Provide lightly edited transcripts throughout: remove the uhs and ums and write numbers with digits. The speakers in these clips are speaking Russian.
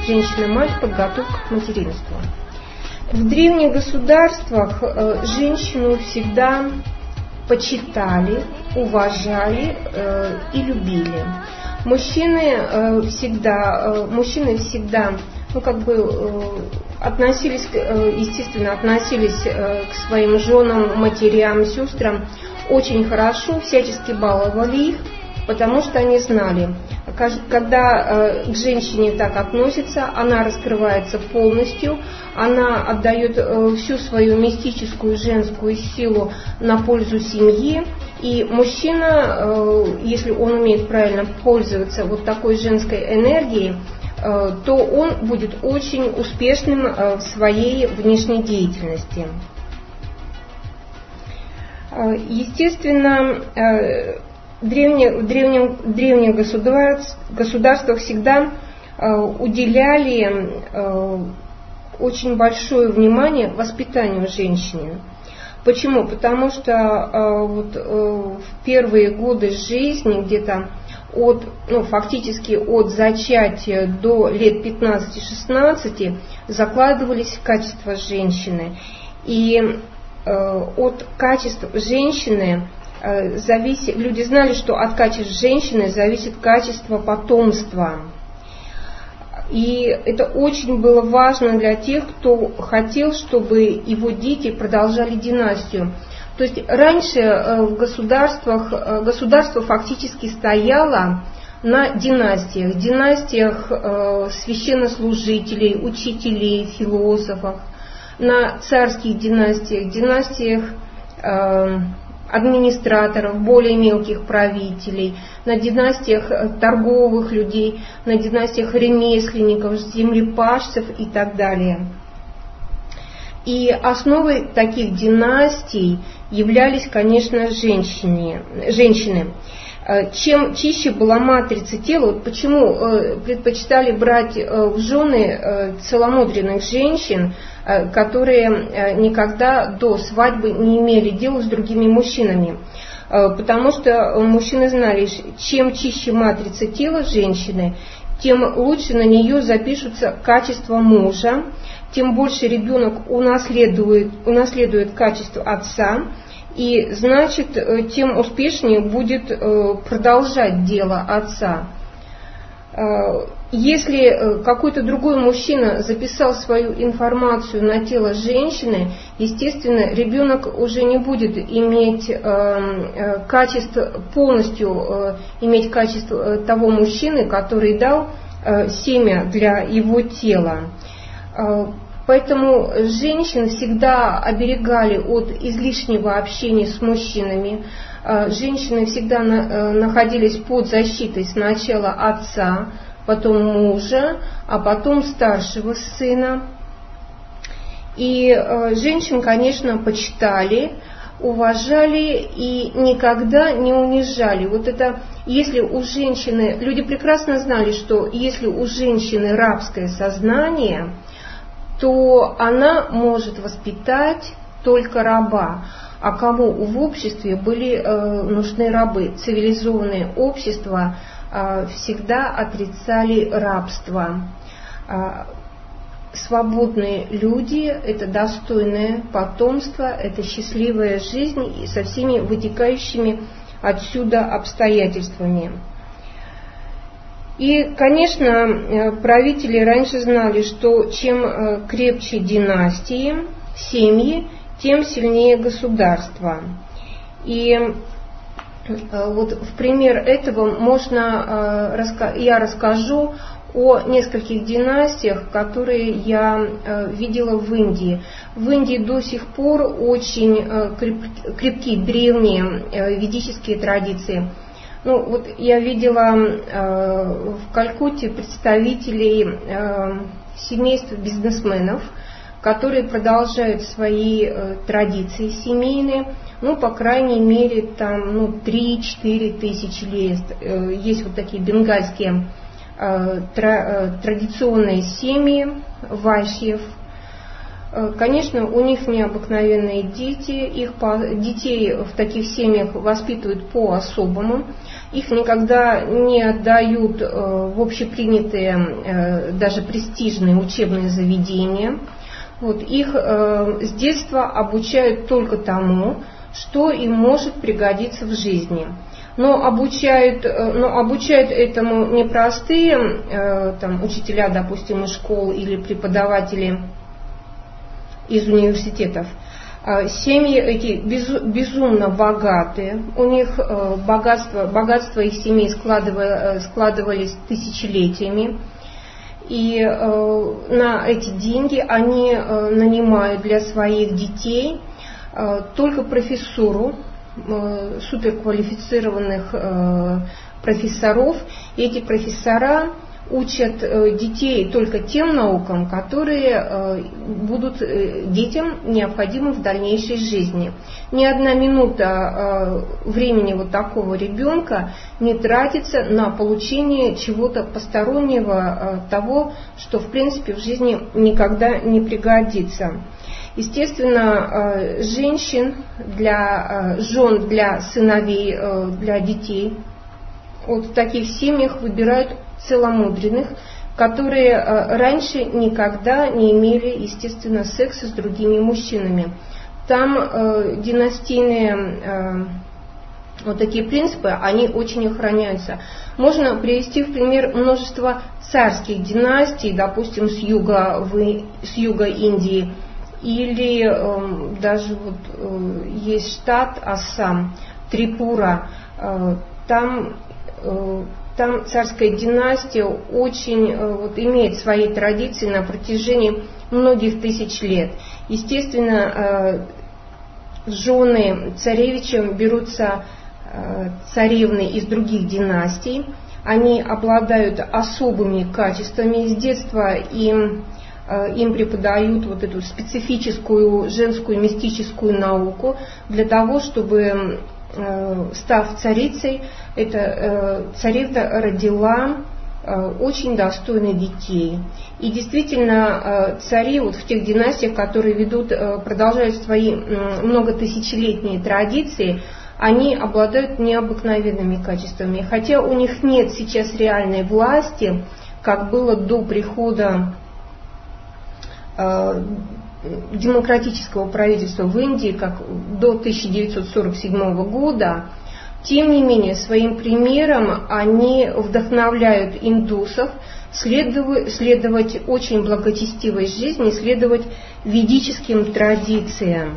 женщина-мать, подготовка к материнству. В древних государствах женщину всегда почитали, уважали и любили. Мужчины всегда относились к своим женам, матерям, сестрам очень хорошо, всячески баловали их, потому что они знали, когда к женщине так относятся, она раскрывается полностью, она отдает всю свою мистическую женскую силу на пользу семьи, и мужчина, если он умеет правильно пользоваться вот такой женской энергией, то он будет очень успешным в своей внешней деятельности. Естественно, в древних государствах всегда уделяли очень большое внимание воспитанию женщины. Почему? Потому что в первые годы жизни, где-то фактически от зачатия до лет 15-16, закладывались качества женщины. И от качеств женщины люди знали, что от качеств женщины зависит качество потомства. И это очень было важно для тех, кто хотел, чтобы его дети продолжали династию. То есть раньше в государство фактически стояло на династиях священнослужителей, учителей, философов, на царских династиях администраторов, более мелких правителей, на династиях торговых людей, на династиях ремесленников, землепашцев и так далее. И основой таких династий являлись, конечно, женщины. Чем чище была матрица тела, вот почему предпочитали брать в жены целомудренных женщин, которые никогда до свадьбы не имели дела с другими мужчинами. Потому что мужчины знали, чем чище матрица тела женщины, тем лучше на нее запишутся качества мужа, тем больше ребенок унаследует качество отца, и значит, тем успешнее будет продолжать дело отца. Если какой-то другой мужчина записал свою информацию на тело женщины, естественно, ребенок уже не будет иметь полностью иметь качество того мужчины, который дал семя для его тела. Поэтому женщин всегда оберегали от излишнего общения с мужчинами. Женщины всегда находились под защитой сначала отца, потом мужа, а потом старшего сына. И женщин, конечно, почитали, уважали и никогда не унижали. Вот это, если у женщины, люди прекрасно знали, что если у женщины рабское сознание, то она может воспитать только раба. А кому в обществе были нужны рабы? Цивилизованные общества всегда отрицали рабство. Свободные люди – это достойное потомство, это счастливая жизнь и со всеми вытекающими отсюда обстоятельствами. И, конечно, правители раньше знали, что чем крепче династии, семьи, тем сильнее государство. И вот в пример этого я расскажу о нескольких династиях, которые я видела в Индии. В Индии до сих пор очень крепкие древние ведические традиции. Вот я видела в Калькутте представителей семейств бизнесменов, которые продолжают свои традиции семейные, по крайней мере, там 3-4 тысячи лет. Есть вот такие бенгальские традиционные семьи вайшьев. Конечно, у них необыкновенные дети, детей в таких семьях воспитывают по-особому. их никогда не отдают в общепринятые, даже престижные учебные заведения. Вот, их с детства обучают только тому, что им может пригодиться в жизни. Но обучают этому не простые там, учителя, допустим, из школ или преподаватели из университетов. Семьи эти безумно богатые, у них богатство их семей складывались тысячелетиями, и на эти деньги они нанимают для своих детей только профессуру, суперквалифицированных профессоров, и эти профессора учат детей только тем наукам, которые будут детям необходимы в дальнейшей жизни. Ни одна минута времени вот такого ребенка не тратится на получение чего-то постороннего, того, что в принципе в жизни никогда не пригодится. Естественно, женщин, для жен, для сыновей, для детей вот в таких семьях выбирают целомудренных, которые раньше никогда не имели, естественно, секса с другими мужчинами. Там династийные вот такие принципы, они очень охраняются. Можно привести в пример множество царских династий, допустим, с юга Индии, или даже вот есть штат Ассам, Трипура, там царская династия очень имеет свои традиции на протяжении многих тысяч лет. Естественно, в жены царевичам берутся царевны из других династий. Они обладают особыми качествами. С детства им преподают вот эту специфическую женскую мистическую науку для того, чтобы, став царицей, эта царевна родила очень достойных детей. И действительно, цари вот в тех династиях, которые продолжают свои многотысячелетние традиции, они обладают необыкновенными качествами. Хотя у них нет сейчас реальной власти, как было до прихода демократического правительства в Индии, как до 1947 года, тем не менее, своим примером они вдохновляют индусов следовать очень благочестивой жизни, следовать ведическим традициям.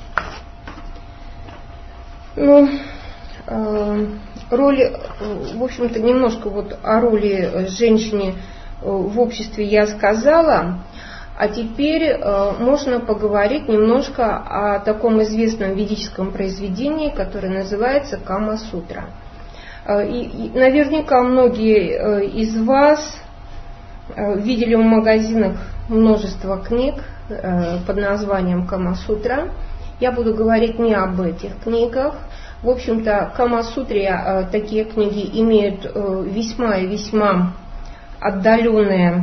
Роль, в общем-то, немножко вот о роли женщины в обществе я сказала. А теперь можно поговорить немножко о таком известном ведическом произведении, которое называется Кама-сутра. И наверняка многие из вас видели в магазинах множество книг под названием Кама-сутра. Я буду говорить не об этих книгах. В общем-то, Кама-сутре такие книги имеют весьма и весьма отдаленные,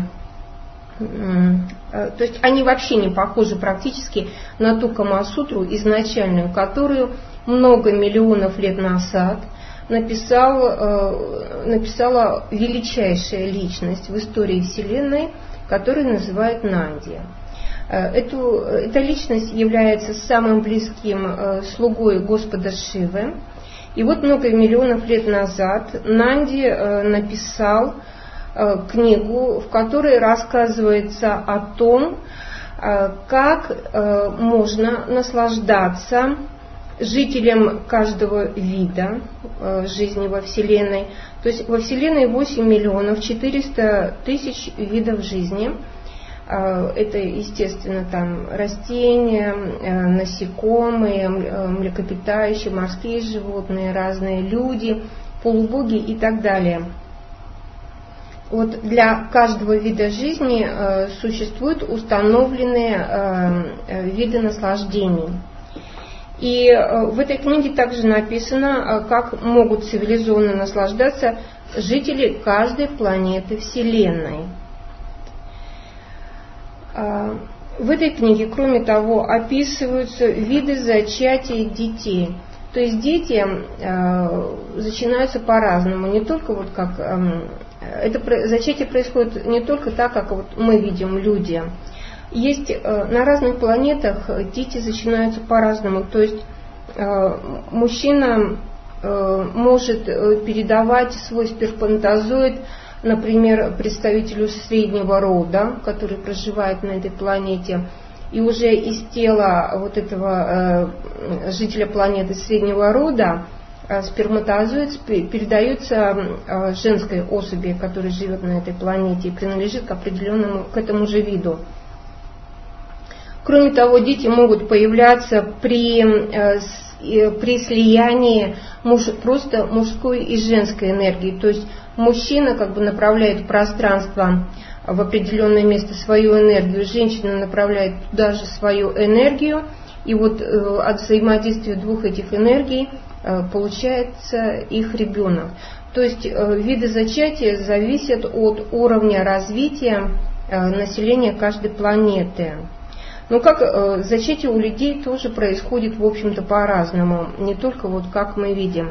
то есть они вообще не похожи практически на ту Кама-сутру изначальную, которую много миллионов лет назад написала величайшая личность в истории Вселенной, которую называют Нанди. Эта личность является самым близким слугой Господа Шивы. И вот много миллионов лет назад Нанди написал книгу, в которой рассказывается о том, как можно наслаждаться жителям каждого вида жизни во Вселенной. То есть во Вселенной 8 миллионов 400 тысяч видов жизни. Это, естественно, там растения, насекомые, млекопитающие, морские животные, разные люди, полубоги и так далее. Вот для каждого вида жизни существуют установленные виды наслаждений. И в этой книге также написано, как могут цивилизованно наслаждаться жители каждой планеты Вселенной. В этой книге, кроме того, описываются виды зачатия детей. То есть дети зачинаются по-разному, не только вот как зачатие происходит не только так, как вот мы видим люди. Есть на разных планетах дети зачинаются по-разному. То есть мужчина может передавать свой сперматозоид, например, представителю среднего рода, который проживает на этой планете, и уже из тела вот этого жителя планеты среднего рода сперматозоид передается женской особи, которая живет на этой планете и принадлежит к этому же виду. Кроме того, дети могут появляться при слиянии просто мужской и женской энергии. То есть мужчина как бы направляет в пространство в определенное место свою энергию, женщина направляет туда же свою энергию, и вот от взаимодействия двух этих энергий получается их ребенок. То есть виды зачатия зависят от уровня развития населения каждой планеты. Но как зачатие у людей тоже происходит, в общем-то, по-разному, не только вот как мы видим.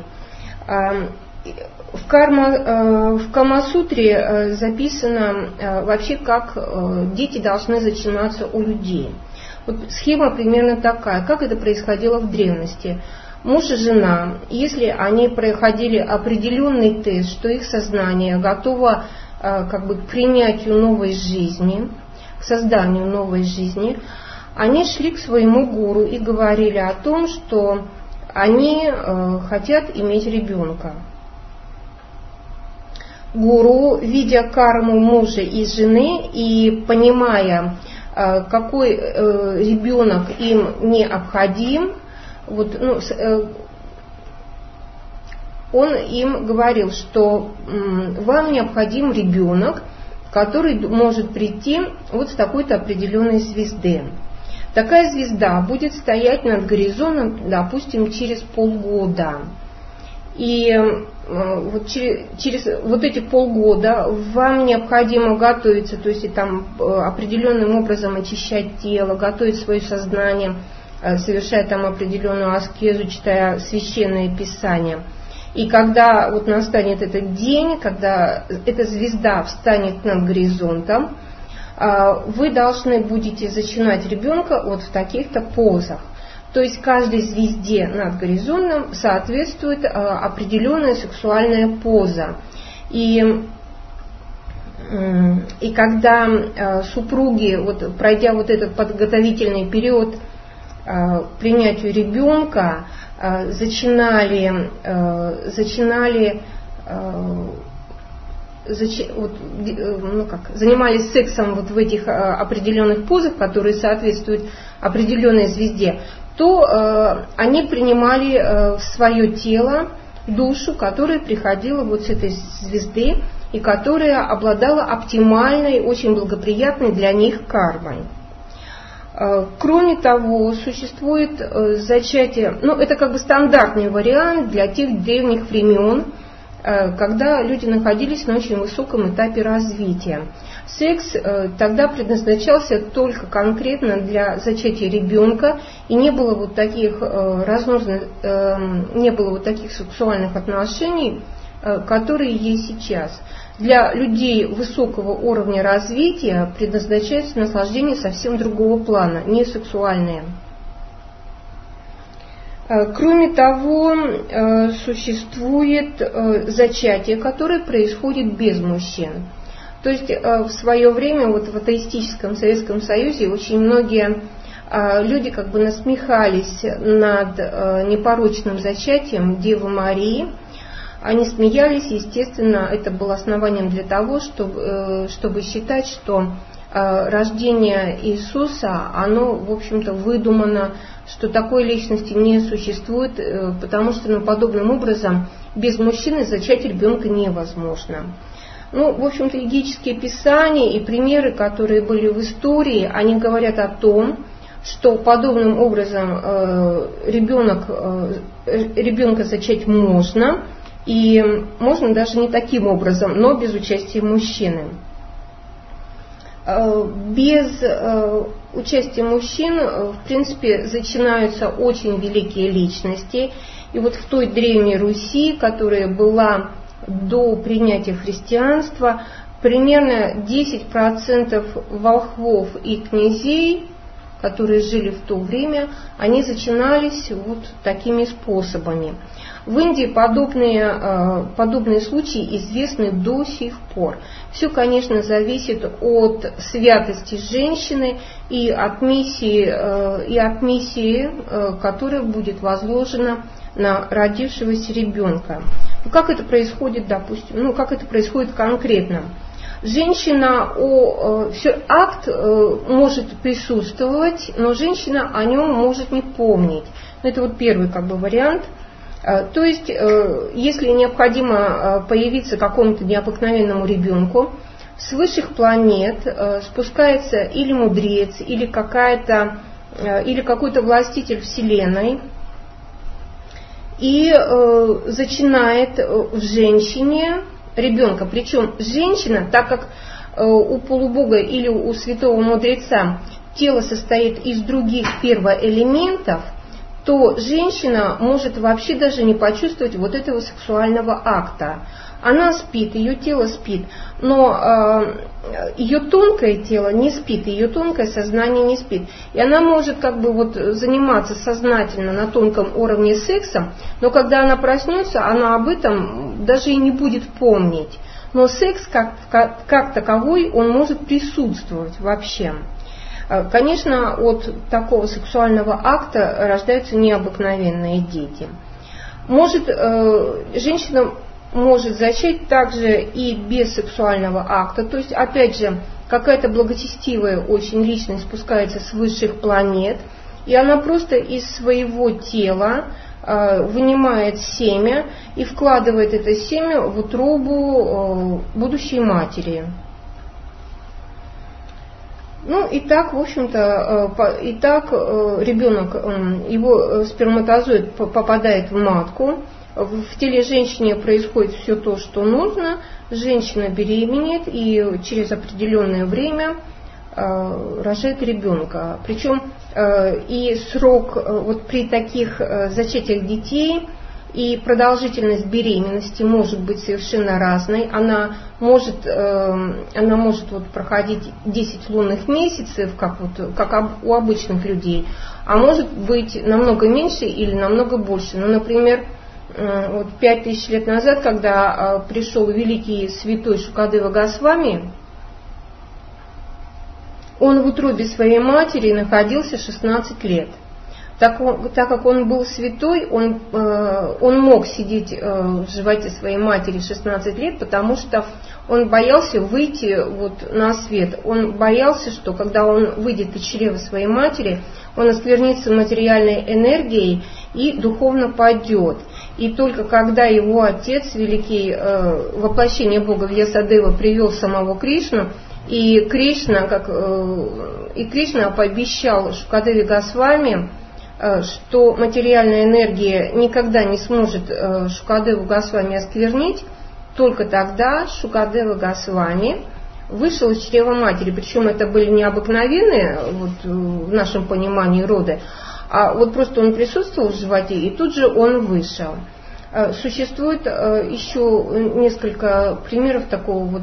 В Камасутре записано вообще, как дети должны зачинаться у людей. Вот схема примерно такая, как это происходило в древности. Муж и жена, если они проходили определенный тест, что их сознание готово как бы к принятию новой жизни, к созданию новой жизни, они шли к своему гуру и говорили о том, что они хотят иметь ребенка. Гуру, видя карму мужа и жены и понимая, какой ребенок им необходим, вот, он им говорил, что вам необходим ребенок, который может прийти вот с такой-то определенной звезды. Такая звезда будет стоять над горизонтом, допустим, через полгода. И вот через вот эти полгода вам необходимо готовиться, то есть там определенным образом очищать тело, готовить свое сознание, совершая там определенную аскезу, читая священное писание. И когда вот настанет этот день, когда эта звезда встанет над горизонтом, вы должны будете зачинать ребенка вот в таких-то позах. То есть каждой звезде над горизонтом соответствует определенная сексуальная поза. И когда супруги, вот, пройдя вот этот подготовительный период к принятию ребенка, занимались сексом вот в этих определенных позах, которые соответствуют определенной звезде, то они принимали в свое тело душу, которая приходила вот с этой звезды и которая обладала оптимальной, очень благоприятной для них кармой. Кроме того, существует зачатие, это как бы стандартный вариант для тех древних времен, когда люди находились на очень высоком этапе развития. Секс тогда предназначался только конкретно для зачатия ребенка, и не было вот таких не было вот таких сексуальных отношений, которые есть сейчас. Для людей высокого уровня развития предназначается наслаждение совсем другого плана, не сексуальное. Кроме того, существует зачатие, которое происходит без мужчин. То есть в свое время вот в атеистическом Советском Союзе очень многие люди как бы насмехались над непорочным зачатием Девы Марии. Они смеялись, естественно, это было основанием для того, чтобы считать, что рождение Иисуса, оно, в общем-то, выдумано, что такой личности не существует, потому что подобным образом без мужчины зачать ребенка невозможно. В общем-то, ведические писания и примеры, которые были в истории, они говорят о том, что подобным образом ребенка зачать можно, и можно даже не таким образом, но без участия мужчины. Без участия мужчин, в принципе, зачинаются очень великие личности. И вот в той Древней Руси, которая была до принятия христианства, примерно 10% волхвов и князей, которые жили в то время, они зачинались вот такими способами. В Индии подобные случаи известны до сих пор. Все, конечно, зависит от святости женщины и от миссии, которая будет возложена на родившегося ребенка. Как это происходит, допустим, как это происходит конкретно? Женщина, акт может присутствовать, но женщина о нем может не помнить. Это вот первый вариант. То есть, если необходимо появиться какому-то необыкновенному ребенку, с высших планет спускается или мудрец, или какой-то властитель Вселенной, и зачинает в женщине ребенка. Причем женщина, так как у полубога или у святого мудреца тело состоит из других первоэлементов, то женщина может вообще даже не почувствовать вот этого сексуального акта. Она спит, ее тело спит, но ее тонкое тело не спит, ее тонкое сознание не спит. И она может заниматься сознательно на тонком уровне сексом, но когда она проснется, она об этом даже и не будет помнить. Но секс как таковой, он может присутствовать вообще. Конечно, от такого сексуального акта рождаются необыкновенные дети. Женщина может зачать также и без сексуального акта, то есть, опять же, какая-то благочестивая очень личность спускается с высших планет, и она просто из своего тела вынимает семя и вкладывает это семя в утробу будущей матери. И так, в общем-то, ребенок, его сперматозоид попадает в матку, в теле женщины происходит все то, что нужно, женщина беременеет и через определенное время рожает ребенка. Причем и срок при таких зачатиях детей и продолжительность беременности может быть совершенно разной. Она может проходить 10 лунных месяцев, как у обычных людей, а может быть намного меньше или намного больше. Например, 5000 лет назад, когда пришел великий святой Шукадева Госвами, он в утробе своей матери находился 16 лет. Так как он был святой, он мог сидеть в животе своей матери 16 лет, потому что он боялся выйти на свет. Он боялся, что когда он выйдет из чрева своей матери, он осквернится материальной энергией и духовно падет. И только когда его отец, великий воплощение Бога Вьясадева, привел самого Кришну, и Кришна пообещал Шукадеве Госвами, что материальная энергия никогда не сможет Шукадеву Госвами осквернить, только тогда Шукадева Госвами вышел из чрева матери. Причем это были необыкновенные в нашем понимании роды, а просто он присутствовал в животе, и тут же он вышел. Существует еще несколько примеров такого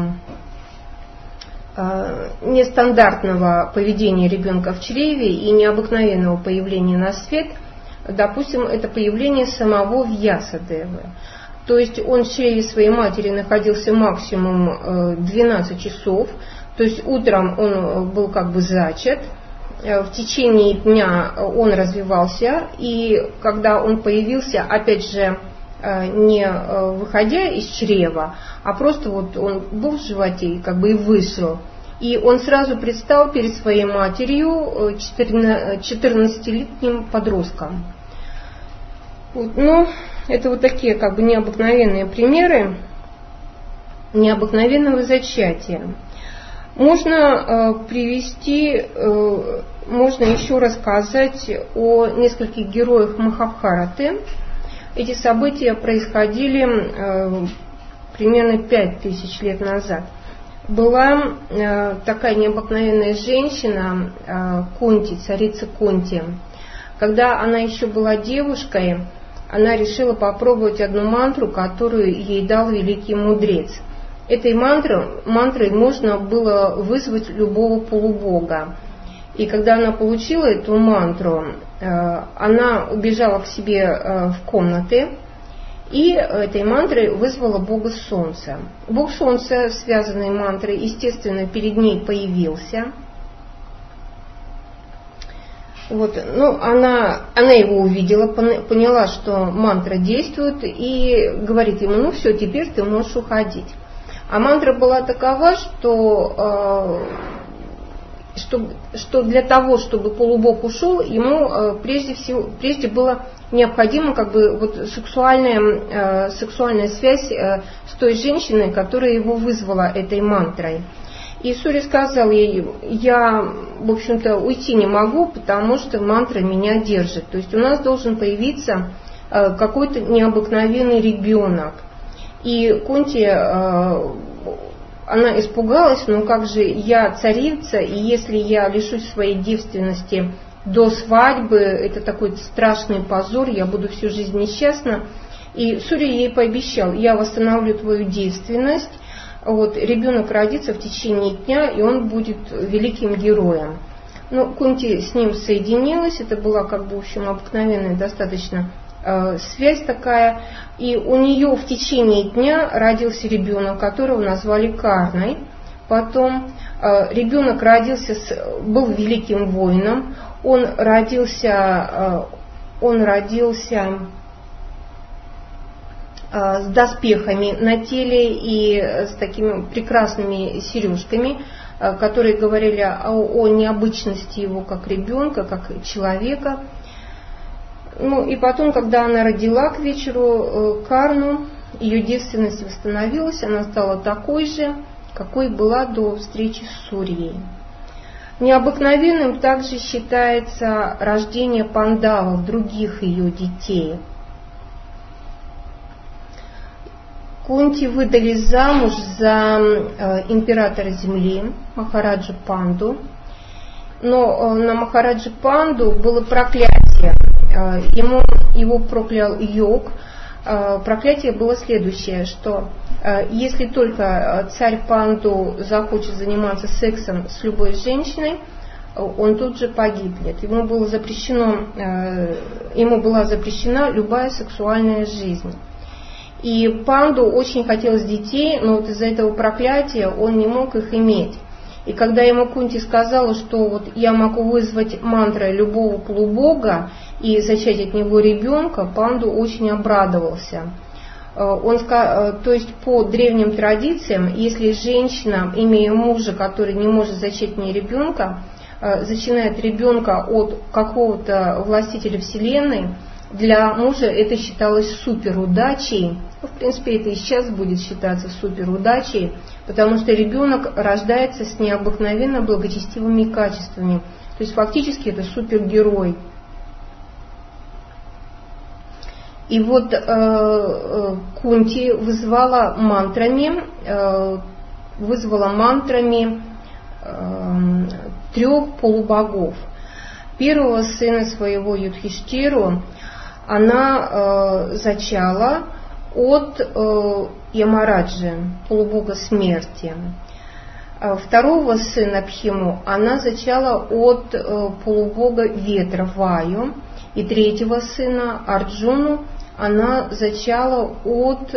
нестандартного поведения ребенка в чреве и необыкновенного появления на свет. Допустим, это появление самого Вьясадевы. То есть он в чреве своей матери находился максимум 12 часов, то есть утром он был зачат, в течение дня он развивался, и когда он появился, опять же, не выходя из чрева, а просто он был в животе и и вышел. И он сразу предстал перед своей матерью 14-летним подростком. Это такие необыкновенные примеры необыкновенного зачатия. Можно еще рассказать о нескольких героях Махабхараты. Эти события происходили примерно 5000 лет назад. Была такая необыкновенная женщина Кунти, царица Кунти. Когда она еще была девушкой, она решила попробовать одну мантру, которую ей дал великий мудрец. Этой мантрой можно было вызвать любого полубога. И когда она получила эту мантру, она убежала к себе в комнаты и этой мантрой вызвала Бога Солнца. Бог Солнца, связанный мантрой, естественно, перед ней появился. Вот, она его увидела, поняла, что мантра действует, и говорит ему: все, теперь ты можешь уходить. А мантра была такова, что для того, чтобы полубог ушел, ему прежде было необходимо сексуальная связь с той женщиной, которая его вызвала этой мантрой. И Сури сказал ей: я, в общем-то, уйти не могу, потому что мантра меня держит. То есть у нас должен появиться какой-то необыкновенный ребенок. И Кунти, она испугалась: как же, я царица, и если я лишусь своей девственности до свадьбы, это такой страшный позор, я буду всю жизнь несчастна. И Сури ей пообещал: я восстановлю твою девственность, ребенок родится в течение дня, и он будет великим героем. Кунти с ним соединилась, это была в общем, обыкновенная достаточно связь такая, и у нее в течение дня родился ребенок, которого назвали Карной. Потом ребенок был великим воином, он родился с доспехами на теле и с такими прекрасными сережками, которые говорили о необычности его как ребенка, как человека. И потом, когда она родила к вечеру Карну, ее девственность восстановилась, она стала такой же, какой была до встречи с Сурьей. Необыкновенным также считается рождение Пандавов, других ее детей. Кунти выдали замуж за императора земли Махараджа Панду, но на Махараджа Панду было проклятие. Его проклял йог. Проклятие было следующее, что если только царь Панду захочет заниматься сексом с любой женщиной, он тут же погибнет. Ему была запрещена любая сексуальная жизнь. И Панду очень хотелось детей, но из-за этого проклятия он не мог их иметь. И когда ему Кунти сказала, что я могу вызвать мантрой любого полубога и зачать от него ребенка, Панду очень обрадовался. То есть по древним традициям, если женщина, имея мужа, который не может зачать в ней ребенка, зачинает ребенка от какого-то властителя вселенной, для мужа это считалось суперудачей. В принципе, это и сейчас будет считаться суперудачей, потому что ребенок рождается с необыкновенно благочестивыми качествами. То есть фактически это супергерой. И Кунти вызвала мантрами 3 полубогов. Первого сына своего Юдхиштиру она зачала от Ямараджи, полубога смерти. Второго сына Пхиму она зачала от полубога ветра Ваю. И третьего сына Арджуну она зачала от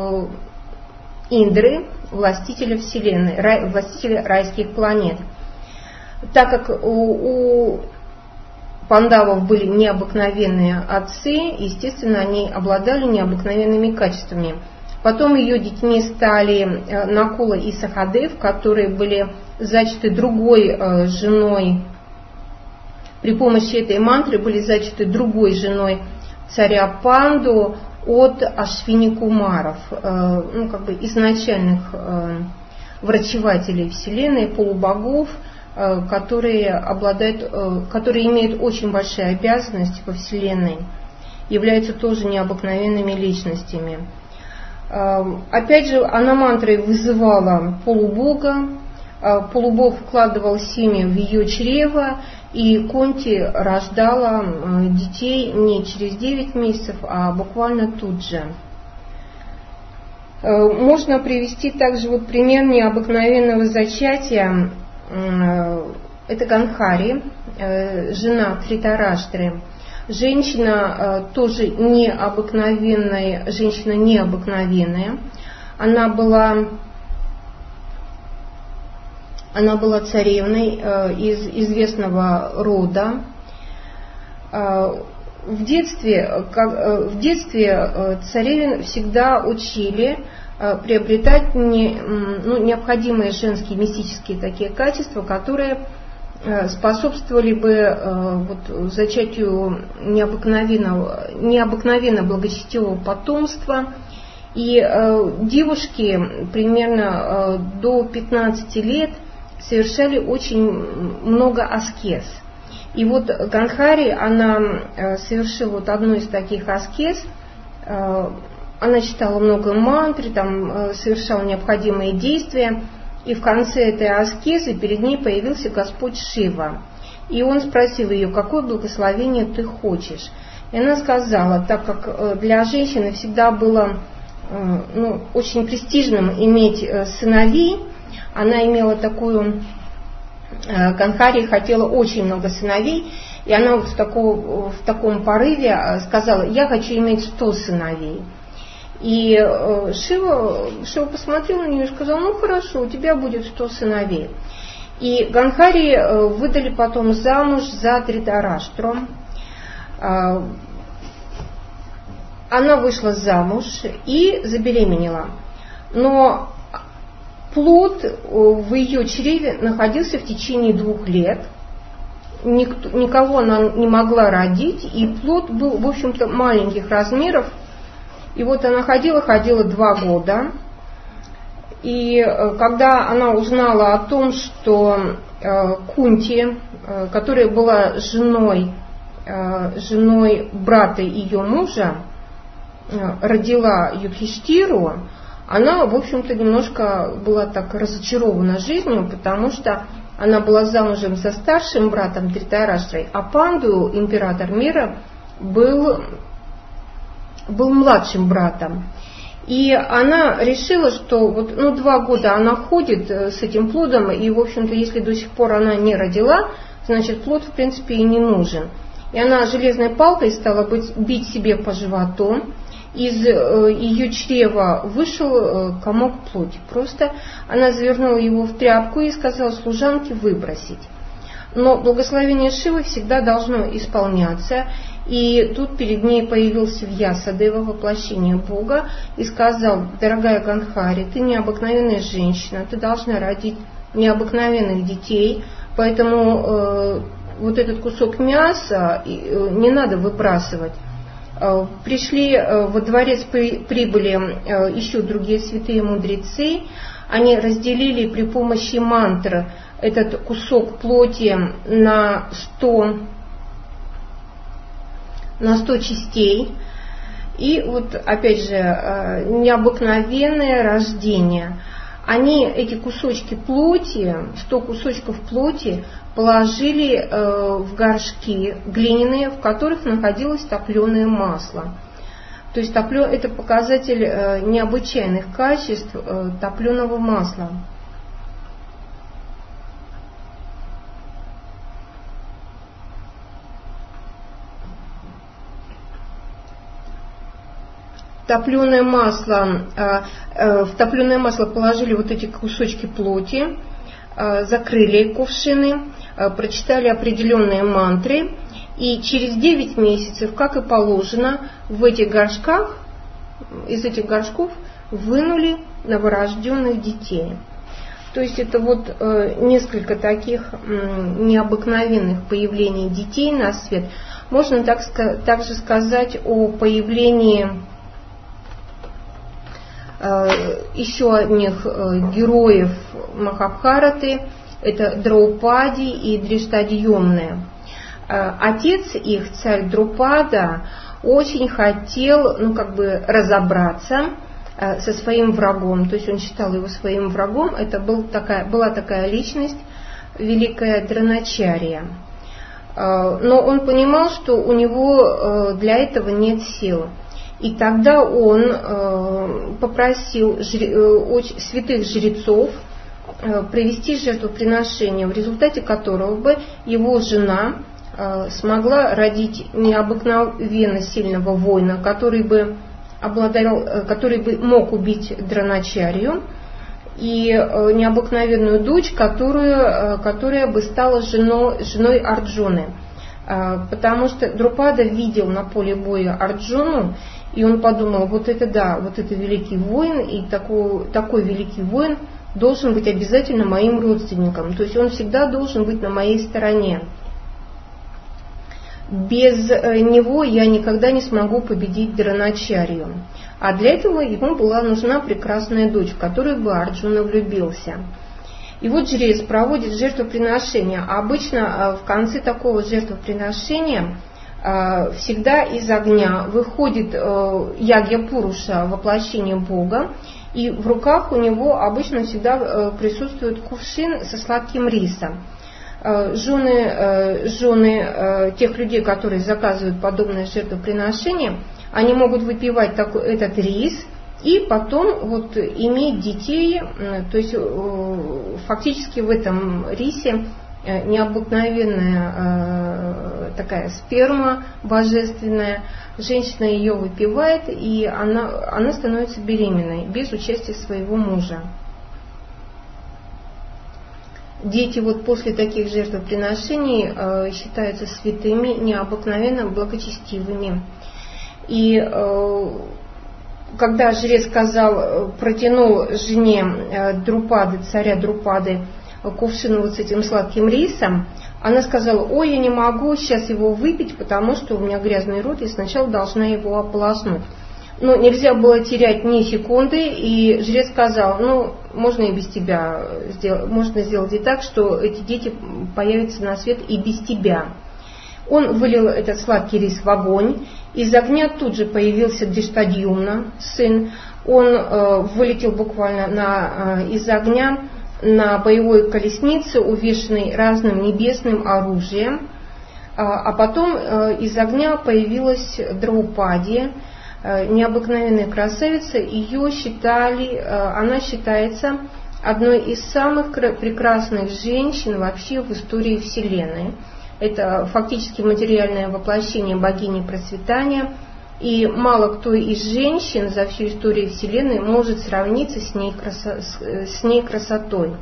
Индры, властителя вселенной, властителя райских планет. Так как у Пандавов были необыкновенные отцы, естественно, они обладали необыкновенными качествами. Потом ее детьми стали Накула и Сахадев, которые были зачаты другой женой. При помощи этой мантры были зачаты другой женой царя Панду от Ашвини Кумаров, изначальных врачевателей вселенной, полубогов, которые имеют очень большие обязанности во вселенной, являются тоже необыкновенными личностями. Опять же, она мантрой вызывала полубога, полубог вкладывал семя в ее чрево, и Кунти рождала детей не через 9 месяцев, а буквально тут же. Можно привести также вот пример необыкновенного зачатия. Это Ганхари, жена Дhrитараштры. Женщина тоже необыкновенная, женщина необыкновенная. Она была царевной из известного рода. В детстве царевин всегда учили приобретать необходимые женские мистические такие качества, которые способствовали бы зачатию необыкновенно благочестивого потомства. И девушки примерно до 15 лет совершали очень много аскез. И вот Ганхари, она совершила вот одну из таких аскез. Она читала много мантр, там совершала необходимые действия. И в конце этой аскезы перед ней появился Господь Шива. И он спросил ее, какое благословение ты хочешь. И она сказала, так как для женщины всегда было очень престижным иметь сыновей, она имела такую... Ганхари хотела очень много сыновей, и она в таком порыве сказала, я хочу иметь 100 сыновей. И Шива посмотрел на нее и сказал, ну хорошо, у тебя будет 100 сыновей. И Ганхари выдали потом замуж за Дhrитараштру. Она вышла замуж и забеременела. Но плод в ее чреве находился в течение 2 лет. Никого она не могла родить, и плод был, в общем-то, маленьких размеров. И вот она ходила 2 года. И когда она узнала о том, что Кунти, которая была женой брата ее мужа, родила Юдхиштиру, она, в общем-то, немножко была так разочарована жизнью, потому что она была замужем за старшим братом Дhrитараштрой, а Панду, император мира, был младшим братом. И она решила, что 2 года она ходит с этим плодом, и, в общем-то, если до сих пор она не родила, значит, плод, в принципе, и не нужен. И она железной палкой стала бить себе по животу. Из ее чрева вышел комок плоти. Просто она завернула его в тряпку и сказала служанке выбросить. Но благословение Шивы всегда должно исполняться. И тут перед ней появился Вьясадева, воплощение Бога, и сказал, дорогая Ганхари, ты необыкновенная женщина, ты должна родить необыкновенных детей, поэтому вот этот кусок мяса не надо выбрасывать. Пришли во дворец, прибыли еще другие святые мудрецы. Они разделили при помощи мантр этот кусок плоти на 100 частей. И вот опять же необыкновенное рождение. Они эти кусочки плоти, 100 кусочков плоти, положили в горшки глиняные, в которых находилось топленое масло. То есть это показатель необычайных качеств топленого масла. В топленое масло положили вот эти кусочки плоти, закрыли кувшины, прочитали определенные мантры, и через 9 месяцев, как и положено, из этих горшков вынули новорожденных детей. То есть это несколько таких необыкновенных появлений детей на свет. Можно также сказать о появлении еще одних героев Махабхараты, это Драупади и Дриштадьюмны. Отец их, царь Друпада, очень хотел разобраться со своим врагом, то есть он считал его своим врагом. Это была такая личность, великая Дроначарья. Но он понимал, что у него для этого нет сил. И тогда он попросил святых жрецов провести жертвоприношение, в результате которого бы его жена смогла родить необыкновенно сильного воина, который бы мог убить Дроначарью, и необыкновенную дочь, которая бы стала женой Арджуны. Потому что Друпада видел на поле боя Арджуну, и он подумал, вот это великий воин, и такой великий воин должен быть обязательно моим родственником. То есть он всегда должен быть на моей стороне. Без него я никогда не смогу победить Дроначарью. А для этого ему была нужна прекрасная дочь, в которую бы Арджуна влюбился. И вот жрец проводит жертвоприношение. А обычно в конце такого жертвоприношения всегда из огня выходит Ягья Пуруша, воплощение Бога, и в руках у него обычно всегда присутствует кувшин со сладким рисом. Жены тех людей, которые заказывают подобное жертвоприношение, они могут выпивать этот рис и потом иметь детей, то есть фактически в этом рисе необыкновенная такая сперма божественная, женщина ее выпивает, и она становится беременной без участия своего мужа. Дети после таких жертвоприношений считаются святыми, необыкновенно благочестивыми. И когда жрец протянул жене Друпады, царя Друпады, кувшин с этим сладким рисом, она сказала: ой, я не могу сейчас его выпить, потому что у меня грязный рот, и сначала должна его ополоснуть. Но нельзя было терять ни секунды, и жрец сказал: можно и без тебя можно сделать и так, что эти дети появятся на свет и без тебя. Он вылил этот сладкий рис в огонь, из огня тут же появился Дриштадьюмна, сын. Он вылетел буквально из огня на боевой колеснице, увешанной разным небесным оружием. А потом из огня появилась Драупади, необыкновенная красавица. Она считается одной из самых прекрасных женщин вообще в истории Вселенной. Это фактически материальное воплощение богини процветания, и мало кто из женщин за всю историю Вселенной может сравниться с ней красотой.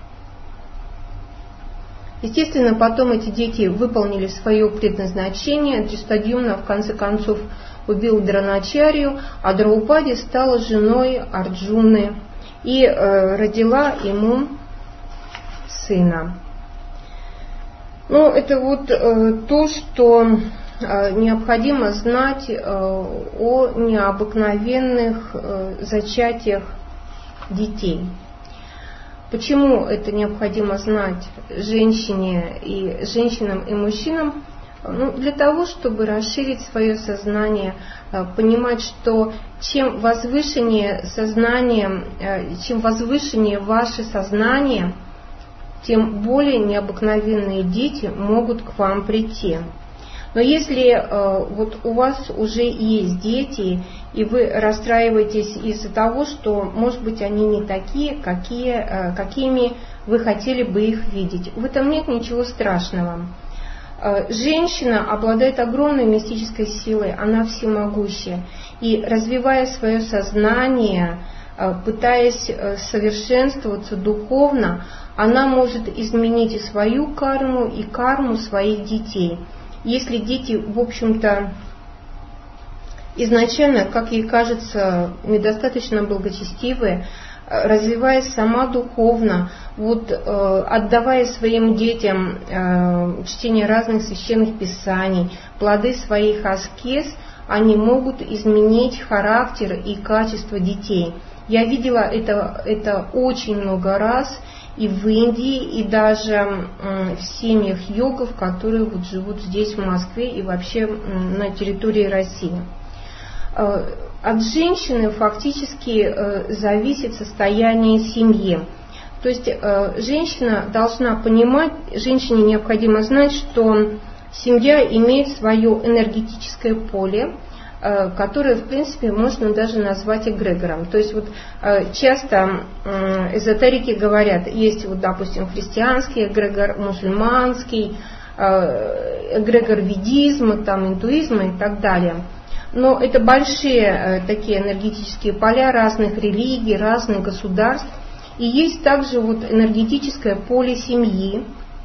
Естественно, потом эти дети выполнили свое предназначение. Дриштадьюмна в конце концов убил Дроначарью, а Драупади стала женой Арджуны и родила ему сына. Это то, что необходимо знать о необыкновенных зачатиях детей. Почему это необходимо знать женщинам и мужчинам? Для того, чтобы расширить свое сознание, понимать, что чем возвышеннее ваше сознание, тем более необыкновенные дети могут к вам прийти. Но если у вас уже есть дети, и вы расстраиваетесь из-за того, что, может быть, они не такие, какими вы хотели бы их видеть, в этом нет ничего страшного. Женщина обладает огромной мистической силой, она всемогущая. И развивая свое сознание, пытаясь совершенствоваться духовно, она может изменить и свою карму, и карму своих детей. Если дети, в общем-то, изначально, как ей кажется, недостаточно благочестивые, развиваясь сама духовно, отдавая своим детям чтение разных священных писаний, плоды своих аскез, они могут изменить характер и качество детей. Я видела это очень много раз и в Индии, и даже в семьях йогов, которые живут здесь, в Москве, и вообще на территории России. от женщины фактически зависит состояние семьи. То есть женщина должна понимать, женщине необходимо знать, что семья имеет свое энергетическое поле, которое, в принципе, можно даже назвать эгрегором. То есть вот часто эзотерики говорят, есть вот, допустим, христианский эгрегор, мусульманский, эгрегор ведизма, там, индуизма и так далее. Но это большие такие энергетические поля разных религий, разных государств. И есть также вот энергетическое поле семьи,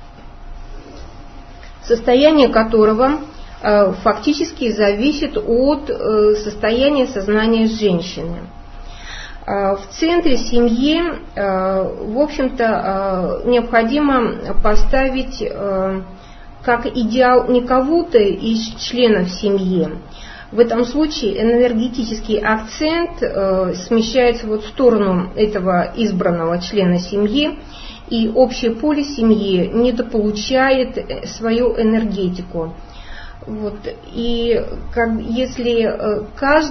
состояние которого фактически зависит от состояния сознания женщины. В центре семьи, в общем-то, необходимо поставить как идеал не кого-то из членов семьи. В этом случае энергетический акцент смещается вот в сторону этого избранного члена семьи, и общее поле семьи недополучает свою энергетику. Вот. И если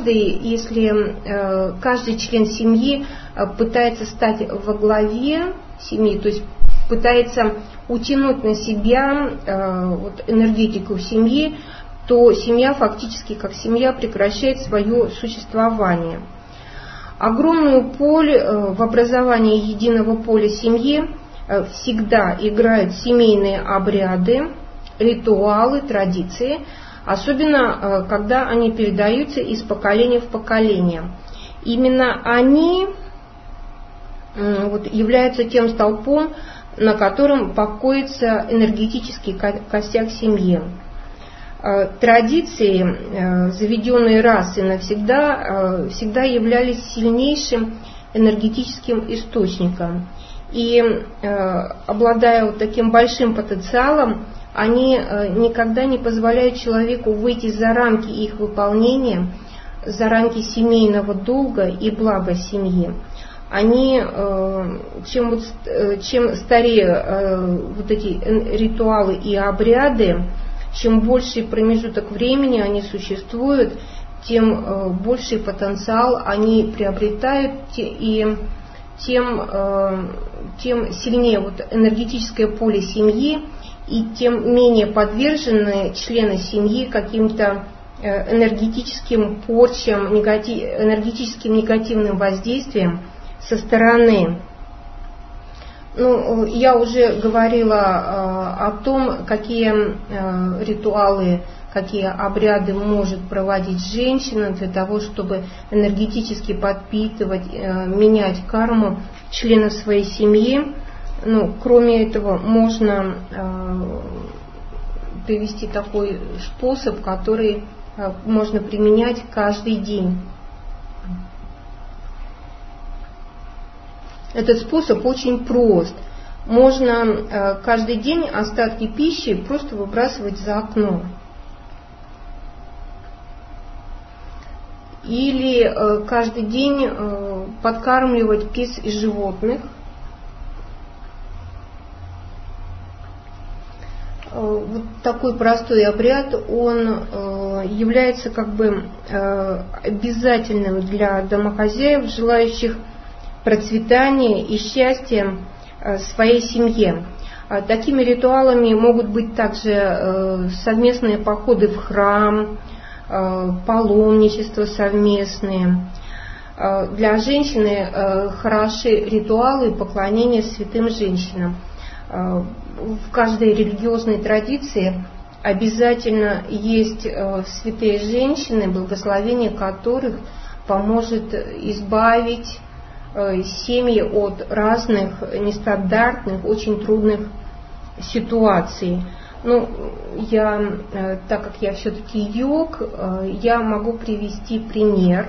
каждый член семьи пытается стать во главе семьи, то есть пытается утянуть на себя вот, энергетику семьи, то семья фактически как семья прекращает свое существование. Огромную роль в образовании единого поля семьи всегда играют семейные обряды, ритуалы, традиции, особенно когда они передаются из поколения в поколение. Именно они вот, являются тем столпом, на котором покоится энергетический костяк семьи. Традиции, заведенные раз и навсегда, всегда являлись сильнейшим энергетическим источником. И обладая вот таким большим потенциалом, они никогда не позволяют человеку выйти за рамки их выполнения, за рамки семейного долга и блага семьи. Они, чем старее вот эти ритуалы и обряды, чем больший промежуток времени они существуют, тем больший потенциал они приобретают, и тем сильнее вот энергетическое поле семьи, и тем менее подвержены члены семьи каким-то энергетическим порчам, энергетическим негативным воздействиям со стороны. Ну, я уже говорила о том, какие ритуалы, какие обряды может проводить женщина для того, чтобы энергетически подпитывать, менять карму членов своей семьи. Ну, кроме этого, можно привести такой способ, который можно применять каждый день. Этот способ очень прост. Можно каждый день остатки пищи просто выбрасывать за окно. Или каждый день подкармливать птиц и животных. Вот такой простой обряд, он является как бы обязательным для домохозяев, желающих процветания и счастья своей семье. Такими ритуалами могут быть также совместные походы в храм, паломничество совместные. Для женщины хороши ритуалы поклонения святым женщинам. В каждой религиозной традиции обязательно есть святые женщины, благословение которых поможет избавить семьи от разных нестандартных, очень трудных ситуаций. Ну, так как я все-таки йог, я могу привести пример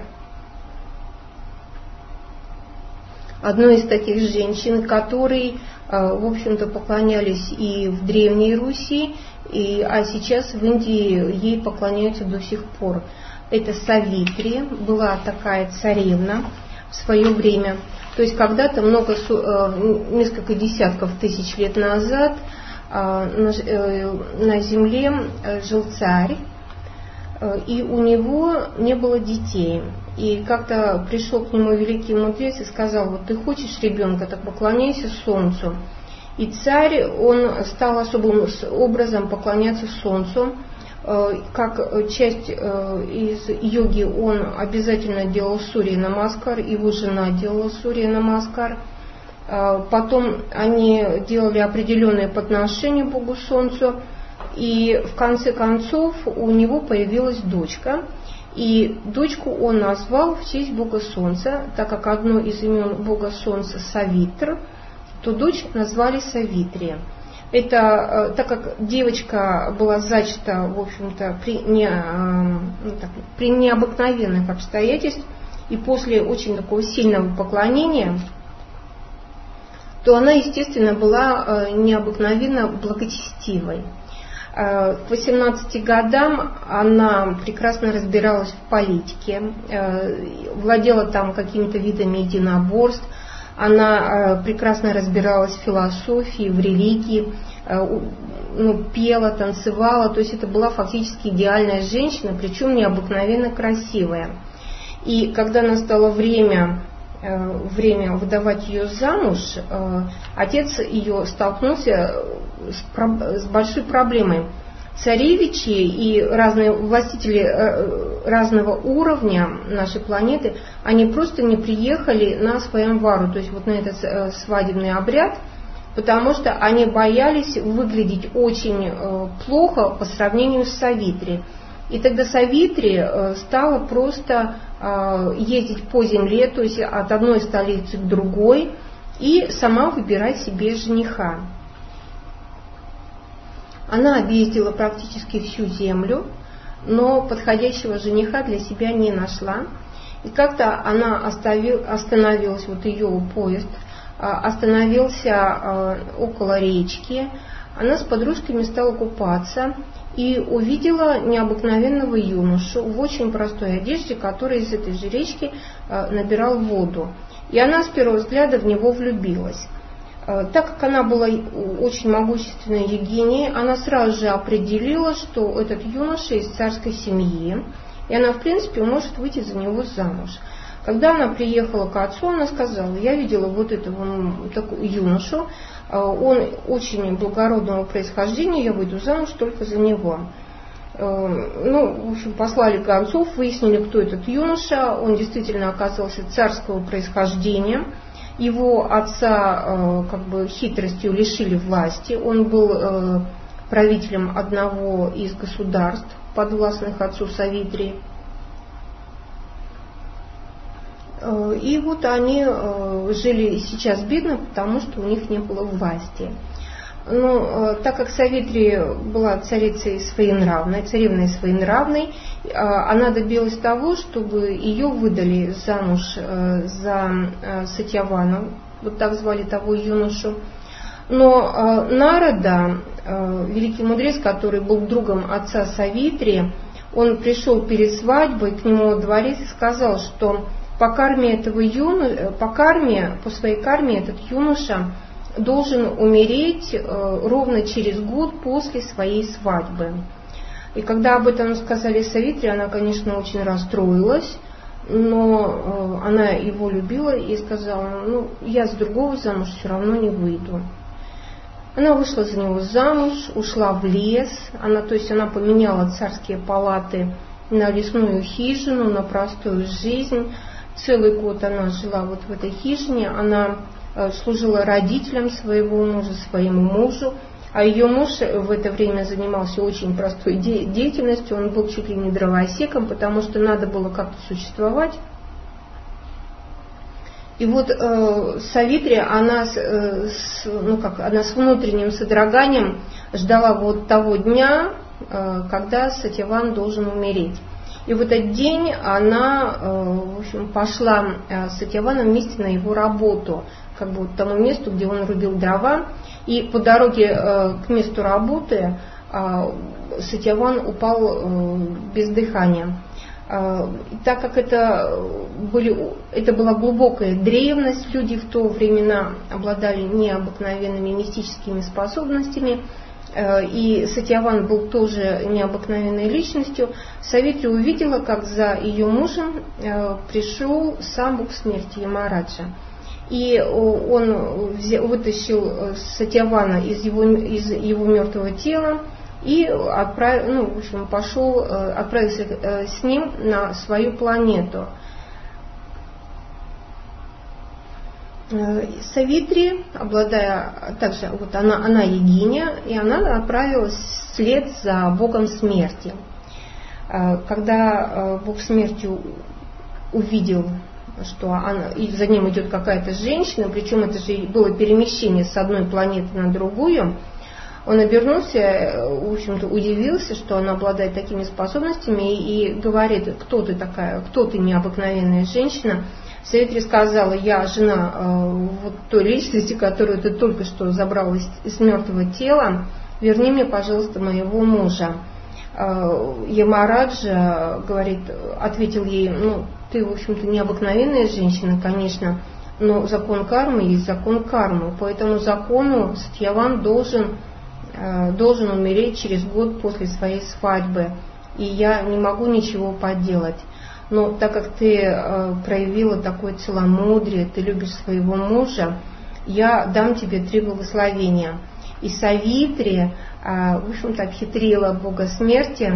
одной из таких женщин, которые, в общем-то, поклонялись и в Древней Руси, а сейчас в Индии ей поклоняются до сих пор. Это Савитри, была такая царевна в свое время. То есть когда-то несколько десятков тысяч лет назад на земле жил царь, и у него не было детей. И как-то пришел к нему великий мудрец и сказал: вот ты хочешь ребенка, так поклоняйся солнцу. И царь, он стал особым образом поклоняться солнцу. Как часть из йоги он обязательно делал Сурья Намаскар, его жена делала Сурья Намаскар. Потом они делали определенные подношения Богу Солнцу. И в конце концов у него появилась дочка. И дочку он назвал в честь Бога Солнца, так как одно из имен Бога Солнца Савитр, то дочь назвали Савитри. Это так как девочка была зачата, в общем-то, при необыкновенных обстоятельствах, и после очень такого сильного поклонения, то она, естественно, была необыкновенно благочестивой. К 18 годам она прекрасно разбиралась в политике, владела там какими-то видами единоборств, она прекрасно разбиралась в философии, в религии, пела, танцевала, то есть это была фактически идеальная женщина, причем необыкновенно красивая. И когда настало время выдавать ее замуж, отец ее столкнулся с большой проблемой. Царевичи и разные властители разного уровня нашей планеты, они просто не приехали на Сваямвару, то есть вот на этот свадебный обряд, потому что они боялись выглядеть очень плохо по сравнению с Савитри. И тогда Савитри стала просто ездить по земле, то есть от одной столицы к другой, и сама выбирать себе жениха. Она объездила практически всю землю, но подходящего жениха для себя не нашла. И как-то она остановилась, вот ее поезд остановился около речки. Она с подружками стала купаться и увидела необыкновенного юношу в очень простой одежде, который из этой же речки набирал воду. И она с первого взгляда в него влюбилась. Так как она была очень могущественной йогиней, она сразу же определила, что этот юноша из царской семьи, и она, в принципе, может выйти за него замуж. Когда она приехала к отцу, она сказала: я видела вот этого такого юношу, он очень благородного происхождения, я выйду замуж только за него. В общем, послали гонцов, выяснили, кто этот юноша. Он действительно оказался царского происхождения. Его отца хитростью лишили власти. Он был правителем одного из государств, подвластных отцу Савитри. И вот они жили сейчас бедно, потому что у них не было власти. Но так как Савитри была царицей своенравной, царевной своенравной, она добилась того, чтобы ее выдали замуж за Сатьявану, вот так звали того юношу. Но Нарада, великий мудрец, который был другом отца Савитри, он пришел перед свадьбой к нему во дворец и сказал, что по своей карме этот юноша должен умереть ровно через год после своей свадьбы. И когда об этом сказали Савитри, она, конечно, очень расстроилась, но она его любила и сказала: я с другого замуж все равно не выйду. Она вышла за него замуж, ушла в лес, она поменяла царские палаты на лесную хижину, на простую жизнь. Целый год она жила вот в этой хижине, она служила родителям своего мужа, своему мужу, а ее муж в это время занимался очень простой деятельностью, он был чуть ли не дровосеком, потому что надо было как-то существовать. И вот Савитри, она с внутренним содроганием ждала вот того дня, когда Сатьяван должен умереть. И в этот день она, пошла с Сатьяваном вместе на его работу, к тому месту, где он рубил дрова. И по дороге к месту работы Сатьяван упал без дыхания. Так как это была глубокая древность, люди в то времена обладали необыкновенными мистическими способностями, и Сатьяван был тоже необыкновенной личностью, Савитри увидела, как за ее мужем пришел сам бог смерти Ямараджа. И он вытащил Сатьявана из его мертвого тела и отправился с ним на свою планету. Савитри, обладая также, она йогиня, и она отправилась вслед за богом смерти. Когда бог смерти увидел, что за ним идет какая-то женщина, причем это же было перемещение с одной планеты на другую, он обернулся, в общем-то, удивился, что она обладает такими способностями, и говорит: кто ты такая, кто ты, необыкновенная женщина? Савитри сказала: я жена вот той личности, которую ты только что забрал из мертвого тела, верни мне, пожалуйста, моего мужа. Ямараджа, ответил ей: ты, в общем-то, необыкновенная женщина, конечно, но закон кармы есть закон кармы. По этому закону Сатьяван должен умереть через год после своей свадьбы, и я не могу ничего поделать. Но так как ты проявила такое целомудрие, ты любишь своего мужа, я дам тебе 3 благословения. И Савитри, в общем-то, обхитрила бога смерти.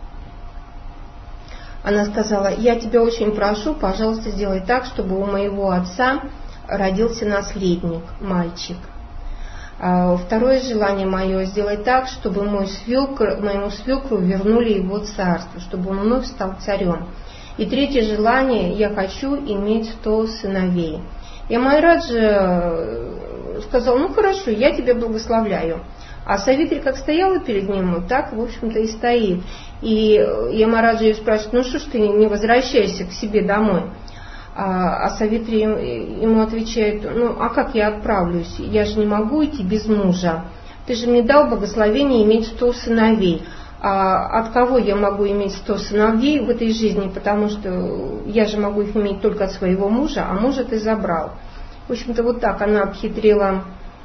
Она сказала: я тебя очень прошу, пожалуйста, сделай так, чтобы у моего отца родился наследник, мальчик. Второе желание мое: сделай так, чтобы моему свекру вернули его царство, чтобы он вновь стал царем. И третье желание: я хочу иметь 100 сыновей. Ямараджа сказал: хорошо, я тебя благословляю. А Савитри как стояла перед ним, так, в общем-то, и стоит. И Ямараджа ее спрашивает: что ж ты не возвращаешься к себе домой? А Савитри ему отвечает: а как я отправлюсь? Я же не могу идти без мужа. Ты же мне дал благословение иметь 100 сыновей. А от кого я могу иметь 100 сыновей в этой жизни? Потому что я же могу их иметь только от своего мужа, а мужа ты забрал. В общем-то, вот так она обхитрила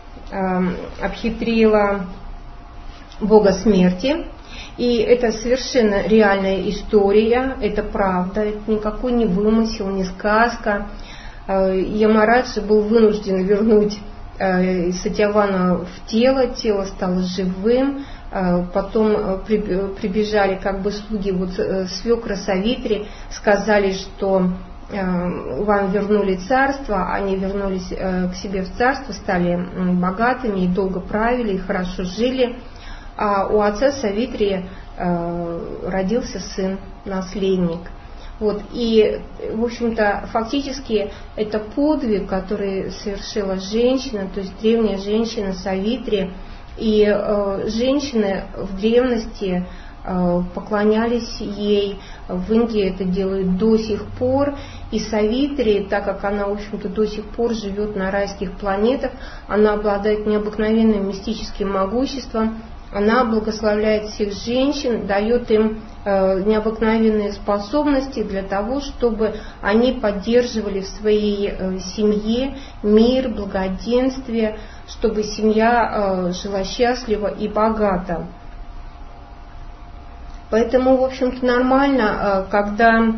бога смерти. И это совершенно реальная история, это правда, это никакой не вымысел, не сказка. Ямараджа был вынужден вернуть Сатьявана в тело стало живым. Потом прибежали слуги свекра Савитри, сказали, что вам вернули царство. Они вернулись к себе в царство, стали богатыми и долго правили, и хорошо жили. А у отца Савитри родился сын, наследник. И, в общем-то, фактически это подвиг, который совершила женщина, то есть древняя женщина Савитри. И женщины в древности поклонялись ей. В Индии это делают до сих пор. И Савитри, так как она, в общем-то, до сих пор живет на райских планетах, она обладает необыкновенным мистическим могуществом. Она благословляет всех женщин, дает им необыкновенные способности для того, чтобы они поддерживали в своей семье мир, благоденствие, чтобы семья жила счастливо и богато. Поэтому, в общем-то, нормально, когда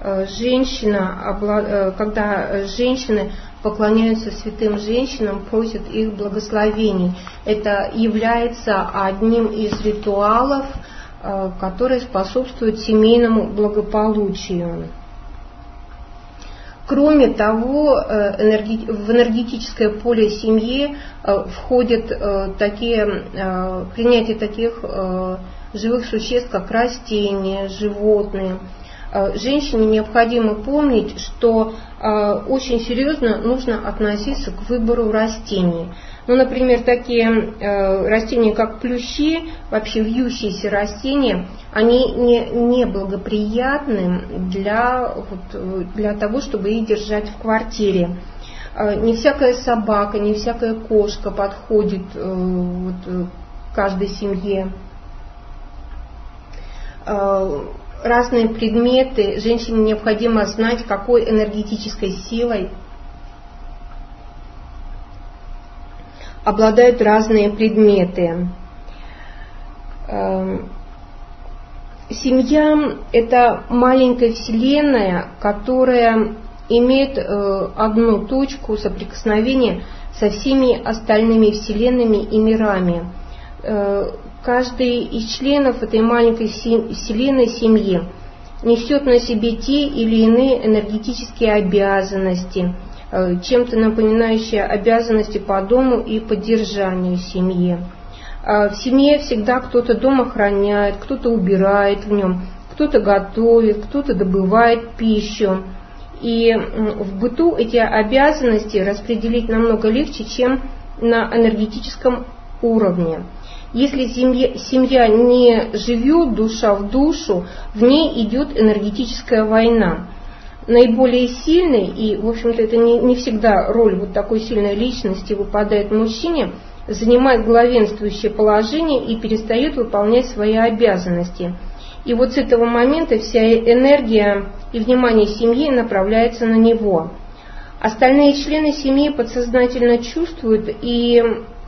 женщины поклоняются святым женщинам, просят их благословений. Это является одним из ритуалов, которые способствуют семейному благополучию. Кроме того, в энергетическое поле семьи входит принятие таких живых существ, как растения, животные. Женщине необходимо помнить, что очень серьезно нужно относиться к выбору растений. Например, такие растения, как плющи, вообще вьющиеся растения, они не благоприятны для того, чтобы их держать в квартире. Не всякая собака, не всякая кошка подходит каждой семье. Разные предметы, женщине необходимо знать, какой энергетической силой обладают разные предметы. Семья – это маленькая вселенная, которая имеет одну точку соприкосновения со всеми остальными вселенными и мирами. Каждый из членов этой маленькой вселенной семьи несет на себе те или иные энергетические обязанности, чем-то напоминающие обязанности по дому и поддержанию семьи. В семье всегда кто-то дом охраняет, кто-то убирает в нем, кто-то готовит, кто-то добывает пищу. И в быту эти обязанности распределить намного легче, чем на энергетическом уровне. Если семья не живет душа в душу, в ней идет энергетическая война. Наиболее сильной, и в общем-то это не всегда роль вот такой сильной личности выпадает мужчине, занимает главенствующее положение и перестает выполнять свои обязанности. И вот с этого момента вся энергия и внимание семьи направляется на него. Остальные члены семьи подсознательно чувствуют и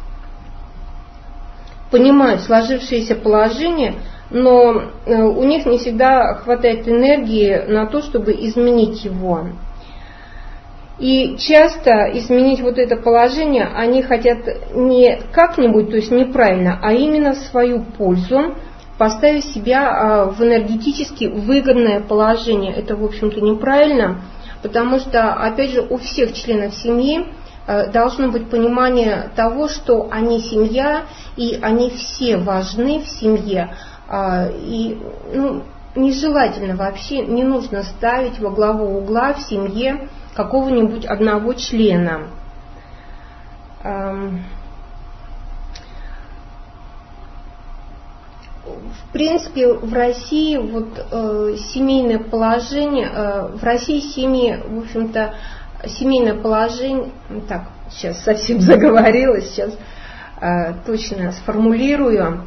понимают сложившееся положение, но у них не всегда хватает энергии на то, чтобы изменить его. И часто изменить вот это положение они хотят не как-нибудь, то есть неправильно, а именно в свою пользу, поставив себя в энергетически выгодное положение. Это, в общем-то, неправильно, потому что, опять же, у всех членов семьи должно быть понимание того, что они семья, и они все важны в семье. И нежелательно вообще, не нужно ставить во главу угла в семье какого-нибудь одного члена. В принципе, в России семейное положение, в России семьи, в общем-то, семейное положение, так, сейчас совсем заговорилась, сейчас точно сформулирую.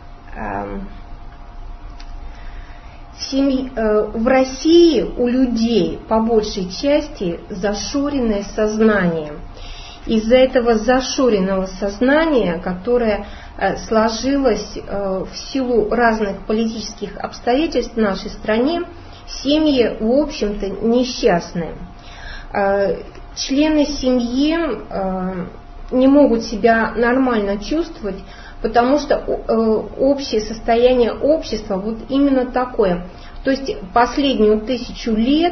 В России у людей по большей части зашоренное сознание. Из-за этого зашоренного сознания, которое сложилось в силу разных политических обстоятельств в нашей стране, семьи, в общем-то, несчастны. Члены семьи не могут себя нормально чувствовать, потому что общее состояние общества вот именно такое. То есть последнюю 1000 лет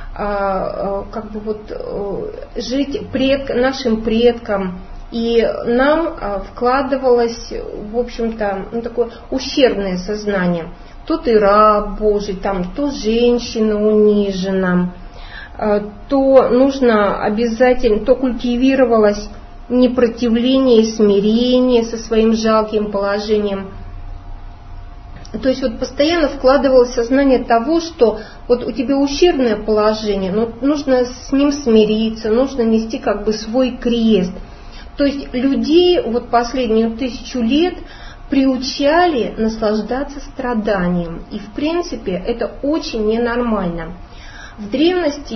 жить нашим предкам и нам вкладывалось, в общем-то, такое ущербное сознание. То ты раб Божий, то женщина унижена, то нужно обязательно, то культивировалось непротивление и смирение со своим жалким положением. То есть постоянно вкладывалось в сознание того, что у тебя ущербное положение, но нужно с ним смириться, нужно нести свой крест. То есть людей последнюю 1000 лет приучали наслаждаться страданием. И в принципе это очень ненормально. В древности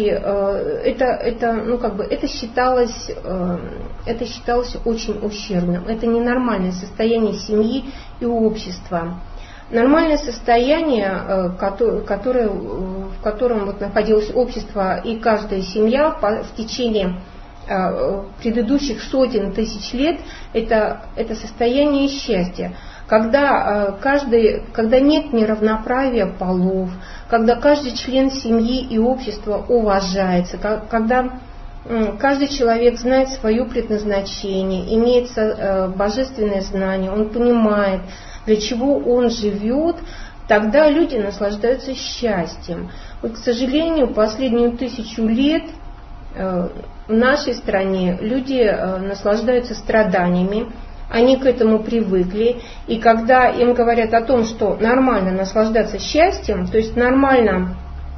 это считалось очень ущербным. Это ненормальное состояние семьи и общества. Нормальное состояние, в котором находилось общество и каждая семья в течение предыдущих сотен тысяч лет, это состояние счастья. Когда нет неравноправия полов, когда каждый член семьи и общества уважается, когда каждый человек знает свое предназначение, имеет божественное знание, он понимает, для чего он живет, тогда люди наслаждаются счастьем. К сожалению, последнюю 1000 лет в нашей стране люди наслаждаются страданиями, они к этому привыкли, и когда им говорят о том, что нормально наслаждаться счастьем, то есть нормально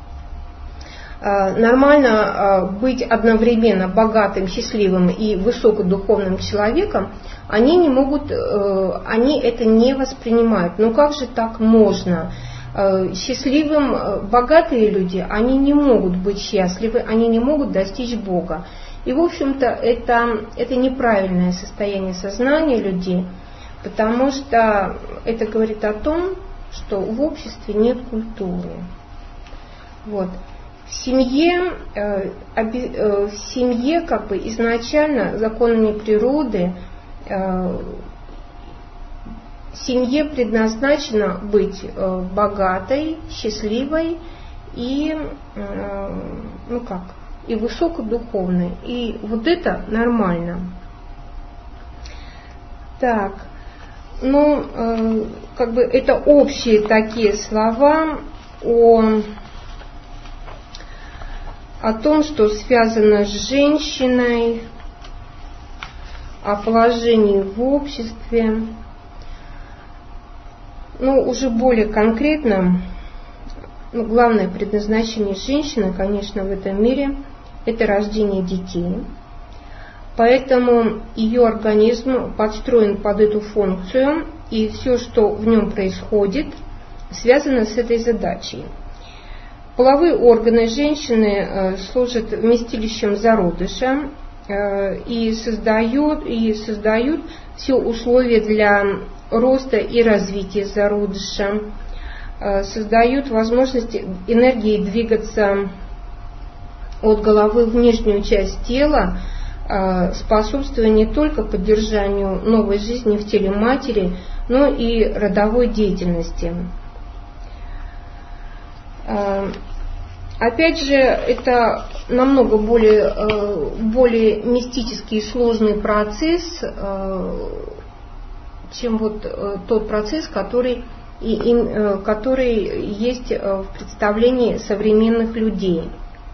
быть одновременно богатым, счастливым и высокодуховным человеком, они это не воспринимают. Как же так можно? Счастливым, богатые люди, они не могут быть счастливы, они не могут достичь Бога. И, в общем-то, это неправильное состояние сознания людей. потому что это говорит о том, что в обществе нет культуры. Вот. В семье как бы изначально законами природы семье предназначено быть богатой, счастливой и и высокодуховной. И вот это нормально. Так, как бы это общие такие слова о том, что связано с женщиной, о положении в обществе. Уже более конкретно, главное предназначение женщины, конечно, в этом мире – это рождение детей. Поэтому ее организм подстроен под эту функцию, и все, что в нем происходит, связано с этой задачей. Половые органы женщины служат вместилищем зародыша и создают все условия для роста и развития зародыша, создают возможность энергии двигаться от головы в нижнюю часть тела, способствуя не только поддержанию новой жизни в теле матери, но и родовой деятельности. Опять же, это намного более мистический и сложный процесс, чем тот процесс, который есть в представлении современных людей.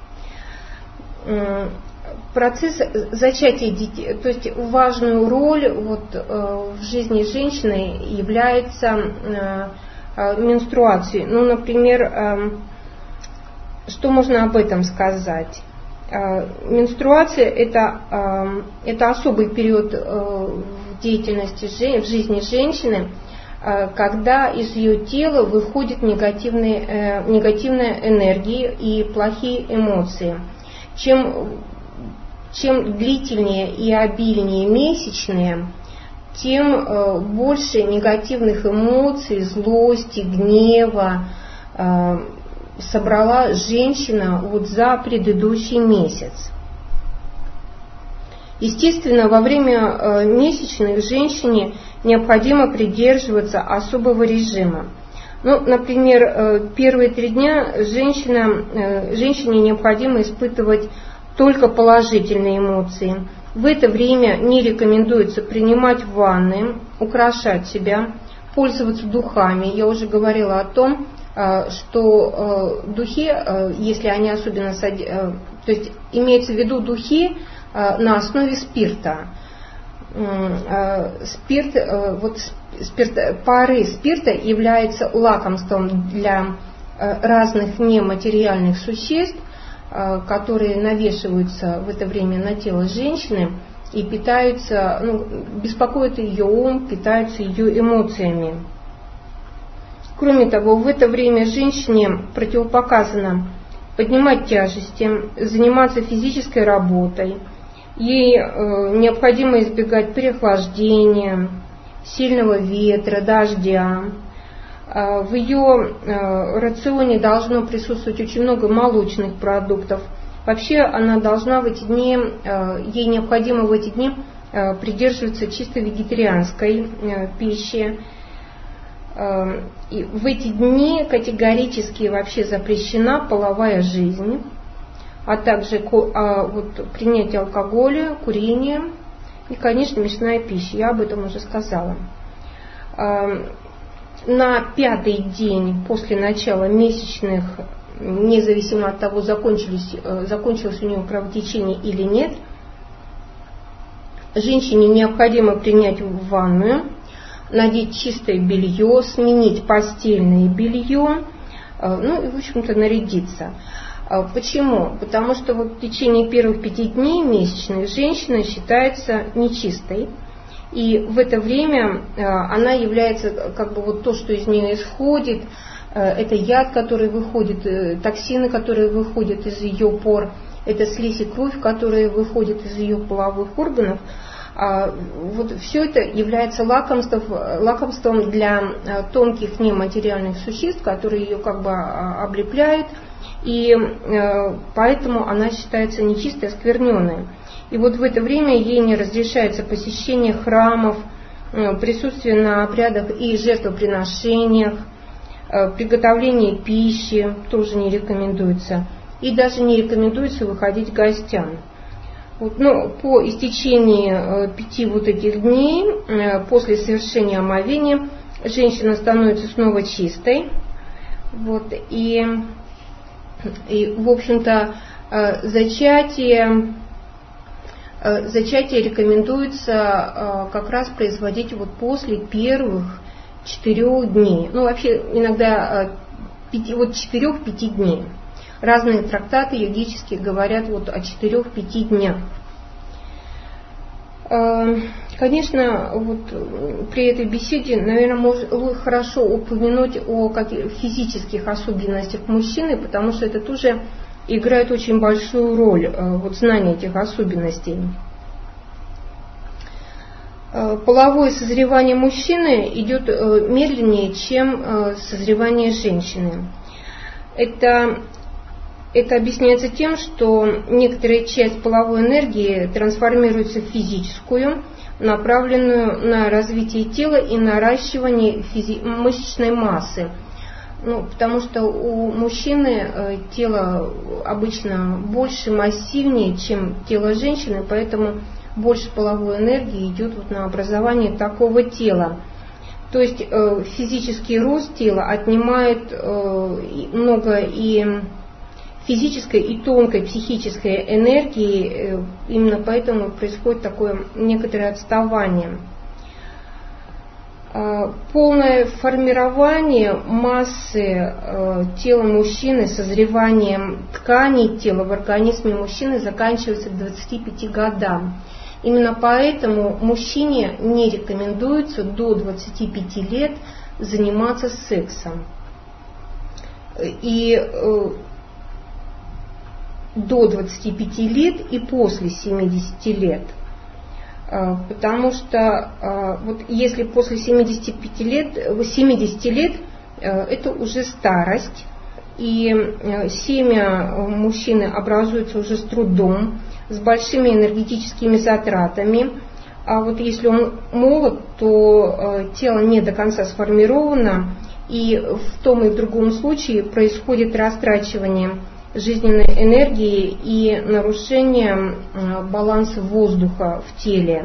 Процесс зачатия детей, то есть важную роль в жизни женщины является менструация. Например, что можно об этом сказать? Менструация это особый период в деятельности в жизни женщины, когда из ее тела выходит негативная энергия и плохие эмоции. Чем длительнее и обильнее месячные, тем больше негативных эмоций, злости, гнева собрала женщина за предыдущий месяц. Естественно, во время месячных женщине необходимо придерживаться особого режима. Например, первые 3 дня женщине необходимо испытывать только положительные эмоции. В это время не рекомендуется принимать ванны, украшать себя, пользоваться духами. Я уже говорила о том, что духи, если они особенно то есть имеется в виду духи на основе спирта. Пары спирта являются лакомством для разных нематериальных существ, которые навешиваются в это время на тело женщины и питаются, беспокоят ее ум, питаются ее эмоциями. Кроме того, в это время женщине противопоказано поднимать тяжести, заниматься физической работой. Ей необходимо избегать переохлаждения, сильного ветра, дождя. В ее рационе должно присутствовать очень много молочных продуктов. Вообще она должна ей необходимо в эти дни придерживаться чисто вегетарианской пищи. И в эти дни категорически вообще запрещена половая жизнь, а также принятие алкоголя, курение и, конечно, мясная пища. Я об этом уже сказала. На 5-й день после начала месячных, независимо от того, закончилось у нее кровотечение или нет, женщине необходимо принять ванную, надеть чистое белье, сменить постельное белье, и, в общем-то, нарядиться. Почему? Потому что в течение первых 5 дней месячных женщина считается нечистой, и в это время она является то, что из нее исходит, это яд, который выходит, токсины, которые выходят из ее пор, это слизь и кровь, которые выходят из ее половых органов, Вот все это является лакомством для тонких нематериальных существ, которые ее как бы облепляют, и поэтому она считается нечистой, оскверненной. И вот в это время ей не разрешается посещение храмов, присутствие на обрядах и жертвоприношениях, приготовление пищи тоже не рекомендуется. И даже не рекомендуется выходить к гостям. Вот, по истечении 5 вот этих дней, после совершения омовения, женщина становится снова чистой. Вот, и в общем-то, зачатие рекомендуется как раз производить вот после первых 4 дней. Вообще иногда от 4-5 дней. Разные трактаты йогические говорят вот о 4-5 днях. Конечно, вот при этой беседе, наверное, хорошо упомянуть о физических особенностях мужчины, потому что это тоже играет очень большую роль, вот знание этих особенностей. Половое созревание мужчины идет медленнее, чем созревание женщины. Это объясняется тем, что некоторая часть половой энергии трансформируется в физическую, направленную на развитие тела и наращивание мышечной массы. Потому что у мужчины тело обычно больше, массивнее, чем тело женщины, поэтому больше половой энергии идет вот на образование такого тела. То есть физический рост тела отнимает много и физической и тонкой психической энергии, именно поэтому происходит такое некоторое отставание. Полное формирование массы тела мужчины, созреванием тканей тела в организме мужчины заканчивается к 25 годам. Именно поэтому мужчине не рекомендуется до 25 лет заниматься сексом. И до 25 лет и после 70 лет. Потому что вот если после 70 лет это уже старость, и семя мужчины образуется уже с трудом, с большими энергетическими затратами. А вот если он молод, то тело не до конца сформировано, и в том и в другом случае происходит растрачивание жизненной энергии и нарушение баланса воздуха в теле.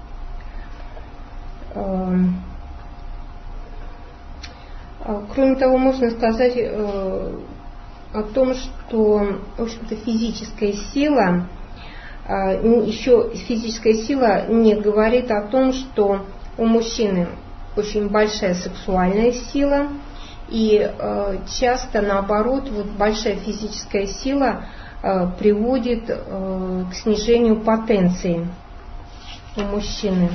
Кроме того, можно сказать о том, что, в общем-то, физическая сила не говорит о том, что у мужчины очень большая сексуальная сила, и часто наоборот, вот большая физическая сила приводит к снижению потенции у мужчины.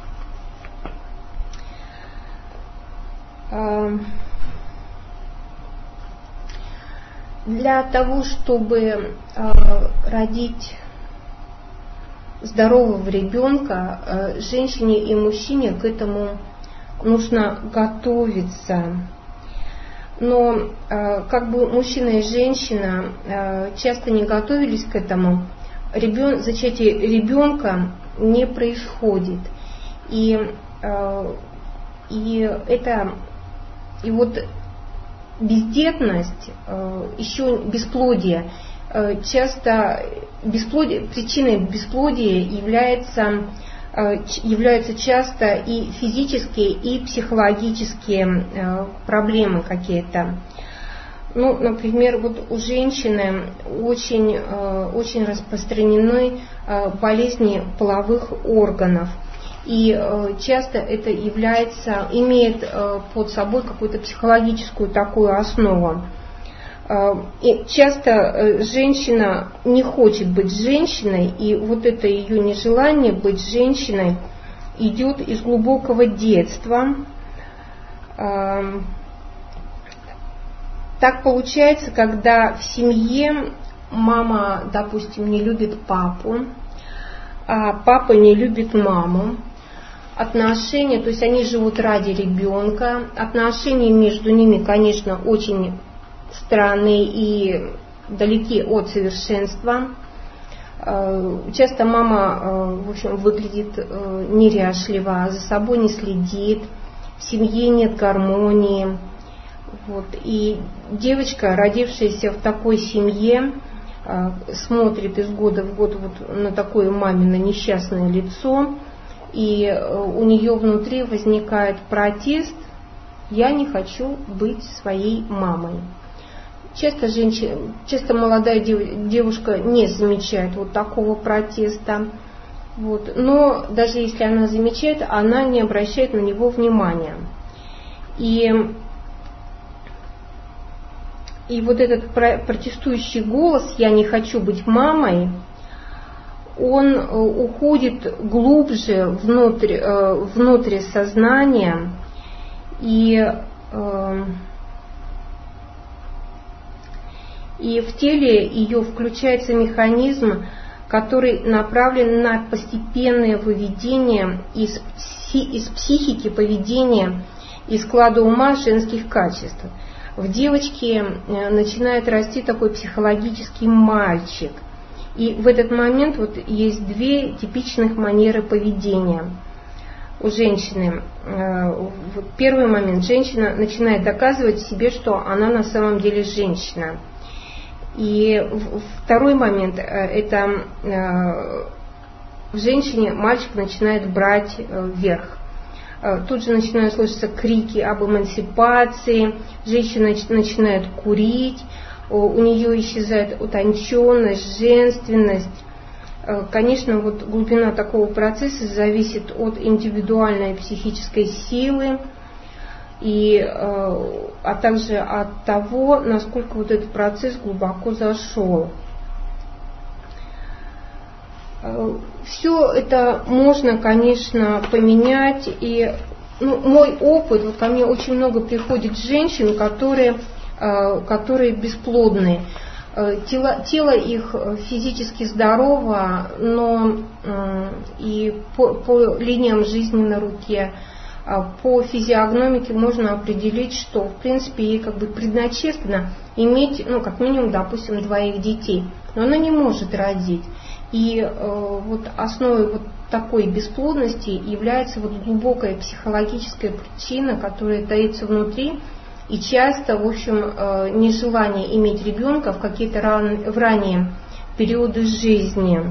Для того, чтобы родить здорового ребенка, женщине и мужчине к этому нужно готовиться. Но как бы мужчина и женщина часто не готовились к этому, зачатие ребенка не происходит. И вот бездетность, еще бесплодие, причиной бесплодия являются часто и физические, и психологические проблемы какие-то. Например, вот у женщины очень распространены болезни половых органов. И часто это имеет под собой какую-то психологическую такую основу. И часто женщина не хочет быть женщиной, и вот это ее нежелание быть женщиной идет из глубокого детства. Так получается, когда в семье мама, допустим, не любит папу, а папа не любит маму. Отношения, то есть они живут ради ребенка. Отношения между ними, конечно, очень странные и далеки от совершенства. Часто мама, в общем, выглядит неряшливо, за собой не следит, в семье нет гармонии. Вот. И девочка, родившаяся в такой семье, смотрит из года в год вот на такое мамино несчастное лицо, и у нее внутри возникает протест: я не хочу быть своей мамой. Часто молодая девушка не замечает вот такого протеста. Вот. Но даже если она замечает, она не обращает на него внимания. И вот этот протестующий голос «я не хочу быть мамой», он уходит глубже внутрь сознания, и в теле ее включается механизм, который направлен на постепенное выведение из психики поведения и склада ума женских качеств. В девочке начинает расти такой психологический мальчик. И в этот момент вот есть две типичных манеры поведения у женщины. Первый момент: женщина начинает доказывать себе, что она на самом деле женщина. И второй момент: это в женщине мальчик начинает брать верх. Тут же начинают слышаться крики об эмансипации, женщина начинает курить, у нее исчезает утонченность, женственность. Конечно, вот глубина такого процесса зависит от индивидуальной психической силы, а также от того, насколько вот этот процесс глубоко зашел. Все это можно, конечно, поменять. И мой опыт, вот ко мне очень много приходит женщин, которые бесплодны. Тело их физически здорово, но и по линиям жизни на руке, по физиогномике можно определить, что в принципе ей как бы предначертано иметь, как минимум, допустим, 2 детей, но она не может родить. И вот основой вот такой бесплодности является вот глубокая психологическая причина, которая таится внутри, и часто, в общем, нежелание иметь ребенка в какие-то ранние периоды жизни.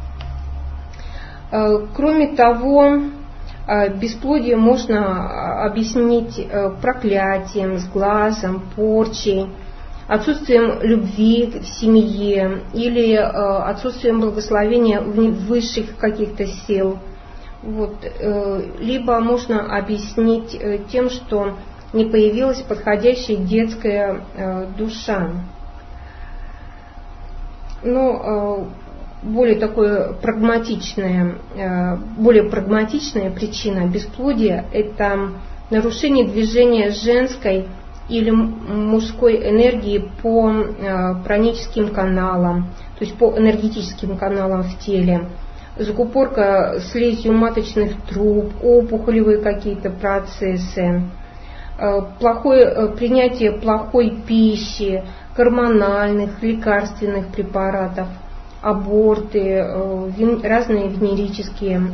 Кроме того, бесплодие можно объяснить проклятием, сглазом, порчей, отсутствием любви в семье или отсутствием благословения высших каких-то сил. Вот. Либо можно объяснить тем, что не появилась подходящая детская душа. Но более прагматичная причина бесплодия – это нарушение движения женской или мужской энергии по праническим каналам, то есть по энергетическим каналам в теле, закупорка слизью маточных труб, опухолевые какие-то процессы, принятие плохой пищи, гормональных, лекарственных препаратов, аборты, разные венерические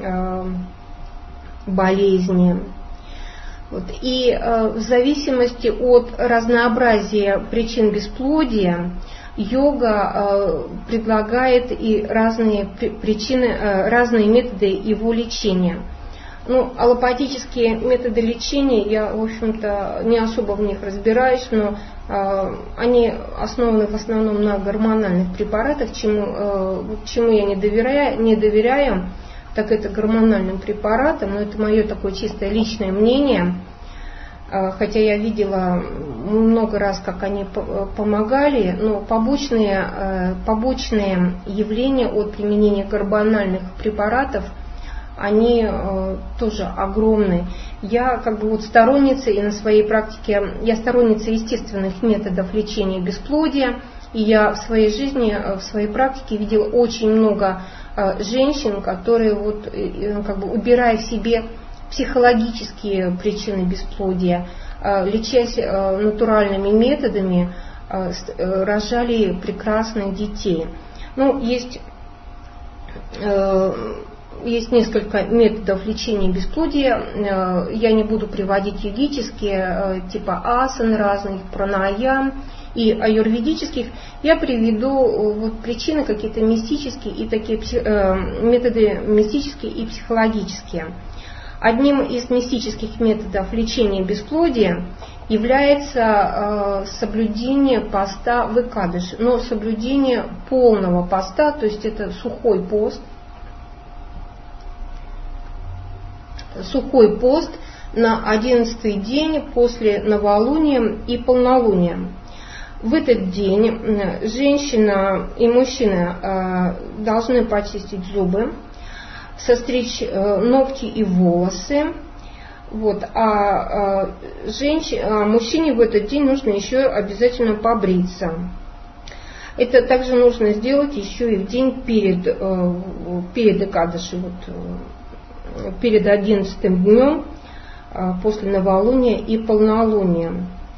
болезни. Вот. И в зависимости от разнообразия причин бесплодия йога предлагает и разные методы его лечения. Аллопатические методы лечения, я, в общем-то, не особо в них разбираюсь, но они основаны в основном на гормональных препаратах, чему я не доверяю, так это гормональным препаратам, но это мое такое чистое личное мнение, хотя я видела много раз, как они помогали, но побочные явления от применения гормональных препаратов, они тоже огромны. Я сторонница, и на своей практике я сторонница естественных методов лечения бесплодия, И я в своей жизни, в своей практике видела очень много женщин, которые вот, как бы убирая в себе психологические причины бесплодия, лечась натуральными методами, рожали прекрасных детей. Ну, есть несколько методов лечения бесплодия. Я не буду приводить йогические, типа асан разных, пранаям и аюрведических. Я приведу вот причины какие-то мистические и такие методы мистические и психологические. Одним из мистических методов лечения бесплодия является соблюдение поста в Экадаши, но соблюдение полного поста, то есть это сухой пост на 11-й день после новолуния и полнолуния. В этот день женщина и мужчина должны почистить зубы, состричь ногти и волосы. Вот. А мужчине в этот день нужно еще обязательно побриться. Это также нужно сделать еще и в день перед Экадаши, вот, перед 11-м днем после новолуния и полнолуния.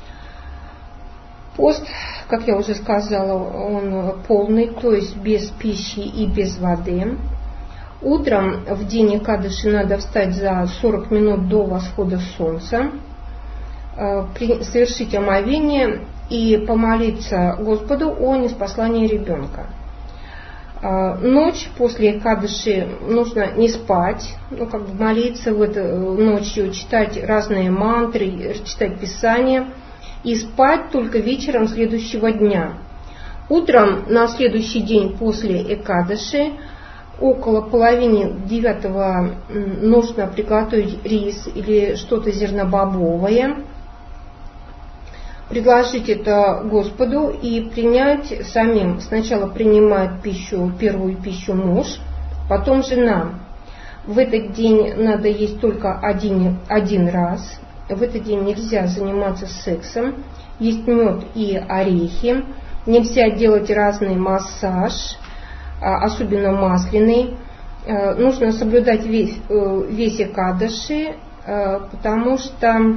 Пост, как я уже сказала, он полный, то есть без пищи и без воды. Утром в день Экадаши надо встать за 40 минут до восхода солнца, совершить омовение и помолиться Господу о ниспослании ребенка. Ночь после Экадаши нужно не спать, молиться в эту ночью, читать разные мантры, читать Писание и спать только вечером следующего дня. Утром на следующий день после Экадаши около половины 9-го нужно приготовить рис или что-то зернобобовое, предложить это Господу и принять самим. Сначала принимает первую пищу муж, потом жена. В этот день надо есть только один раз. В этот день нельзя заниматься сексом, есть мед и орехи, нельзя делать разный массаж, особенно масляный. Нужно соблюдать весь Экадаши, потому что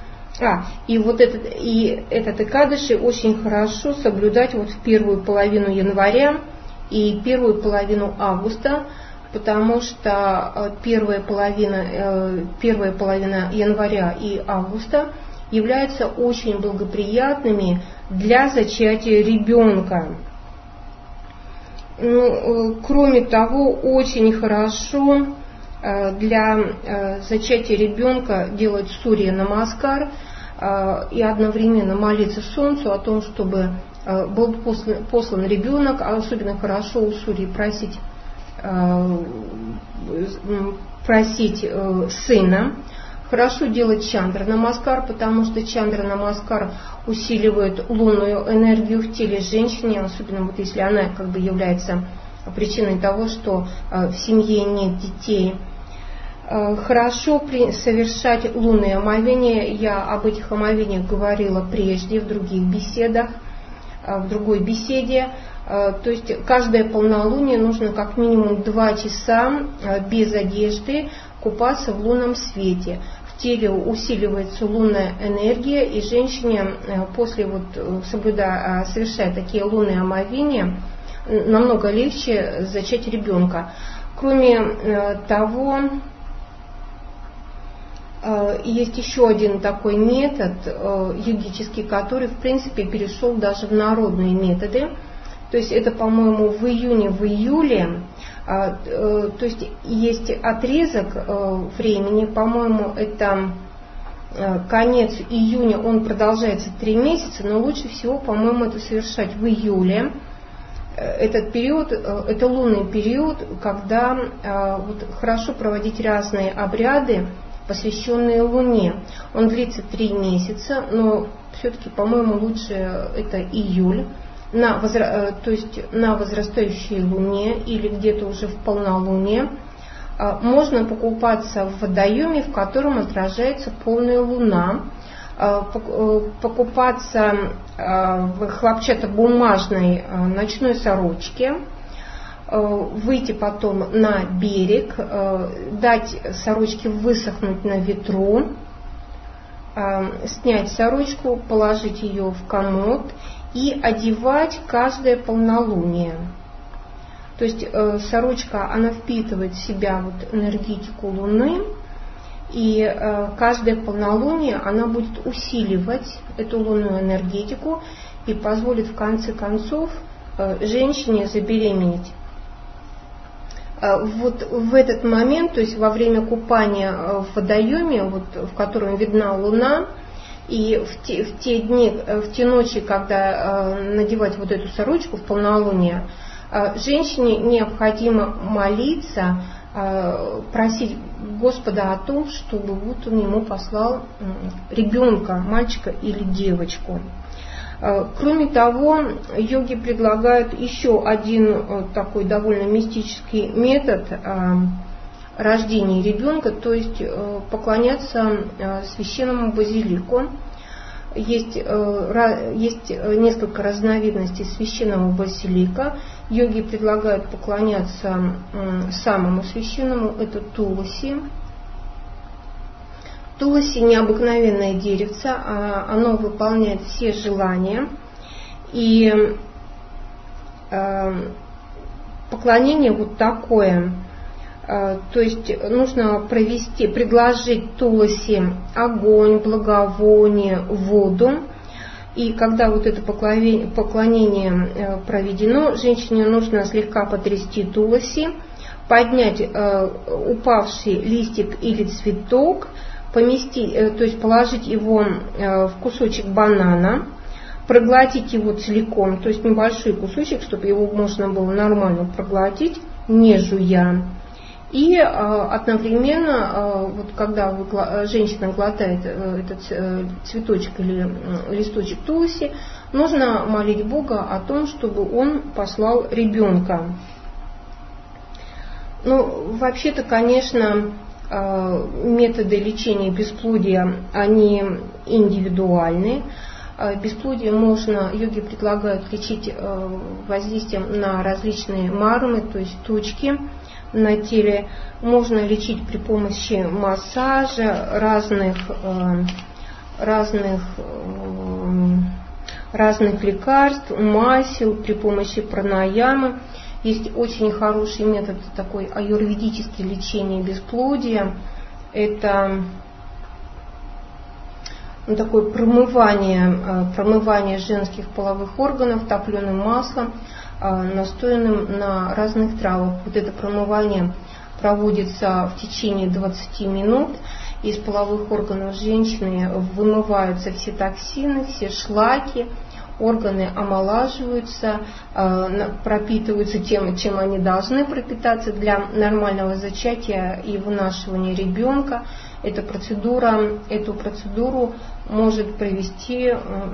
этот Экадаши очень хорошо соблюдать вот в первую половину января и первую половину августа, потому что первая половина января и августа являются очень благоприятными для зачатия ребенка. Кроме того, очень хорошо для зачатия ребенка делать сурья намаскар и одновременно молиться Солнцу о том, чтобы был послан ребенок, а особенно хорошо у сурьи просить сына. Хорошо делать чандра намаскар, потому что чандра намаскар усиливает лунную энергию в теле женщины, особенно вот если она является причиной того, что в семье нет детей. Хорошо совершать лунные омовения. Я об этих омовениях говорила прежде в других беседах, в другой беседе. То есть каждое полнолуние нужно как минимум 2 часа без одежды купаться в лунном свете. В теле усиливается лунная энергия, и женщине после совершая такие лунные омовения намного легче зачать ребенка. Кроме того, есть еще один такой метод йогический, который в принципе перешел даже в народные методы. То есть это, по-моему, в июне, в июле. То есть есть отрезок времени, по-моему, это конец июня, он продолжается 3 месяца, но лучше всего, по-моему, это совершать в июле. Этот период, это лунный период, когда хорошо проводить разные обряды, посвященные Луне. Он длится 3 месяца, но все-таки, по-моему, лучше это июль. То есть на возрастающей Луне или где-то уже в полнолуние можно покупаться в водоеме, в котором отражается полная Луна. покупаться в хлопчатобумажной ночной сорочке, выйти потом на берег, дать сорочке высохнуть на ветру, снять сорочку, положить ее в комод и одевать каждое полнолуние. То есть сорочка, она впитывает в себя вот энергетику Луны, и каждое полнолуние она будет усиливать эту лунную энергетику и позволит в конце концов женщине забеременеть. Вот в этот момент, то есть во время купания в водоеме, вот, в котором видна Луна, и в те дни, в те ночи, когда надевать вот эту сорочку в полнолуние, женщине необходимо молиться, просить Господа о том, чтобы вот он ему послал ребенка, мальчика или девочку. Кроме того, йоги предлагают еще один такой довольно мистический метод рождения ребенка, то есть поклоняться священному базилику. Есть несколько разновидностей священного базилика. Йоги предлагают поклоняться самому священному, это Туласи. Туласи необыкновенное деревце, оно выполняет все желания. И поклонение вот такое. То есть нужно предложить Туласи огонь, благовоние, воду. И когда вот это поклонение проведено, женщине нужно слегка потрясти Туласи, поднять упавший листик или цветок, то есть положить его в кусочек банана, проглотить его целиком, то есть небольшой кусочек, чтобы его можно было нормально проглотить, не жуя. И одновременно, вот когда женщина глотает этот цветочек или листочек Туласи, нужно молить Бога о том, чтобы он послал ребенка. Ну, вообще-то, конечно, методы лечения бесплодия, они индивидуальны. Бесплодие йоги предлагают лечить воздействием на различные мармы, то есть точки на теле. Можно лечить при помощи массажа, разных лекарств, масел, при помощи пранаямы. Есть очень хороший метод такой аюрведический лечения бесплодия. Это такое промывание женских половых органов топленым маслом, настоянным на разных травах. Вот это промывание проводится в течение 20 минут. Из половых органов женщины вымываются все токсины, все шлаки, органы омолаживаются, пропитываются тем, чем они должны пропитаться для нормального зачатия и вынашивания ребенка. Эту процедуру может провести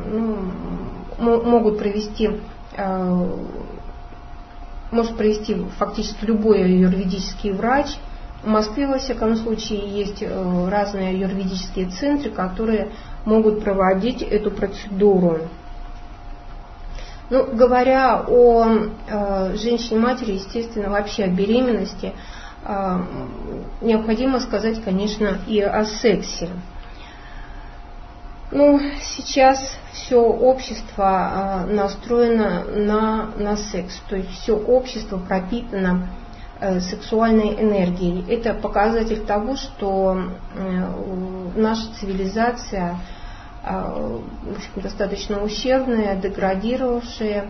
фактически любой аюрведический врач. В Москве, во всяком случае, есть разные аюрведические центры, которые могут проводить эту процедуру. Ну, говоря о женщине-матери, естественно, вообще о беременности, необходимо сказать, конечно, и о сексе. Ну, сейчас все общество настроено на секс, то есть все общество пропитано сексуальной энергией. Это показатель того, что наша цивилизация в общем, достаточно ущербная, деградировавшая,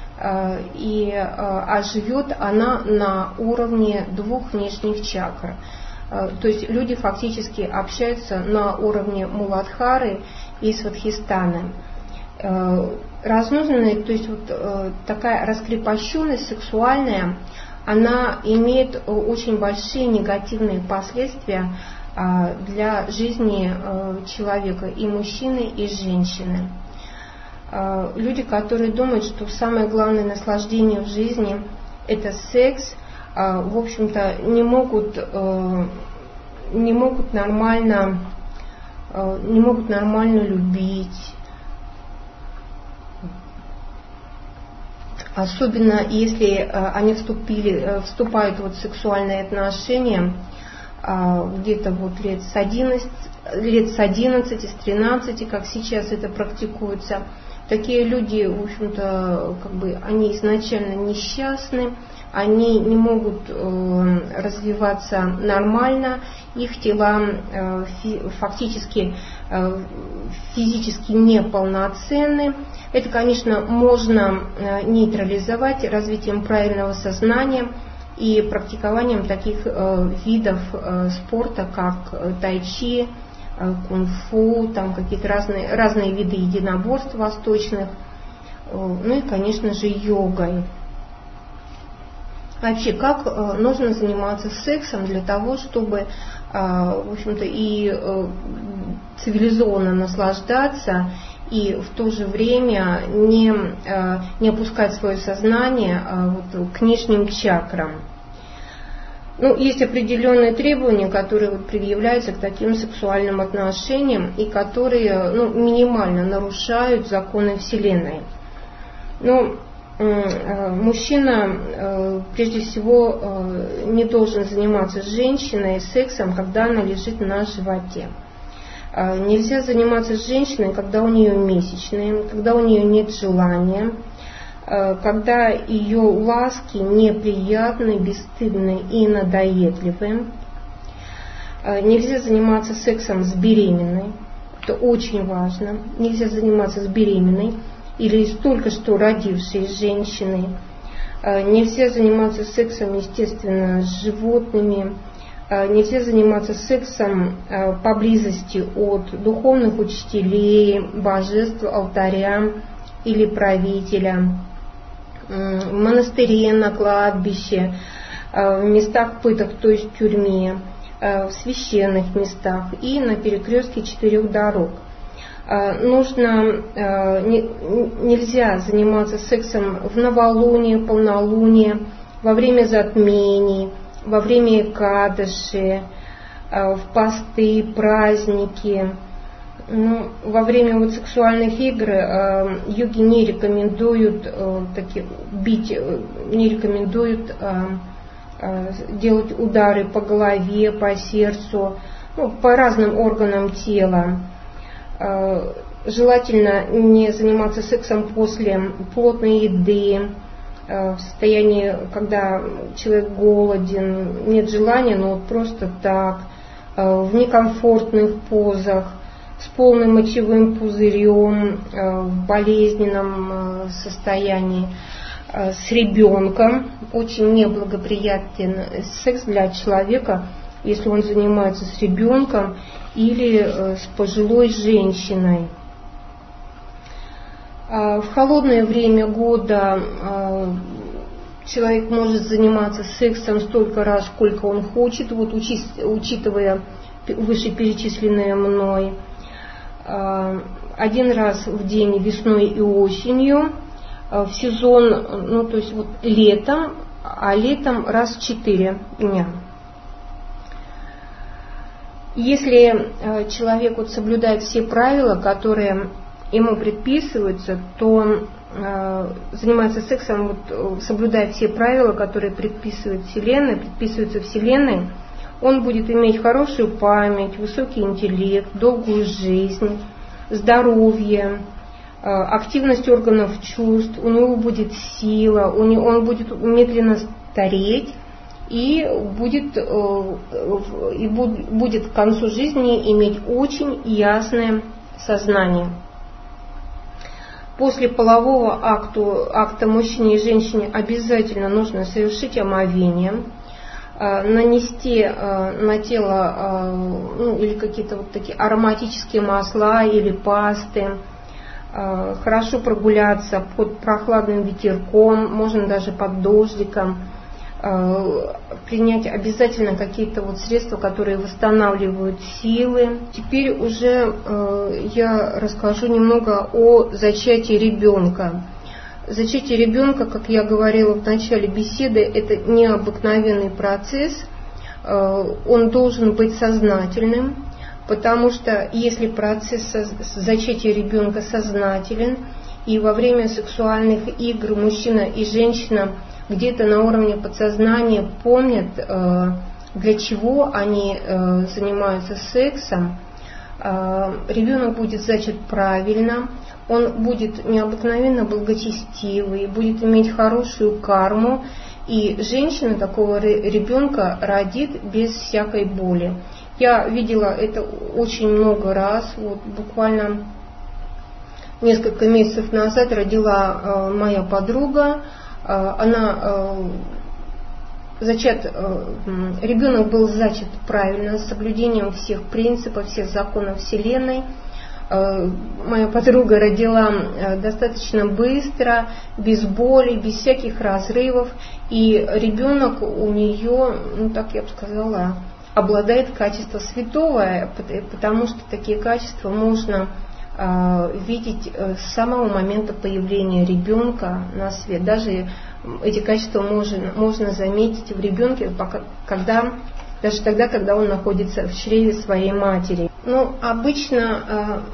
а живет она на уровне 2 внешних чакр. То есть люди фактически общаются на уровне Муладхары и Свадхистаны. Разнузданная, то есть вот такая раскрепощенность сексуальная, она имеет очень большие негативные последствия для жизни человека, и мужчины, и женщины. Люди, которые думают, что самое главное наслаждение в жизни – это секс, в общем-то, не могут нормально не могут нормально любить. Особенно если они вступают в сексуальные отношения где-то вот лет с 11, с 13, как сейчас это практикуется. Такие люди, в общем-то, они изначально несчастны, они не могут развиваться нормально, их тела фактически физически неполноценны. Это, конечно, можно нейтрализовать развитием правильного сознания и практикованием таких видов спорта, как тайчи, кунг-фу, там какие-то разные виды единоборств восточных, ну и, конечно же, йогой. Вообще, как нужно заниматься сексом для того, чтобы, в общем-то, и цивилизованно наслаждаться, и в то же время не опускать свое сознание к нижним чакрам. Ну, есть определенные требования, которые предъявляются к таким сексуальным отношениям и которые минимально нарушают законы Вселенной. Но мужчина, прежде всего, не должен заниматься с женщиной сексом, когда она лежит на животе. Нельзя заниматься с женщиной, когда у нее месячные, когда у нее нет желания, когда ее ласки неприятны, бесстыдны и надоедливы. Нельзя заниматься сексом с беременной, это очень важно. Нельзя заниматься с беременной или с только что родившей женщиной. Нельзя заниматься сексом, естественно, с животными. Нельзя заниматься сексом поблизости от духовных учителей, божеств, алтаря или правителя, в монастыре, на кладбище, в местах пыток, то есть в тюрьме, в священных местах и на перекрестке 4 дорог. Нельзя заниматься сексом в новолуние, полнолуние, во время затмений, во время экадаши, в посты, праздники. Во время сексуальных игр йоги не рекомендуют не рекомендуют делать удары по голове, по сердцу, по разным органам тела. Желательно не заниматься сексом после плотной еды, в состоянии, когда человек голоден, нет желания, но просто так, в некомфортных позах, с полным мочевым пузырем, в болезненном состоянии, с ребенком. Очень неблагоприятен секс для человека, если он занимается с ребенком или с пожилой женщиной. В холодное время года человек может заниматься сексом столько раз, сколько он хочет, учитывая вышеперечисленное мной. 1 раз в день весной и осенью, в сезон, то есть летом, а летом раз в 4 дня. Если человек соблюдает все правила, которые ему предписываются, то занимается сексом, соблюдая все правила, которые предписываются Вселенной, он будет иметь хорошую память, высокий интеллект, долгую жизнь, здоровье, активность органов чувств, у него будет сила, он будет медленно стареть и будет к концу жизни иметь очень ясное сознание. После полового акта мужчине и женщине обязательно нужно совершить омовение, нанести на тело или какие-то такие ароматические масла или пасты, хорошо прогуляться под прохладным ветерком, можно даже под дождиком, принять обязательно какие-то средства, которые восстанавливают силы. Теперь уже я расскажу немного о зачатии ребенка. Зачатие ребенка, как я говорила в начале беседы, это необыкновенный процесс. Он должен быть сознательным, потому что если процесс зачатия ребенка сознателен, и во время сексуальных игр мужчина и женщина где-то на уровне подсознания помнят, для чего они занимаются сексом, ребенок будет зачат правильно, он будет необыкновенно благочестивый, будет иметь хорошую карму, и женщина такого ребенка родит без всякой боли. Я видела это очень много раз, вот буквально несколько месяцев назад родила моя подруга, ребенок был зачат правильно, с соблюдением всех принципов, всех законов Вселенной. Моя подруга родила достаточно быстро, без боли, без всяких разрывов, и ребенок у нее, так я бы сказала, обладает качеством святого, потому что такие качества можно видеть с самого момента появления ребенка на свет. Даже эти качества можно заметить в ребенке, даже тогда, когда он находится в чреве своей матери. Но обычно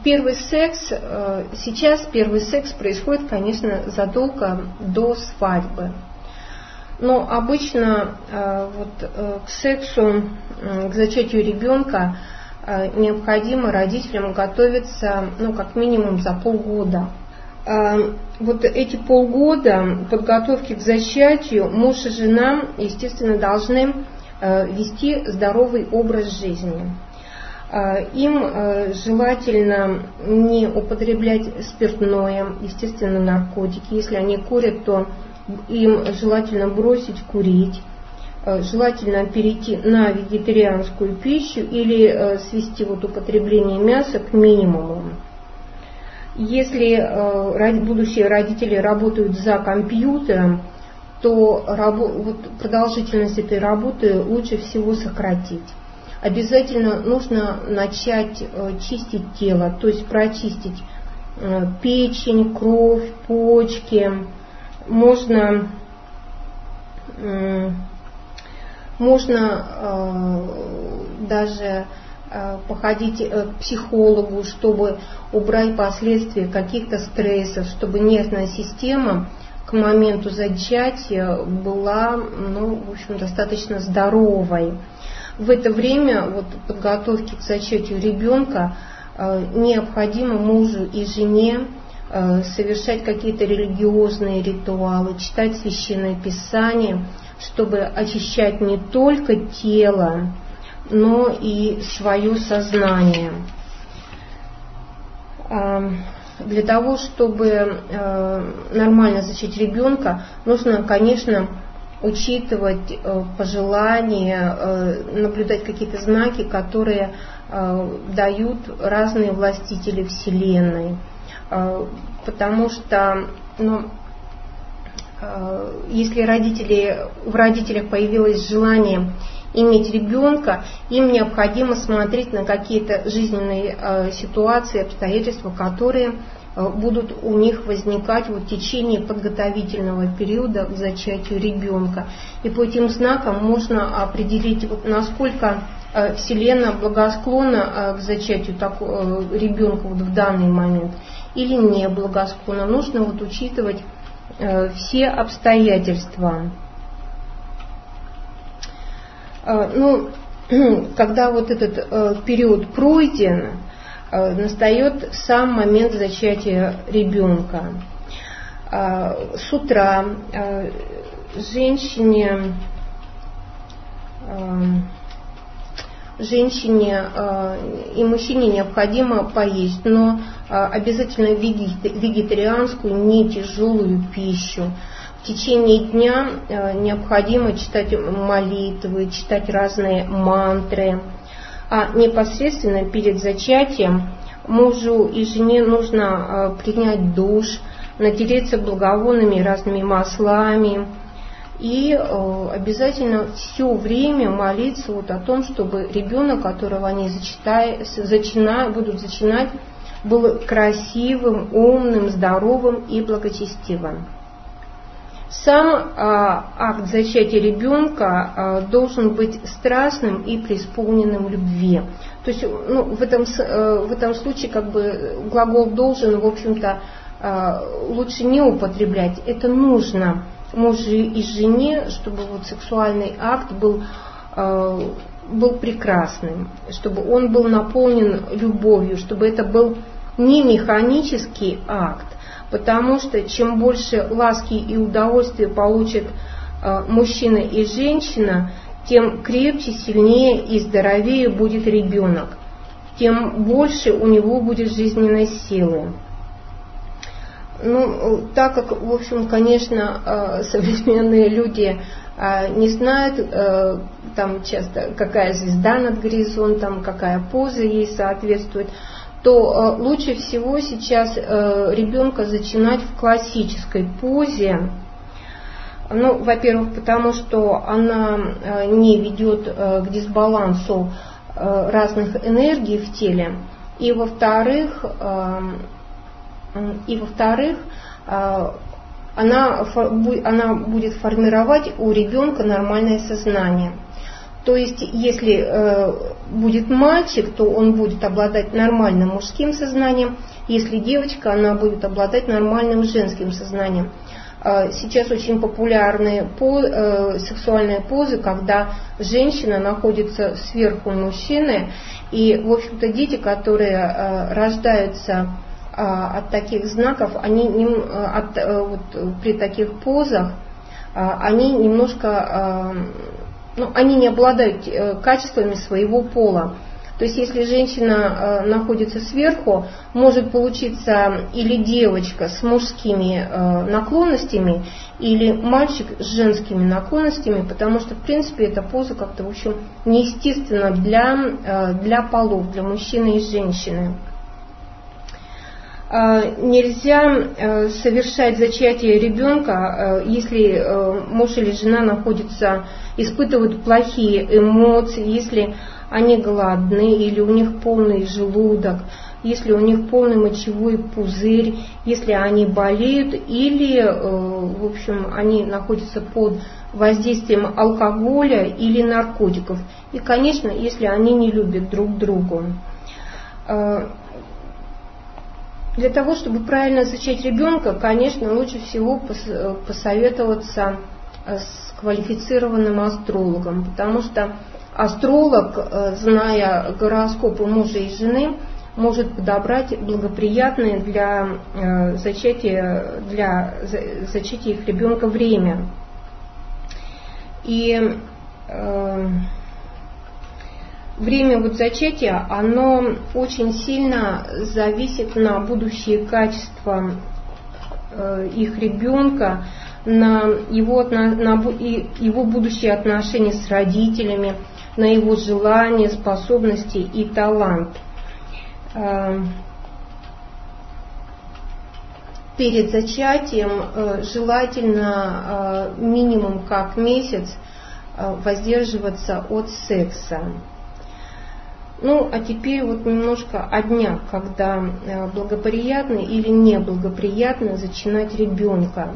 сейчас первый секс происходит, конечно, задолго до свадьбы. Но обычно к сексу, к зачатию ребенка необходимо родителям готовиться, как минимум за полгода. Вот эти полгода подготовки к зачатию муж и жена, естественно, должны вести здоровый образ жизни. Им желательно не употреблять спиртное, естественно, наркотики. Если они курят, то им желательно бросить курить. Желательно перейти на вегетарианскую пищу или свести употребление мяса к минимуму. Если будущие родители работают за компьютером, то продолжительность этой работы лучше всего сократить. Обязательно нужно начать чистить тело, то есть прочистить печень, кровь, почки. Можно даже походить к психологу, чтобы убрать последствия каких-то стрессов, чтобы нервная система к моменту зачатия была, достаточно здоровой. В это время подготовки к зачатию ребенка необходимо мужу и жене совершать какие-то религиозные ритуалы, читать священное писание, чтобы очищать не только тело, но и свое сознание. Для того, чтобы нормально зачать ребенка, нужно, конечно, учитывать пожелания, наблюдать какие-то знаки, которые дают разные властители Вселенной. Потому что если в родителях появилось желание иметь ребенка, им необходимо смотреть на какие-то жизненные ситуации, обстоятельства, которые будут у них возникать в течение подготовительного периода к зачатию ребенка. И по этим знакам можно определить, насколько Вселенная благосклонна к зачатию ребенка в данный момент или не благосклонна. Нужно учитывать все обстоятельства. Когда этот период пройден, настает сам момент зачатия ребенка. С утра женщине и мужчине необходимо поесть, но обязательно вегетарианскую, не тяжелую пищу. В течение дня необходимо читать молитвы, читать разные мантры. А непосредственно перед зачатием мужу и жене нужно принять душ, натереться благовонными разными маслами и обязательно все время молиться о том, чтобы ребенок, которого они будут зачинать, был красивым, умным, здоровым и благочестивым. Сам акт зачатия ребенка должен быть страстным и преисполненным любви. То есть в этом случае как бы глагол «должен», в общем-то, лучше не употреблять. Это нужно мужу и жене, чтобы вот сексуальный акт был прекрасным, чтобы он был наполнен любовью, чтобы это был не механический акт, потому что чем больше ласки и удовольствия получат мужчина и женщина, тем крепче, сильнее и здоровее будет ребенок, тем больше у него будет жизненной силы. Так как, в общем, конечно, современные люди не знают там часто, какая звезда над горизонтом, какая поза ей соответствует, то лучше всего сейчас ребенка зачинать в классической позе. Во-первых, потому что она не ведет к дисбалансу разных энергий в теле, и во-вторых, она будет формировать у ребенка нормальное сознание. То есть, если будет мальчик, то он будет обладать нормальным мужским сознанием, если девочка, она будет обладать нормальным женским сознанием. Сейчас очень популярны сексуальные позы, когда женщина находится сверху мужчины, и, в общем-то, дети, которые рождаются от таких знаков, при таких позах, они немножко, они не обладают качествами своего пола. То есть, если женщина находится сверху, может получиться или девочка с мужскими наклонностями, или мальчик с женскими наклонностями, потому что, в принципе, эта поза как-то, в общем, неестественна для полов, для мужчины и женщины. Нельзя совершать зачатие ребенка, если муж или жена испытывают плохие эмоции, если они голодны, или у них полный желудок, если у них полный мочевой пузырь, если они болеют, или, в общем, они находятся под воздействием алкоголя или наркотиков. И, конечно, если они не любят друг друга. Для того, чтобы правильно зачать ребенка, конечно, лучше всего посоветоваться с квалифицированным астрологом, потому что астролог, зная гороскопы мужа и жены, может подобрать благоприятное для зачатия их ребенка время. И время зачатия, оно очень сильно зависит на будущие качества их ребенка, на его будущие отношения с родителями, на его желания, способности и талант. Перед зачатием желательно минимум как месяц воздерживаться от секса. А теперь немножко о днях, когда благоприятно или неблагоприятно зачинать ребенка.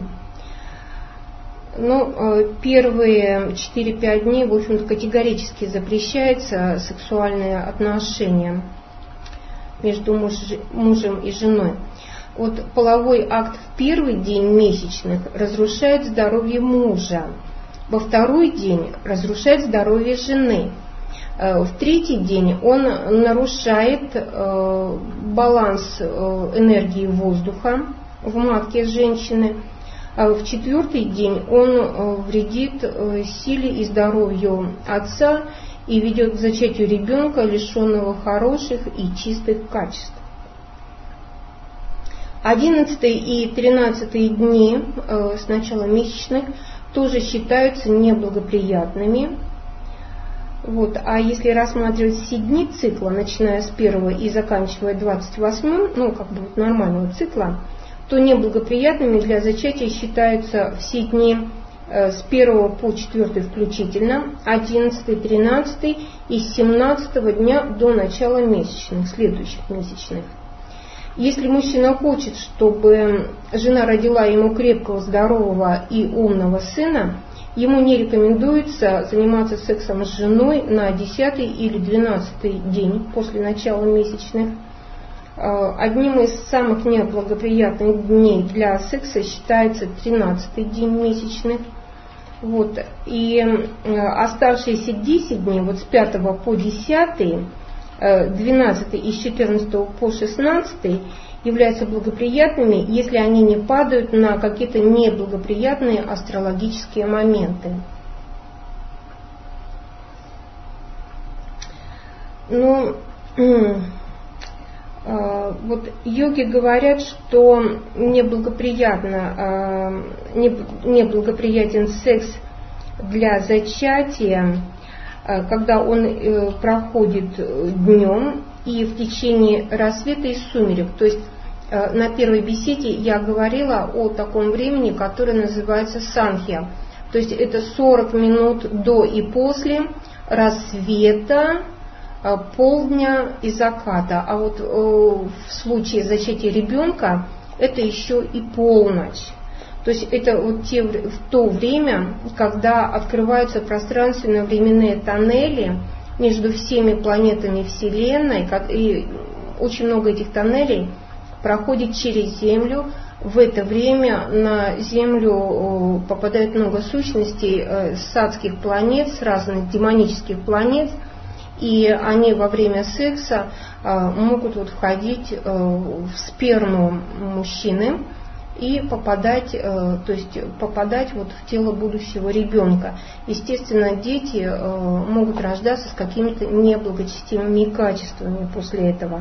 Первые 4-5 дней, в общем-то, категорически запрещается сексуальные отношения между мужем и женой. Половой акт в первый день месячных разрушает здоровье мужа, во второй день разрушает здоровье жены. В третий день он нарушает баланс энергии воздуха в матке женщины. В четвертый день он вредит силе и здоровью отца и ведет к зачатию ребенка, лишенного хороших и чистых качеств. 11 и 13 дни с начала месячных тоже считаются неблагоприятными. А если рассматривать все дни цикла, начиная с 1 и заканчивая 28, нормального цикла, то неблагоприятными для зачатия считаются все дни с 1 по 4 включительно, 11, 13 и с 17 дня до начала месячных, следующих месячных. Если мужчина хочет, чтобы жена родила ему крепкого, здорового и умного сына, ему не рекомендуется заниматься сексом с женой на 10-й или 12-й день после начала месячных. Одним из самых неблагоприятных дней для секса считается 13-й день месячных. Вот. И оставшиеся 10 дней, вот с 5 по 10, 12 и с 14 по 16 являются благоприятными, если они не падают на какие-то неблагоприятные астрологические моменты. Ну, вот йоги говорят, что неблагоприятен секс для зачатия, когда он проходит днем и в течение рассвета и сумерек. То есть на первой беседе я говорила о таком времени, которое называется санхья. То есть это 40 минут до и после рассвета, полдня и заката. А вот в случае зачатия ребенка это еще и полночь. То есть это вот в то время, когда открываются пространственно-временные тоннели между всеми планетами Вселенной, и очень много этих тоннелей проходит через Землю. В это время на Землю попадает много сущностей с адских планет, с разных демонических планет, и они во время секса могут вот входить в сперму мужчины и попадать вот в тело будущего ребенка. Естественно, дети могут рождаться с какими-то неблагочестивыми качествами после этого.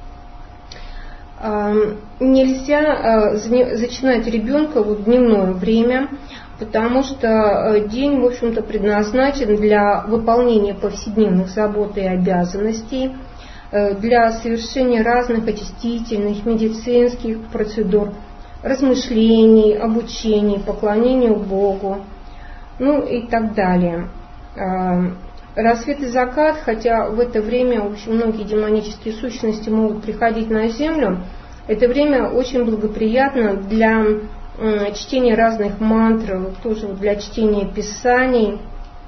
Нельзя зачинать ребенка в дневное время, потому что день, в общем-то, предназначен для выполнения повседневных забот и обязанностей, для совершения разных очистительных, медицинских процедур, размышлений, обучений, поклонению Богу, ну и так далее. Рассвет и закат, хотя в это время очень многие демонические сущности могут приходить на Землю, это время очень благоприятно для чтения разных мантр, тоже для чтения писаний.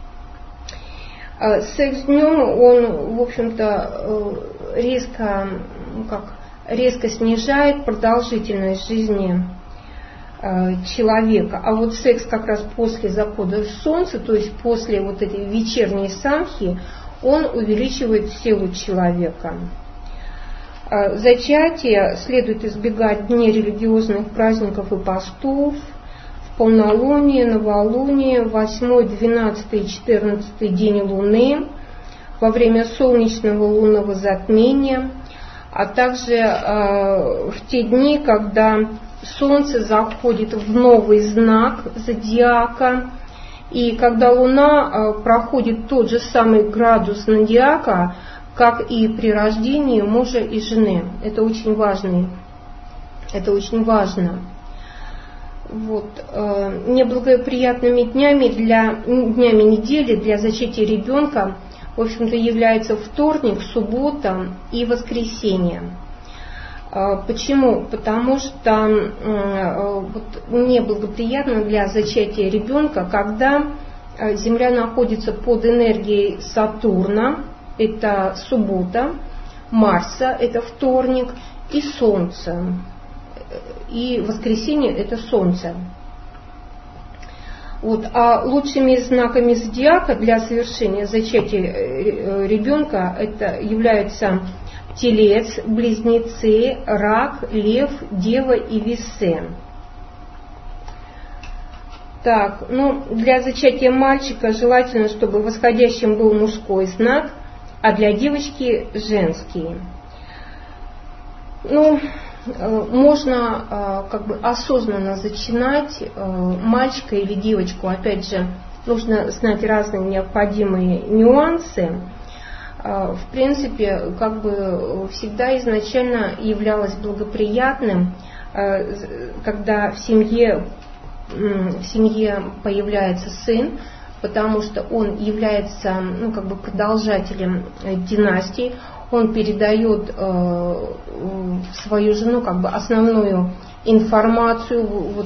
Секс днем, он, в общем-то, резко снижает продолжительность жизни человека. А вот секс как раз после захода солнца, то есть после вот этой вечерней самхи, он увеличивает силу человека. Зачатие следует избегать дней религиозных праздников и постов, в полнолуние, новолуние, 8, 12 и 14 день Луны, во время солнечного лунного затмения, а также в те дни, когда Солнце заходит в новый знак зодиака, и когда Луна проходит тот же самый градус зодиака, как и при рождении мужа и жены. Это очень важно. Вот. Неблагоприятными днями недели для зачатия ребенка, в общем-то, являются вторник, суббота и воскресенье. Почему? Потому что неблагоприятно для зачатия ребенка, когда Земля находится под энергией Сатурна, это суббота, Марса, это вторник, и Солнца. И воскресенье – это Солнце. Вот. А лучшими знаками зодиака для совершения зачатия ребенка это являются Телец, Близнецы, Рак, Лев, Дева и Весы. Так, для зачатия мальчика желательно, чтобы восходящим был мужской знак, а для девочки женский. Можно осознанно зачинать мальчика или девочку. Опять же, нужно знать разные необходимые нюансы. В принципе, всегда изначально являлось благоприятным, когда в семье появляется сын, потому что он является продолжателем династии, он передает в свою жену как бы основную информацию,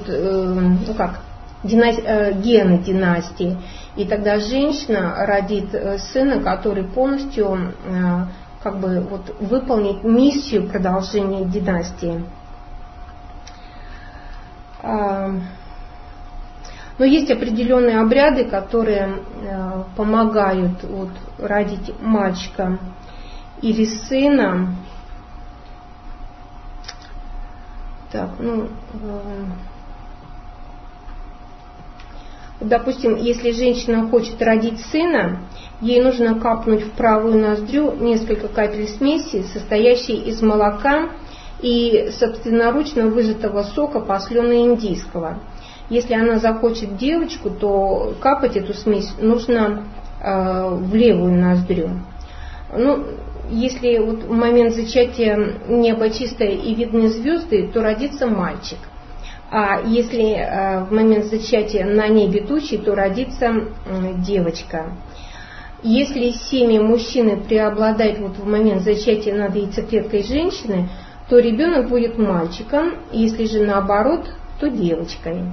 гены династии. И тогда женщина родит сына, который полностью выполнит миссию продолжения династии. Но есть определенные обряды, которые помогают родить мальчика или сына. Допустим, если женщина хочет родить сына, ей нужно капнуть в правую ноздрю несколько капель смеси, состоящей из молока и собственноручно выжатого сока послёна индийского. Если она захочет девочку, то капать эту смесь нужно в левую ноздрю. Если в момент зачатия небо чистое и видны звезды, то родится мальчик. А если в момент зачатия на небе тучи, то родится девочка. Если семя мужчины преобладает в момент зачатия над яйцеклеткой женщины, то ребенок будет мальчиком, если же наоборот, то девочкой.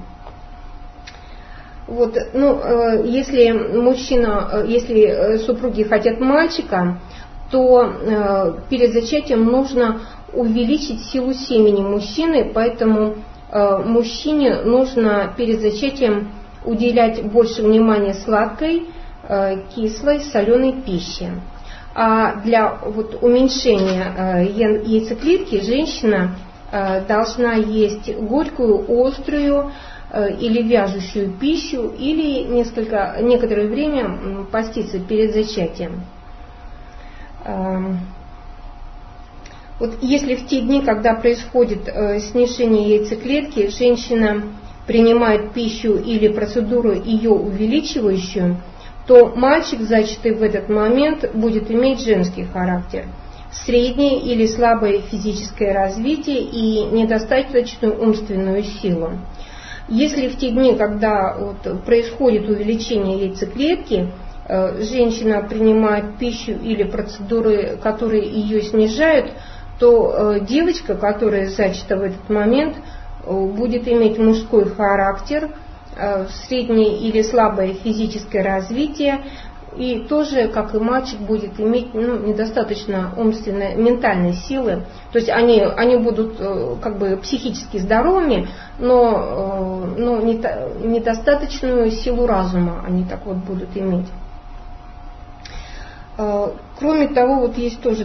Если супруги хотят мальчика, то перед зачатием нужно увеличить силу семени мужчины, поэтому мужчине нужно перед зачатием уделять больше внимания сладкой, кислой, соленой пище. А для уменьшения яйцеклетки женщина должна есть горькую, острую или вяжущую пищу, или некоторое время поститься перед зачатием. Если в те дни, когда происходит снижение яйцеклетки, женщина принимает пищу или процедуру ее увеличивающую, то мальчик, зачатый в этот момент, будет иметь женский характер, среднее или слабое физическое развитие и недостаточную умственную силу. Если в те дни, когда происходит увеличение яйцеклетки, женщина принимает пищу или процедуры, которые ее снижают, то девочка, которая зачата в этот момент, будет иметь мужской характер, среднее или слабое физическое развитие, и тоже, как и мальчик, будет иметь недостаточно умственной, ментальной силы. То есть они будут психически здоровыми, но недостаточную силу разума они будут иметь. Кроме того, есть тоже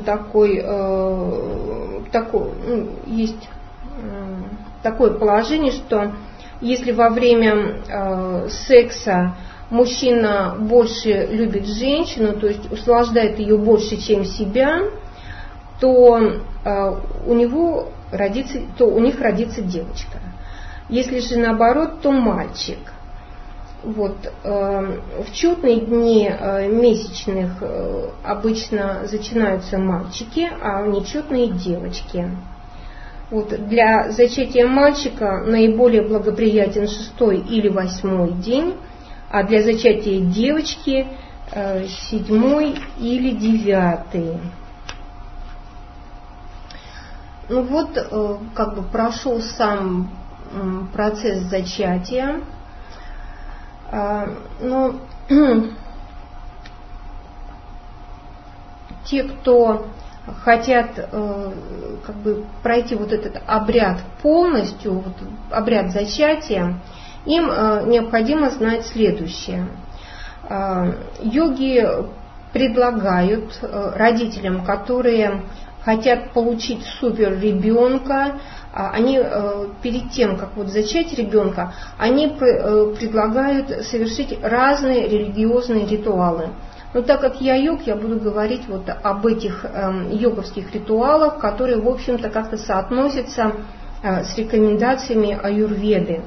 есть такое положение, что если во время секса мужчина больше любит женщину, то есть услаждает ее больше, чем себя, то у них родится девочка. Если же наоборот, то мальчик. В четные дни месячных обычно зачинаются мальчики, а в нечетные девочки. Для зачатия мальчика наиболее благоприятен 6-й или 8-й день, а для зачатия девочки 7-й или 9-й. Прошел сам процесс зачатия. Но те, кто хотят пройти этот обряд полностью, обряд зачатия, им необходимо знать следующее. Йоги предлагают родителям, которые хотят получить супер ребенка, они перед тем, как зачать ребенка, они предлагают совершить разные религиозные ритуалы. Но так как я йог, я буду говорить об этих йоговских ритуалах, которые, в общем-то, как-то соотносятся с рекомендациями аюрведы.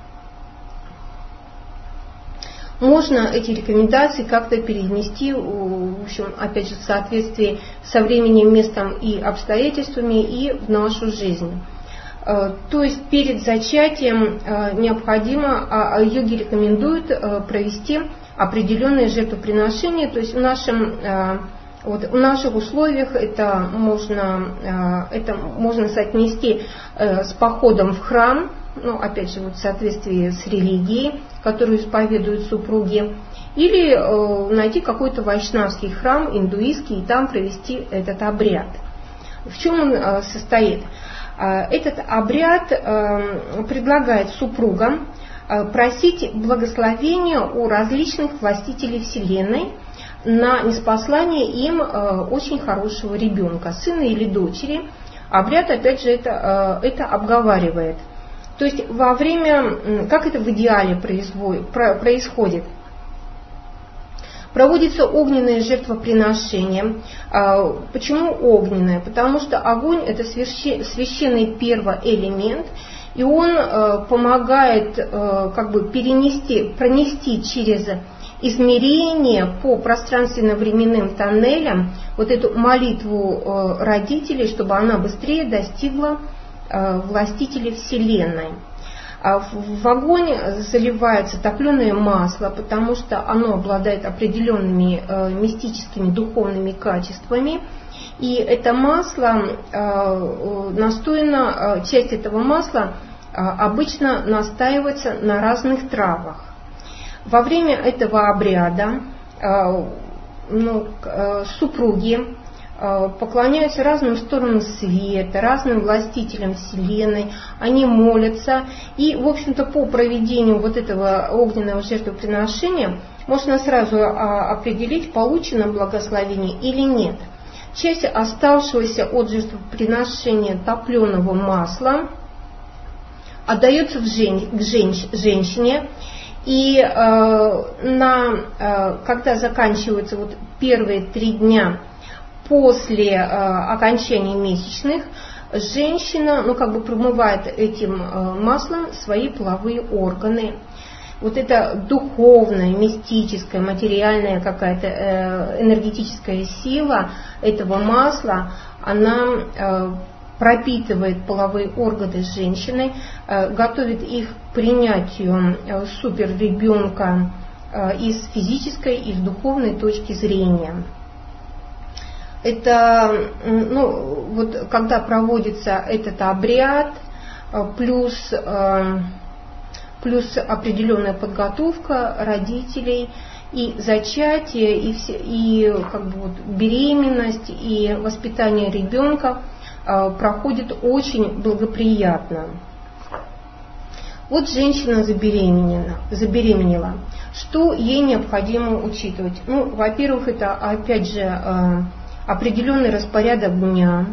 Можно эти рекомендации как-то перенести, в общем, опять же, в соответствии со временем, местом и обстоятельствами и в нашу жизнь. То есть перед зачатием необходимо, йоги рекомендуют провести определенные жертвоприношения. То есть в нашем Вот в наших условиях это можно соотнести с походом в храм, ну, опять же, вот в соответствии с религией, которую исповедуют супруги, или найти какой-то вайшнавский храм, индуистский, и там провести этот обряд. В чем он состоит? Этот обряд предлагает супругам просить благословения у различных властителей Вселенной на ниспослание им очень хорошего ребенка, сына или дочери. Обряд, опять же, это обговаривает. То есть во время, как это в идеале происходит? Проводится огненное жертвоприношение. Почему огненное? Потому что огонь – это священный первоэлемент, и он помогает как бы пронести через измерение по пространственно-временным тоннелям вот эту молитву родителей, чтобы она быстрее достигла властителей Вселенной. В огонь заливается топленое масло, потому что оно обладает определенными мистическими духовными качествами. И это масло настояно, часть этого масла обычно настаивается на разных травах. Во время этого обряда супруги поклоняются разным сторонам света, разным властителям Вселенной, они молятся. И, в общем-то, по проведению вот этого огненного жертвоприношения можно сразу определить, получено благословение или нет. Часть оставшегося от жертвоприношения топленого масла отдается к женщине. И когда заканчиваются вот первые 3 дня после окончания месячных, женщина промывает этим маслом свои половые органы. Вот эта духовная, мистическая, материальная какая-то энергетическая сила этого масла, она пропитывает половые органы женщины, готовит их к принятию суперребенка и с физической, и с духовной точки зрения. Это, вот когда проводится этот обряд, плюс определенная подготовка родителей, и зачатие, и беременность, и воспитание ребенка проходит очень благоприятно. Вот женщина забеременела. Что ей необходимо учитывать? Во-первых, это опять же определенный распорядок дня,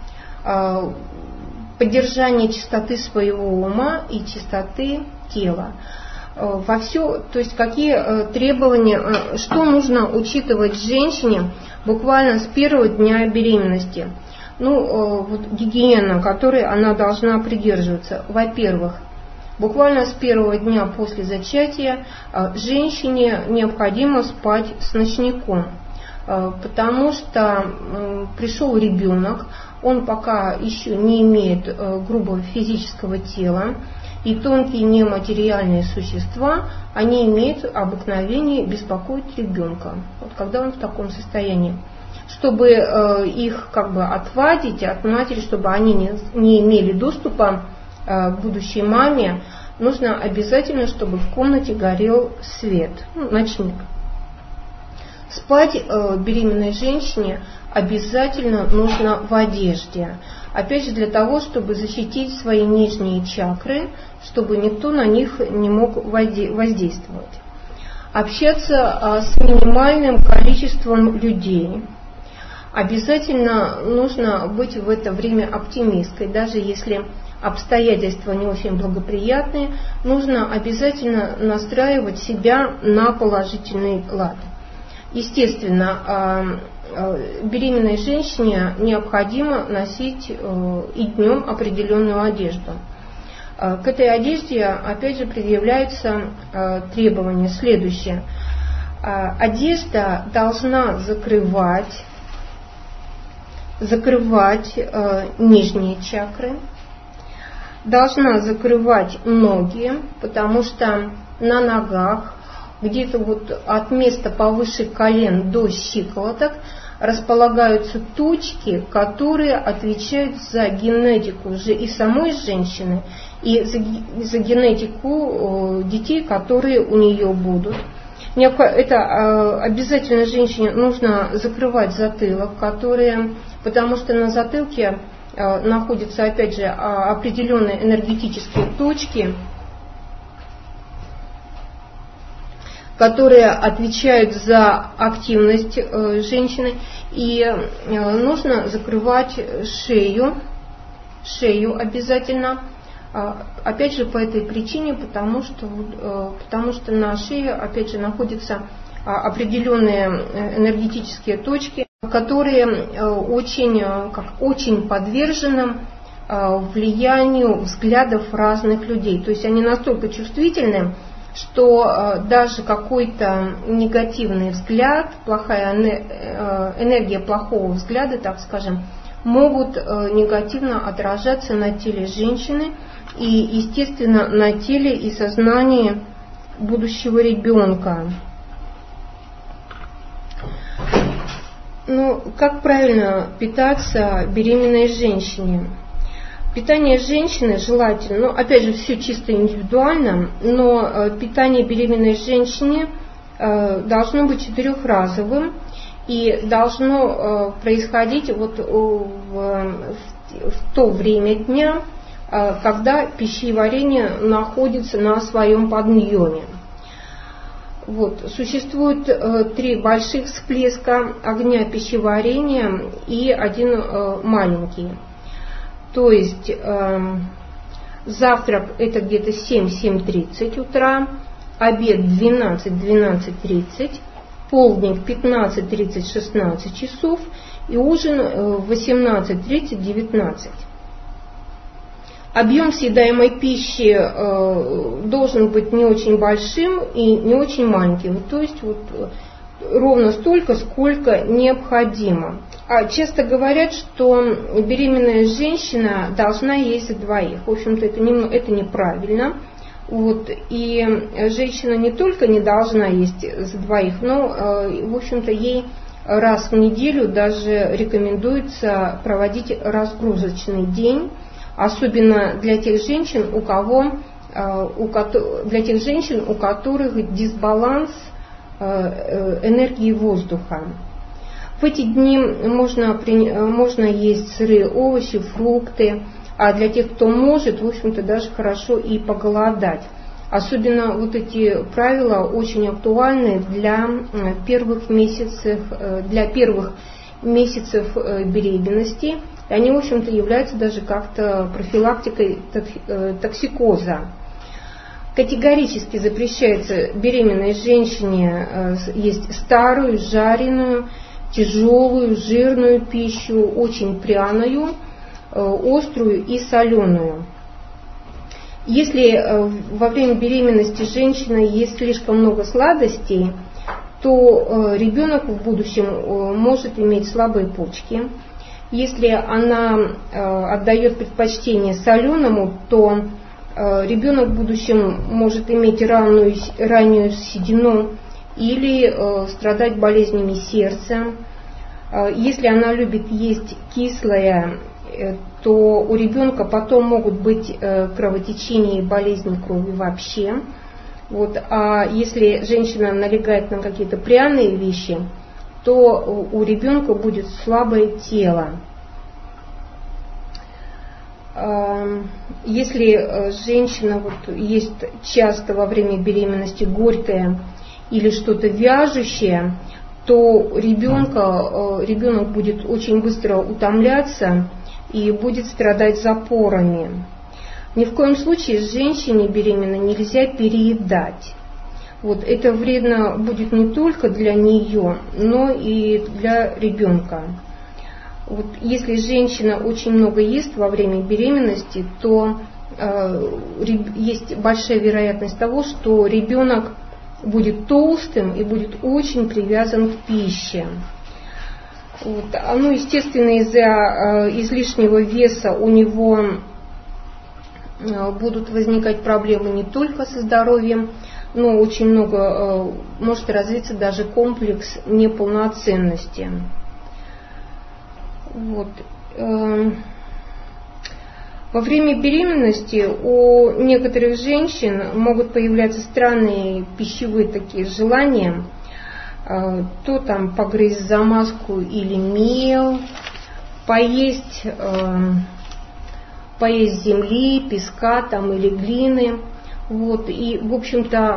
поддержание чистоты своего ума и чистоты тела. То есть какие требования, что нужно учитывать женщине буквально с первого дня беременности. Гигиена, которой она должна придерживаться. Во-первых, буквально с первого дня после зачатия женщине необходимо спать с ночником, потому что пришел ребенок, он пока еще не имеет грубого физического тела, и тонкие нематериальные существа, они имеют обыкновение беспокоить ребенка, когда он в таком состоянии. Чтобы их отвадить от матери, чтобы они не имели доступа к будущей маме, нужно обязательно, чтобы в комнате горел свет, ночник. Спать беременной женщине обязательно нужно в одежде. Опять же, для того, чтобы защитить свои нижние чакры, чтобы никто на них не мог воздействовать. Общаться с минимальным количеством людей. Обязательно нужно быть в это время оптимисткой, даже если обстоятельства не очень благоприятные, нужно обязательно настраивать себя на положительный лад. Естественно, беременной женщине необходимо носить и днем определенную одежду. К этой одежде, опять же, предъявляются требования следующие. Одежда должна закрывать нижние чакры, должна закрывать ноги, потому что на ногах, где-то от места повыше колен до щиколоток, располагаются точки, которые отвечают за генетику уже и самой женщины, и за генетику детей, которые у нее будут. Это обязательно женщине нужно закрывать затылок, потому что на затылке находятся, опять же, определенные энергетические точки, которые отвечают за активность женщины, и нужно закрывать шею обязательно. Опять же, по этой причине, потому что на шее, опять же, находятся определенные энергетические точки, которые очень подвержены влиянию взглядов разных людей. То есть они настолько чувствительны, что даже какой-то негативный взгляд, энергия плохого взгляда, так скажем, могут негативно отражаться на теле женщины и, естественно, на теле и сознании будущего ребенка. Ну, как правильно питаться беременной женщине? Питание женщины желательно, опять же, все чисто индивидуально, но питание беременной женщине должно быть 4-разовым и должно происходить в то время дня, когда пищеварение находится на своем подъеме. Существует 3 больших всплеска огня пищеварения и 1 маленький. То есть завтрак это где-то 7-7:30 утра, обед 12-12:30, полдник 15:30-16 часов и ужин 18:30-19. Объем съедаемой пищи должен быть не очень большим и не очень маленьким, то есть ровно столько, сколько необходимо. Часто говорят, что беременная женщина должна есть за 2. В общем-то, это неправильно. И женщина не только не должна есть за 2, но, в общем-то, ей раз в неделю даже рекомендуется проводить разгрузочный день, особенно для тех женщин, у которых дисбаланс энергии воздуха. В эти дни можно есть сырые овощи, фрукты, а для тех, кто может, в общем-то, даже хорошо и поголодать. Особенно эти правила очень актуальны для первых месяцев беременности. И они, в общем-то, являются даже как-то профилактикой токсикоза. Категорически запрещается беременной женщине есть старую, жареную, тяжелую, жирную пищу, очень пряную, острую и соленую. Если во время беременности женщина ест слишком много сладостей, то ребенок в будущем может иметь слабые почки. Если она отдает предпочтение соленому, то ребенок в будущем может иметь раннюю седину или страдать болезнями сердца. Если она любит есть кислое, то у ребенка потом могут быть кровотечения и болезни крови вообще. А если женщина налегает на какие-то пряные вещи, то у ребенка будет слабое тело. Если женщина ест часто во время беременности горькое или что-то вяжущее, то ребенок будет очень быстро утомляться и будет страдать запорами. Ни в коем случае женщине беременной нельзя переедать. Это вредно будет не только для нее, но и для ребенка. Если женщина очень много ест во время беременности, то есть большая вероятность того, что ребенок будет толстым и будет очень привязан к пище. Естественно, из-за излишнего веса у него будут возникать проблемы не только со здоровьем, но очень много может развиться даже комплекс неполноценности. Вот. Во время беременности у некоторых женщин могут появляться странные пищевые такие желания, то там погрызть замазку или мел, поесть земли, песка там, или глины. Вот. И, в общем-то,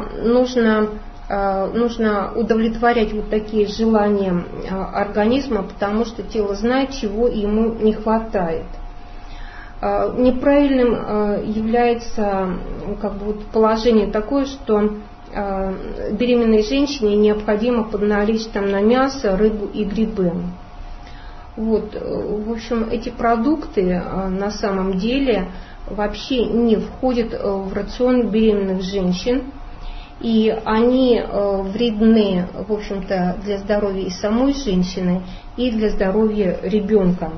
нужно удовлетворять вот такие желания организма, потому что тело знает, чего ему не хватает. Неправильным является положение такое, что беременной женщине необходимо подналечь там на мясо, рыбу и грибы. Вот. В общем, эти продукты на самом деле вообще не входят в рацион беременных женщин, и они вредны, в общем-то, для здоровья и самой женщины, и для здоровья ребенка.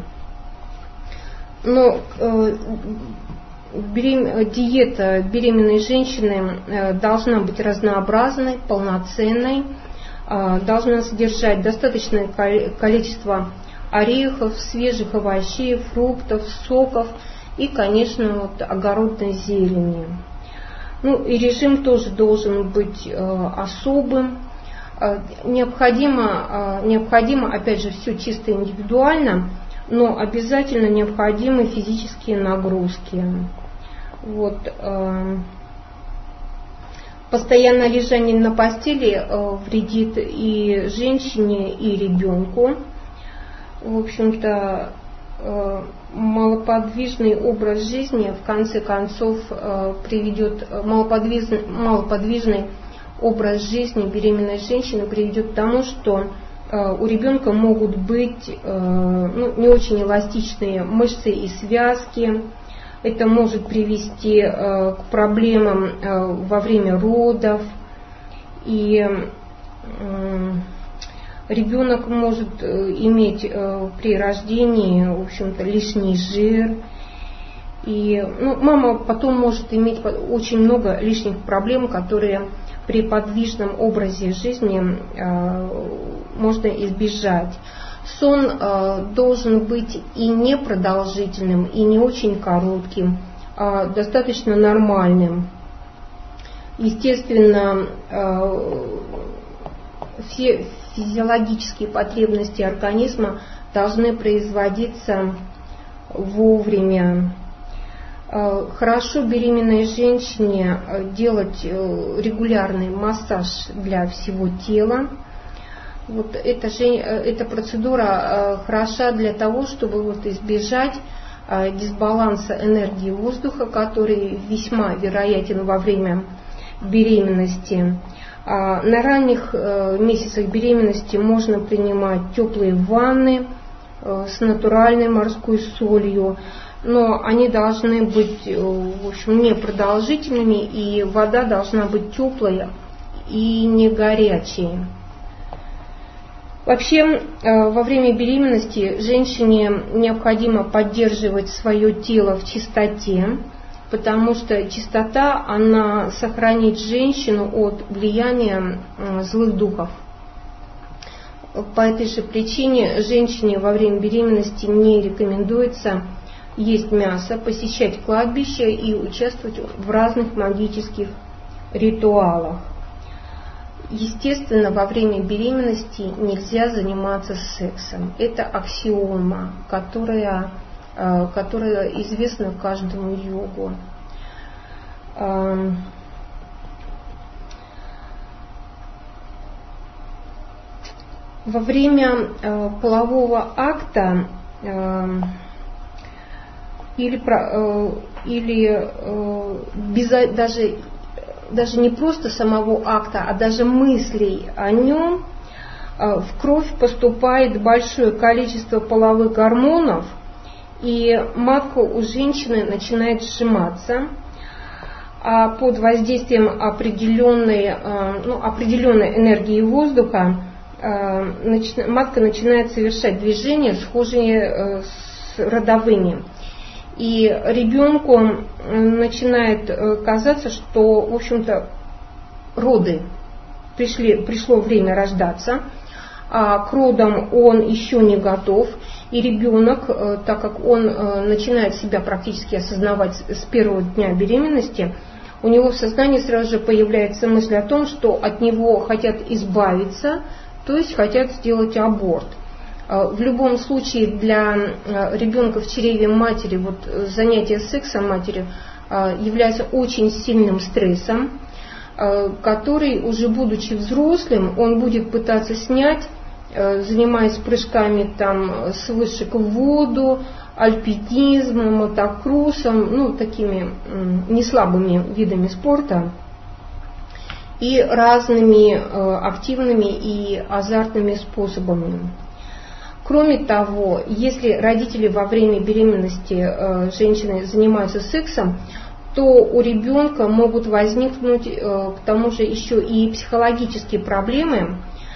Но диета беременной женщины должна быть разнообразной, полноценной, должна содержать достаточное количество орехов, свежих овощей, фруктов, соков и, конечно, огородной зелени. И режим тоже должен быть особым. Необходимо, опять же, все чисто индивидуально, но обязательно необходимы физические нагрузки. Вот. Постоянное лежание на постели вредит и женщине, и ребенку. В общем-то, малоподвижный образ жизни в конце концов малоподвижный образ жизни беременной женщины приведет к тому, что у ребенка могут быть не очень эластичные мышцы и связки. Это может привести к проблемам во время родов. И ребенок может иметь при рождении, в общем-то, лишний жир. И мама потом может иметь очень много лишних проблем, которые при подвижном образе жизни можно избежать. Сон должен быть и не продолжительным, и не очень коротким, а достаточно нормальным. Естественно, все физиологические потребности организма должны производиться вовремя. Хорошо беременной женщине делать регулярный массаж для всего тела. Вот эта процедура хороша для того, чтобы избежать дисбаланса энергии воздуха, который весьма вероятен во время беременности. На ранних месяцах беременности можно принимать теплые ванны с натуральной морской солью, но они должны быть, в общем, непродолжительными, и вода должна быть теплая и не горячей. Вообще, во время беременности женщине необходимо поддерживать свое тело в чистоте, потому что чистота, она сохранит женщину от влияния злых духов. По этой же причине женщине во время беременности не рекомендуется есть мясо, посещать кладбище и участвовать в разных магических ритуалах. Естественно, во время беременности нельзя заниматься сексом. Это аксиома, которая известна каждому йогу. Во время полового акта даже не просто самого акта, а даже мыслей о нем, в кровь поступает большое количество половых гормонов, и матка у женщины начинает сжиматься, а под воздействием определенной энергии воздуха матка начинает совершать движения, схожие с родовыми. И ребенку начинает казаться, что, в общем-то, роды, пришло время рождаться, а к родам он еще не готов. И ребенок, так как он начинает себя практически осознавать с первого дня беременности, у него в сознании сразу же появляется мысль о том, что от него хотят избавиться, то есть хотят сделать аборт. В любом случае для ребенка в чреве матери занятие сексом матери является очень сильным стрессом, который, уже будучи взрослым, он будет пытаться снять, занимаясь прыжками с вышек в воду, альпинизмом, мотокроссом, такими неслабыми видами спорта и разными активными и азартными способами. Кроме того, если родители во время беременности женщины занимаются сексом, то у ребенка могут возникнуть к тому же еще и психологические проблемы,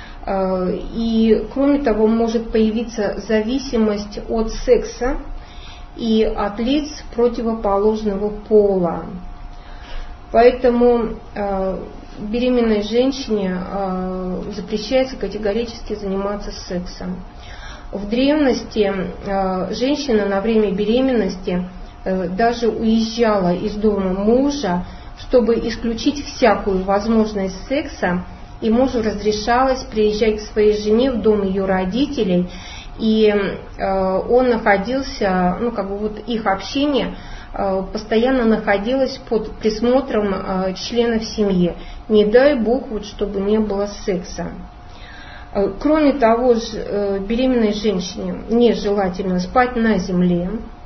и кроме того может появиться зависимость от секса и от лиц противоположного пола. Поэтому беременной женщине запрещается категорически заниматься сексом. В древности женщина на время беременности даже уезжала из дома мужа, чтобы исключить всякую возможность секса, и мужу разрешалось приезжать к своей жене в дом ее родителей, и он находился, их общение постоянно находилось под присмотром членов семьи. Не дай Бог, чтобы не было секса. Кроме того, беременной женщине нежелательно спать на земле,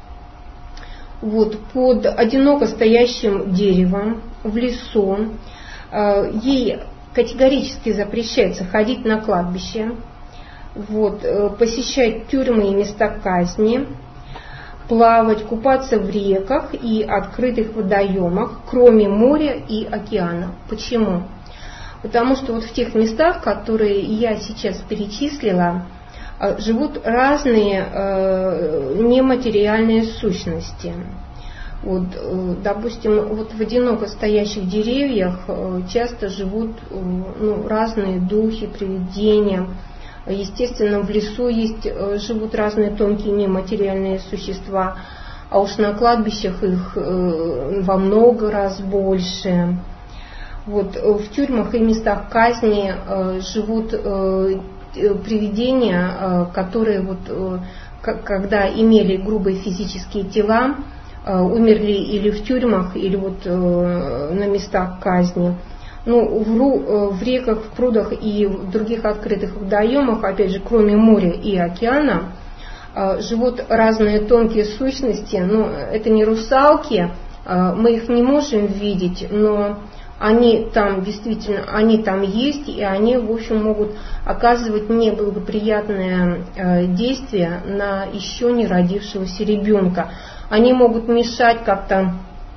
под одиноко стоящим деревом, в лесу. Ей категорически запрещается ходить на кладбище, посещать тюрьмы и места казни, плавать, купаться в реках и открытых водоемах, кроме моря и океана. Почему? Потому что в тех местах, которые я сейчас перечислила, живут разные нематериальные сущности. Допустим, в одиноко стоящих деревьях часто живут разные духи, привидения. Естественно, в лесу живут разные тонкие нематериальные существа, а уж на кладбищах их во много раз больше. В тюрьмах и местах казни живут привидения, которые когда имели грубые физические тела, умерли или в тюрьмах, или на местах казни. В реках, в прудах и в других открытых водоемах, опять же, кроме моря и океана, живут разные тонкие сущности. Это не русалки, мы их не можем видеть, но они там действительно, они там есть, и они, в общем, могут оказывать неблагоприятное действие на еще не родившегося ребенка. Они могут мешать как-то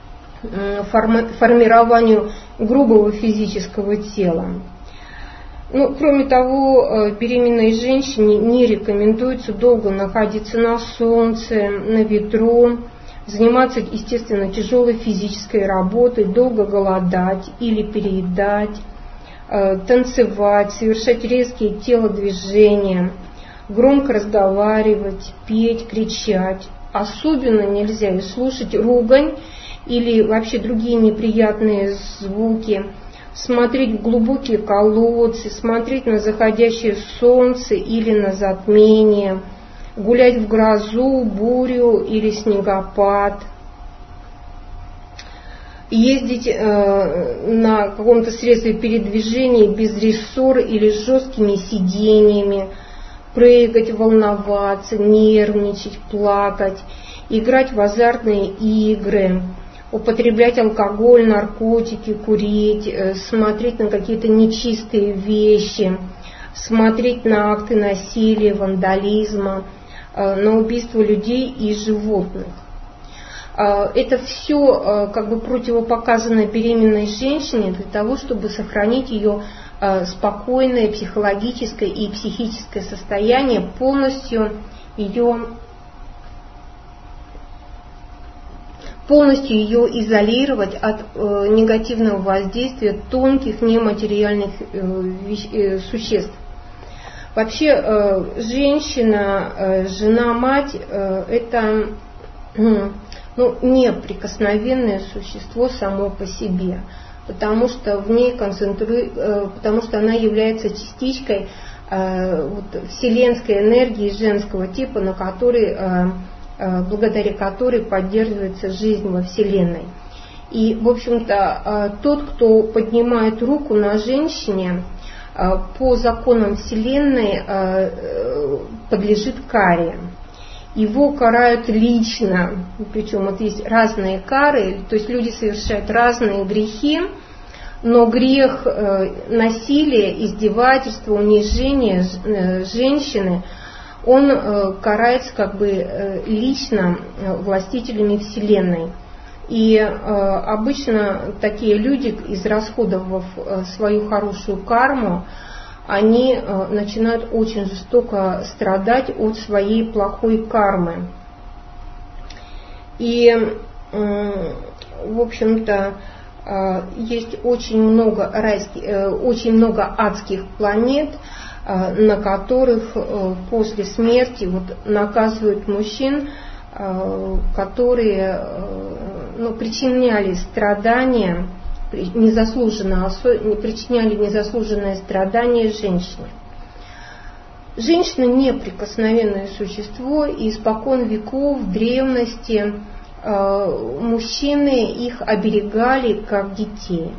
формированию грубого физического тела. Кроме того, беременной женщине не рекомендуется долго находиться на солнце, на ветру, заниматься, естественно, тяжелой физической работой, долго голодать или переедать, танцевать, совершать резкие телодвижения, громко разговаривать, петь, кричать. Особенно нельзя и слушать ругань или вообще другие неприятные звуки, смотреть в глубокие колодцы, смотреть на заходящее солнце или на затмение, гулять в грозу, бурю или снегопад, ездить на каком-то средстве передвижения без рессор или с жесткими сиденьями, прыгать, волноваться, нервничать, плакать, играть в азартные игры, употреблять алкоголь, наркотики, курить, смотреть на какие-то нечистые вещи, смотреть на акты насилия, вандализма, на убийство людей и животных. Это все противопоказано беременной женщине для того, чтобы сохранить ее спокойное психологическое и психическое состояние, полностью ее изолировать от негативного воздействия тонких нематериальных существ. Вообще женщина, жена, мать это неприкосновенное существо само по себе, потому что в ней потому что она является частичкой вселенской энергии женского типа, благодаря которой поддерживается жизнь во Вселенной. И, в общем-то, тот, кто поднимает руку на женщине, по законам Вселенной подлежит каре. Его карают лично, причем вот есть разные кары, то есть люди совершают разные грехи, но грех насилия, издевательства, унижения женщины, он карается как бы лично властителями Вселенной. И обычно такие люди, израсходовав свою хорошую карму, они начинают очень жестоко страдать от своей плохой кармы. И, в общем-то, есть очень много адских планет, на которых после смерти наказывают мужчин, которые причиняли страдания, причиняли незаслуженное страдание женщине. Женщина неприкосновенное существо, и испокон веков, в древности мужчины их оберегали как детей.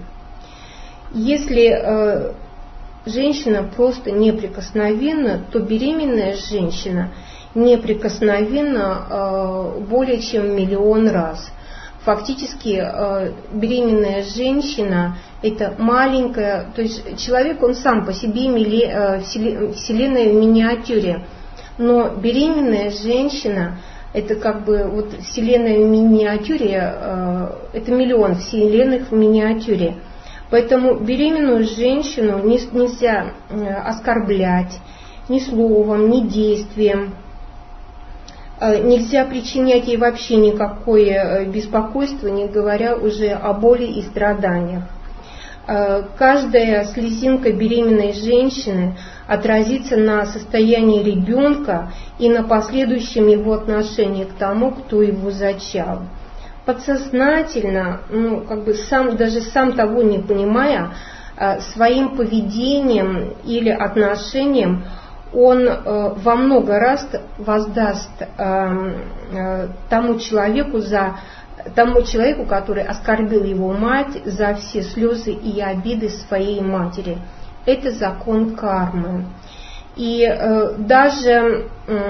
Если женщина просто неприкосновенна, то беременная женщина неприкосновенна более чем 1 миллион раз. Фактически беременная женщина – это маленькая, то есть человек, он сам по себе вселенная в миниатюре, но беременная женщина – это как бы вселенная в миниатюре, это 1 миллион вселенных в миниатюре. Поэтому беременную женщину нельзя оскорблять ни словом, ни действием. Нельзя причинять ей вообще никакое беспокойство, не говоря уже о боли и страданиях. Каждая слезинка беременной женщины отразится на состоянии ребенка и на последующем его отношении к тому, кто его зачал. Подсознательно, даже сам того не понимая, своим поведением или отношением он во много раз воздаст тому человеку, который оскорбил его мать, за все слезы и обиды своей матери. Это закон кармы. И даже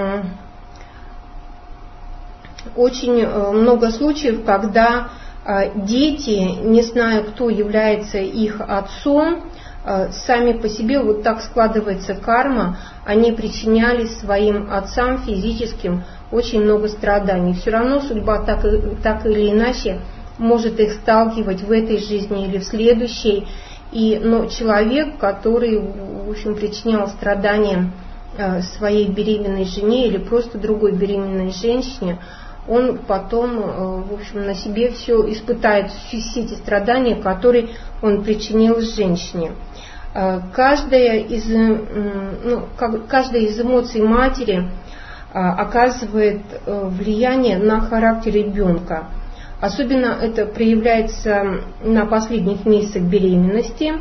очень много случаев, когда дети, не зная, кто является их отцом, сами по себе, так складывается карма, они причиняли своим отцам физическим очень много страданий. Все равно судьба так или иначе может их сталкивать в этой жизни или в следующей. Но человек, который, в общем, причинял страдания своей беременной жене или просто другой беременной женщине, он потом, в общем, на себе все испытает, все эти страдания, которые он причинил женщине. Каждая из эмоций матери оказывает влияние на характер ребенка. Особенно это проявляется на последних месяцах беременности.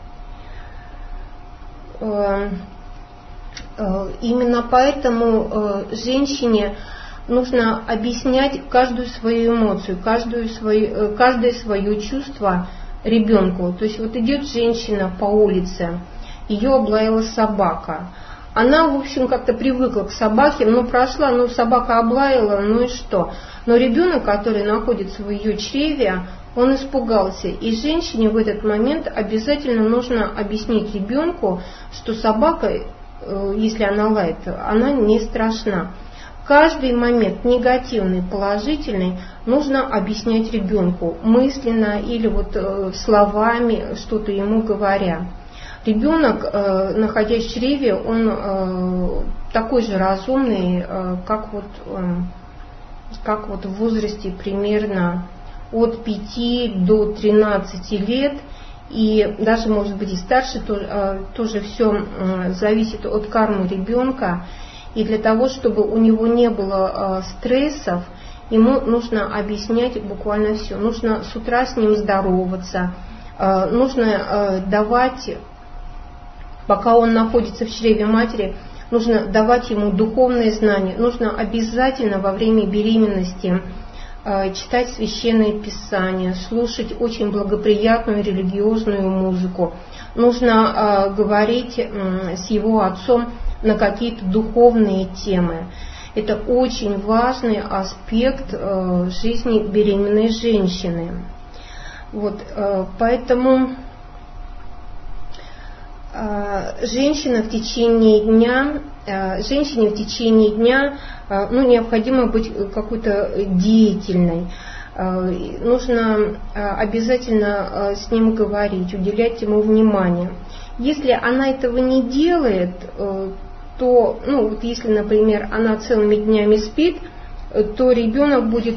Именно поэтому женщине нужно объяснять каждую свою эмоцию, каждое свое чувство ребенку. То есть идет женщина по улице, ее облаяла собака. Она, в общем, как-то привыкла к собаке, прошла, собака облаяла, и что? Но ребенок, который находится в ее чреве, он испугался. И женщине в этот момент обязательно нужно объяснить ребенку, что собака, если она лает, она не страшна. Каждый момент негативный, положительный нужно объяснять ребенку мысленно или словами, что-то ему говоря. Ребенок, находясь в чреве, он такой же разумный, как в возрасте примерно от 5 до 13 лет. и даже, может быть, и старше, тоже все зависит от кармы ребенка. И для того, чтобы у него не было стрессов, ему нужно объяснять буквально все. Нужно с утра с ним здороваться, нужно давать, пока он находится в чреве матери, нужно давать ему духовные знания, нужно обязательно во время беременности читать священное писание, слушать очень благоприятную религиозную музыку. Нужно говорить с его отцом на какие-то духовные темы. Это очень важный аспект жизни беременной женщины. Вот, поэтому женщине в течение дня необходимо быть какой-то деятельной. Нужно обязательно с ним говорить, уделять ему внимание. Если она этого не делает, то, если, например, она целыми днями спит, то ребенок может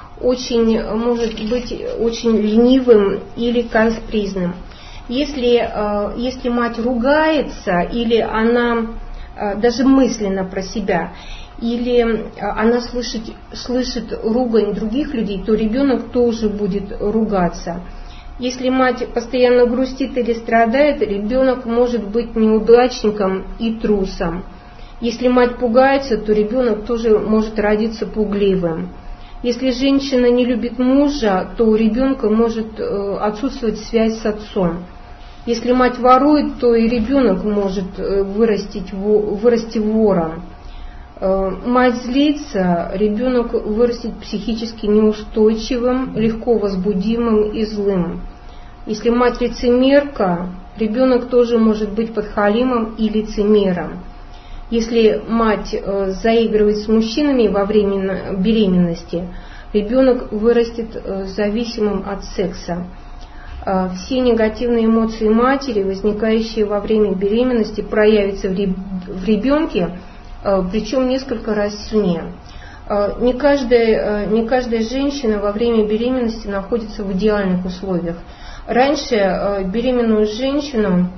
быть очень ленивым или капризным. Если мать ругается, или она даже мысленно про себя, или она слышит ругань других людей, то ребенок тоже будет ругаться. Если мать постоянно грустит или страдает, ребенок может быть неудачником и трусом. Если мать пугается, то ребенок тоже может родиться пугливым. Если женщина не любит мужа, то у ребенка может отсутствовать связь с отцом. Если мать ворует, то и ребенок может вырасти вором. Мать злится, ребенок вырастет психически неустойчивым, легко возбудимым и злым. Если мать лицемерка, ребенок тоже может быть подхалимом и лицемером. Если мать заигрывает с мужчинами во время беременности, ребенок вырастет зависимым от секса. Все негативные эмоции матери, возникающие во время беременности, проявятся в ребенке, причем несколько раз сильнее. Не каждая женщина во время беременности находится в идеальных условиях. Раньше беременную женщину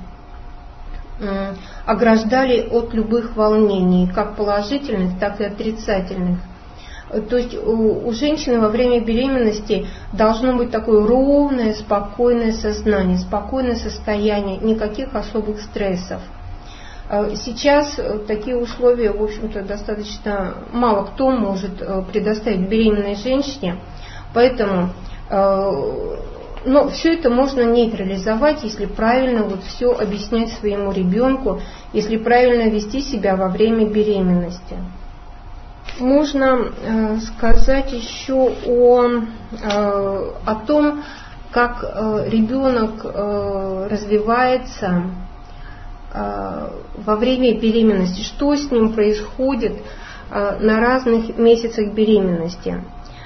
ограждали от любых волнений, как положительных, так и отрицательных. То есть у женщины во время беременности должно быть такое ровное, спокойное сознание, спокойное состояние, никаких особых стрессов. Сейчас такие условия, в общем-то, достаточно мало кто может предоставить беременной женщине, поэтому но все это можно нейтрализовать, если правильно все объяснять своему ребенку, если правильно вести себя во время беременности. Можно сказать еще о том, как ребенок развивается во время беременности, что с ним происходит на разных месяцах беременности.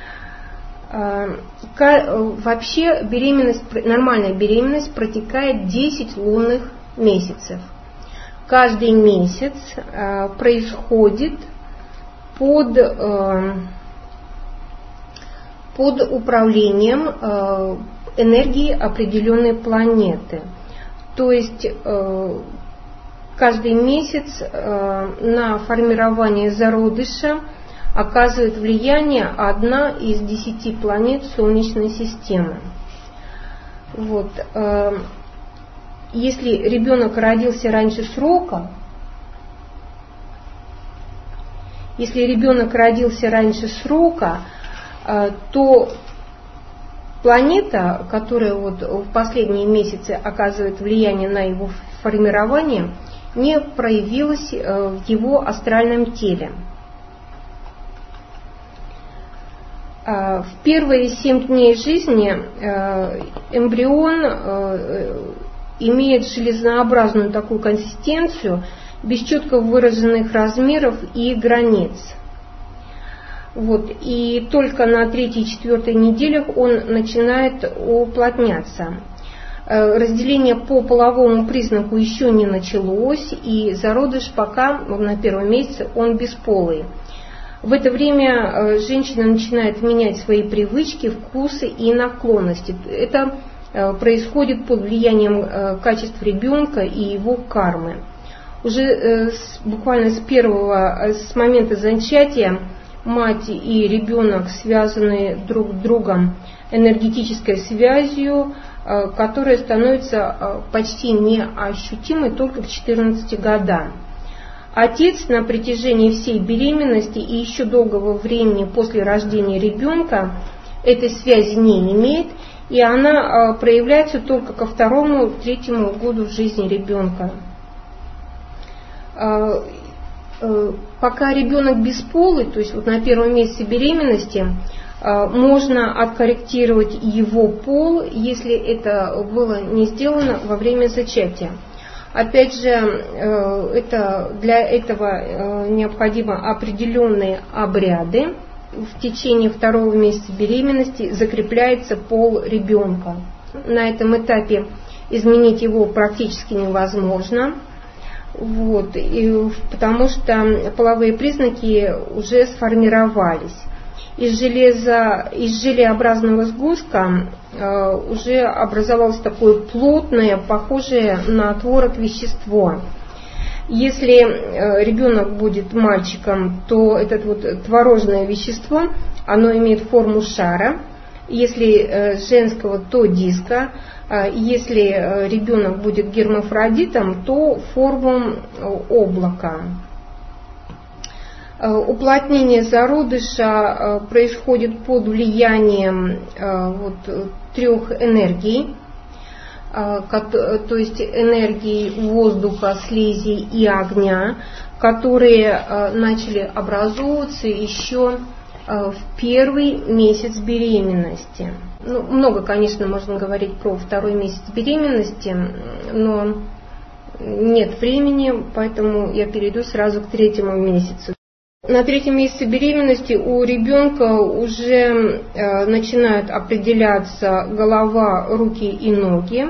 Вообще нормальная беременность протекает 10 лунных месяцев. Каждый месяц происходит под управлением энергии определенной планеты. То есть каждый месяц на формирование зародыша оказывает влияние одна из 10 планет Солнечной системы. Вот. Если ребенок родился раньше срока, то планета, которая в последние месяцы оказывает влияние на его формирование, не проявилась в его астральном теле. В первые 7 дней жизни эмбрион имеет железнообразную такую консистенцию, без четко выраженных размеров и границ. И только на 3-й и 4-й неделях он начинает уплотняться. Разделение по половому признаку еще не началось, и зародыш пока на 1-м месяце он бесполый. В это время женщина начинает менять свои привычки, вкусы и наклонности. Это происходит под влиянием качеств ребенка и его кармы. Уже буквально с момента зачатия мать и ребенок связаны друг с другом энергетической связью, которая становится почти неощутимой только к 14 годам. Отец на протяжении всей беременности и еще долгого времени после рождения ребенка этой связи не имеет, и она проявляется только ко 2-3 году в жизни ребенка. Пока ребенок бесполый, то есть вот на первом месяце беременности, можно откорректировать его пол, если это было не сделано во время зачатия. Опять же, для этого необходимы определенные обряды. В течение 2-го месяца беременности закрепляется пол ребенка. На этом этапе изменить его практически невозможно. Потому что половые признаки уже сформировались. Из желеобразного сгустка уже образовалось такое плотное, похожее на творог вещество. Если ребенок будет мальчиком, то это творожное вещество, оно имеет форму шара. Если женского, то диска. Если ребенок будет гермафродитом, то форму облака. Уплотнение зародыша происходит под влиянием 3 энергий, то есть энергии воздуха, слизи и огня, которые начали образовываться еще в 1-й месяц беременности. Много, конечно, можно говорить про 2-й месяц беременности, но нет времени, поэтому я перейду сразу к 3-му месяцу. На 3-м месяце беременности у ребенка уже начинают определяться голова, руки и ноги.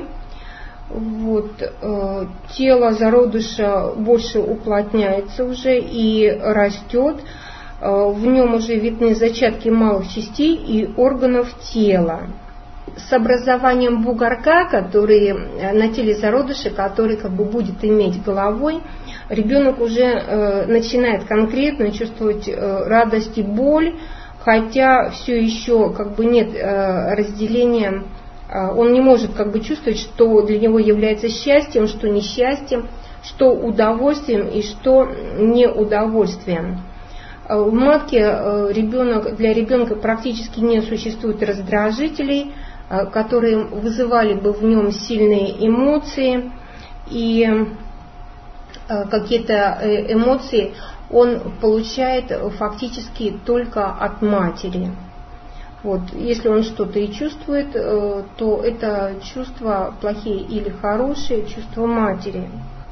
Тело зародыша больше уплотняется уже и растет. В нем уже видны зачатки малых частей и органов тела. С образованием бугорка, который на теле зародыша, который будет иметь головой, ребенок уже начинает конкретно чувствовать радость и боль, хотя все еще нет разделения, он не может чувствовать, что для него является счастьем, что несчастьем, что удовольствием и что неудовольствием. В матке для ребенка практически не существует раздражителей, которые вызывали бы в нем сильные эмоции, и какие-то эмоции он получает фактически только от матери. Если он что-то и чувствует, то это чувства плохие или хорошие, чувства матери.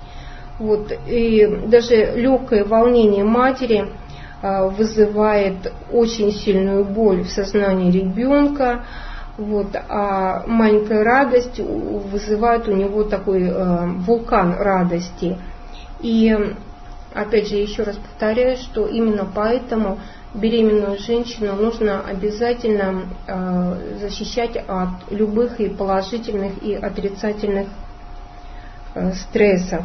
И даже легкое волнение матери вызывает очень сильную боль в сознании ребенка, а маленькая радость вызывает у него такой вулкан радости. И опять же, еще раз повторяю, что именно поэтому беременную женщину нужно обязательно защищать от любых и положительных, и отрицательных стрессов.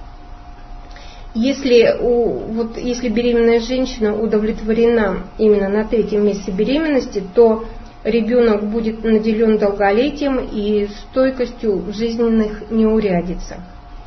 Если беременная женщина удовлетворена именно на 3-м месяце беременности, то ребенок будет наделен долголетием и стойкостью в жизненных неурядицах.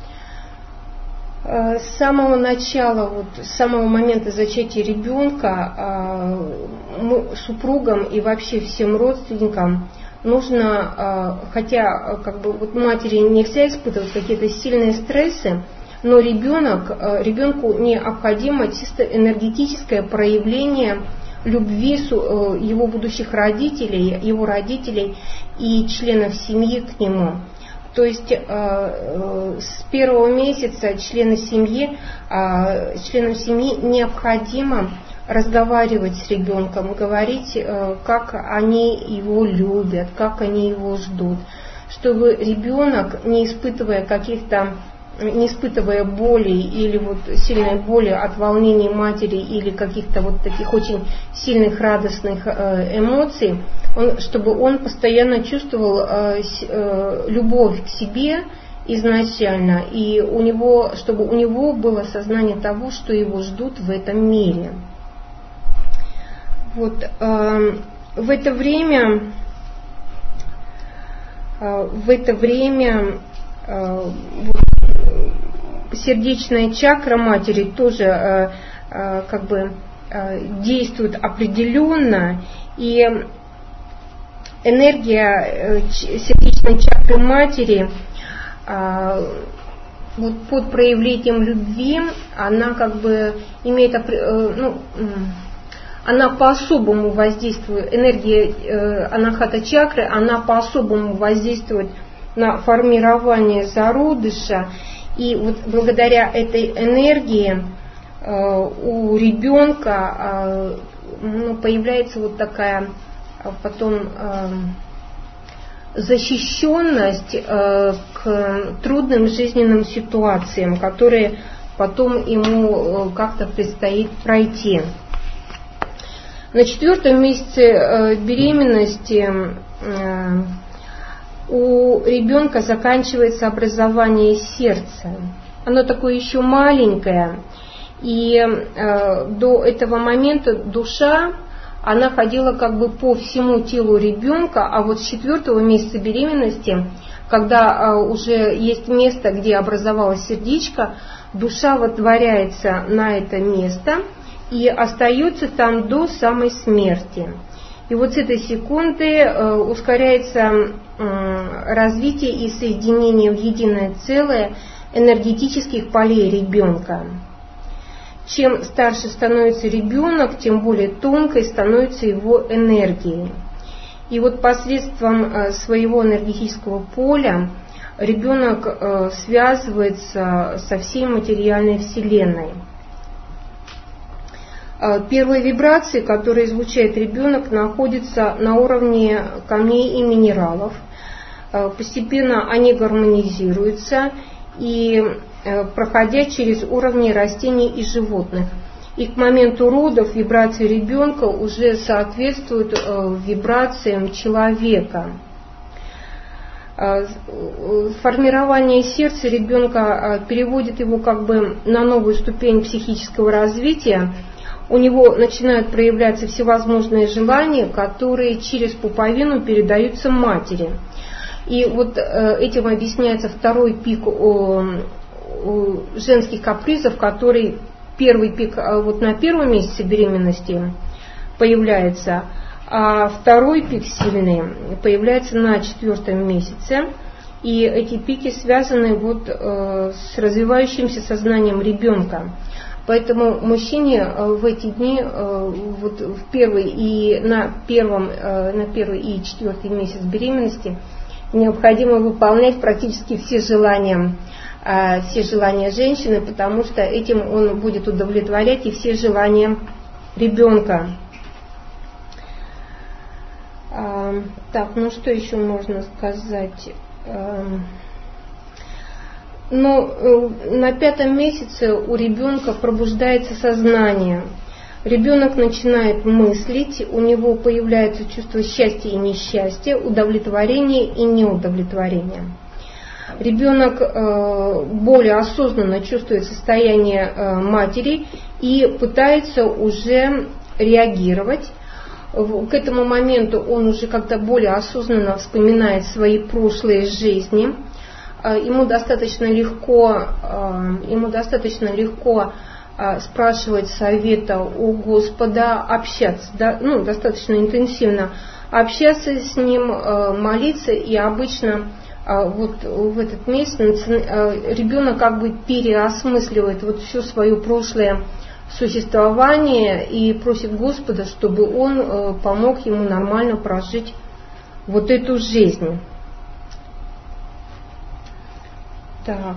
С самого начала, с самого момента зачатия ребенка супругам и вообще всем родственникам нужно, хотя матери нельзя испытывать какие-то сильные стрессы, но ребенку необходимо чисто энергетическое проявление любви его будущих родителей, его родителей и членов семьи к нему. То есть с 1-го месяца членам семьи необходимо разговаривать с ребенком, говорить, как они его любят, как они его ждут, чтобы ребенок, не испытывая каких-то не испытывая боли или вот сильной боли от волнений матери или каких-то вот таких очень сильных радостных эмоций, чтобы он постоянно чувствовал любовь к себе изначально, и чтобы у него было сознание того, что его ждут в этом мире. Вот, в это время сердечная чакра матери тоже действует определенно, и энергия сердечной чакры матери вот под проявлением любви, она имеет она по-особому воздействует, энергия анахата чакры, она по-особому воздействует на формирование зародыша, и вот благодаря этой энергии у ребенка появляется вот такая потом защищенность к трудным жизненным ситуациям, которые потом ему как-то предстоит пройти. На 4-м месяце беременности у ребенка заканчивается образование сердца. Оно такое еще маленькое, и до этого момента душа, она ходила по всему телу ребенка, а вот с 4-го месяца беременности, когда уже есть место, где образовалось сердечко, душа водворяется на это место и остается там до самой смерти. И вот с этой секунды ускоряется развитие и соединение в единое целое энергетических полей ребенка. Чем старше становится ребенок, тем более тонкой становится его энергия. И вот посредством своего энергетического поля ребенок связывается со всей материальной вселенной. Первые вибрации, которые излучает ребенок, находятся на уровне камней и минералов. Постепенно они гармонизируются и проходя через уровни растений и животных. И к моменту родов вибрации ребенка уже соответствуют вибрациям человека. Формирование сердца ребенка переводит его на новую ступень психического развития. У него начинают проявляться всевозможные желания, которые через пуповину передаются матери. И вот этим объясняется второй пик женских капризов, который первый пик вот на 1-м месяце беременности появляется, а второй пик сильный появляется на 4-м месяце. И эти пики связаны с развивающимся сознанием ребенка. Поэтому мужчине в эти дни, в первый и 4-й месяц беременности, необходимо выполнять практически все желания женщины, потому что этим он будет удовлетворять и все желания ребенка. Так, что еще можно сказать? На 5-м месяце у ребенка пробуждается сознание. Ребенок начинает мыслить, у него появляется чувство счастья и несчастья, удовлетворения и неудовлетворения. Ребенок более осознанно чувствует состояние матери и пытается уже реагировать. К этому моменту он уже как-то более осознанно вспоминает свои прошлые жизни. Ему достаточно легко спрашивать совета у Господа, общаться, достаточно интенсивно общаться с Ним, молиться, и обычно в этот месяц ребенок переосмысливает все свое прошлое существование и просит Господа, чтобы Он помог ему нормально прожить эту жизнь. Так,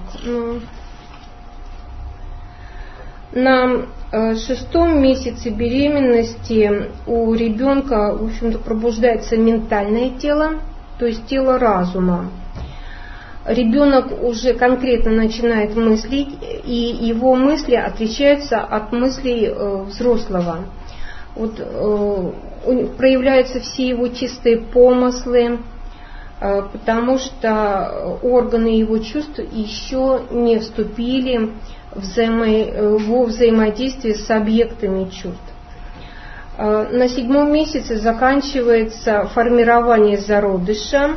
на 6-м месяце беременности у ребенка, в общем-то, пробуждается ментальное тело, то есть тело разума. ребенок уже конкретно начинает мыслить, и его мысли отличаются от мыслей взрослого. Вот, проявляются все его чистые помыслы, потому что органы его чувств еще не вступили во взаимодействие с объектами чувств. На 7-м месяце заканчивается формирование зародыша.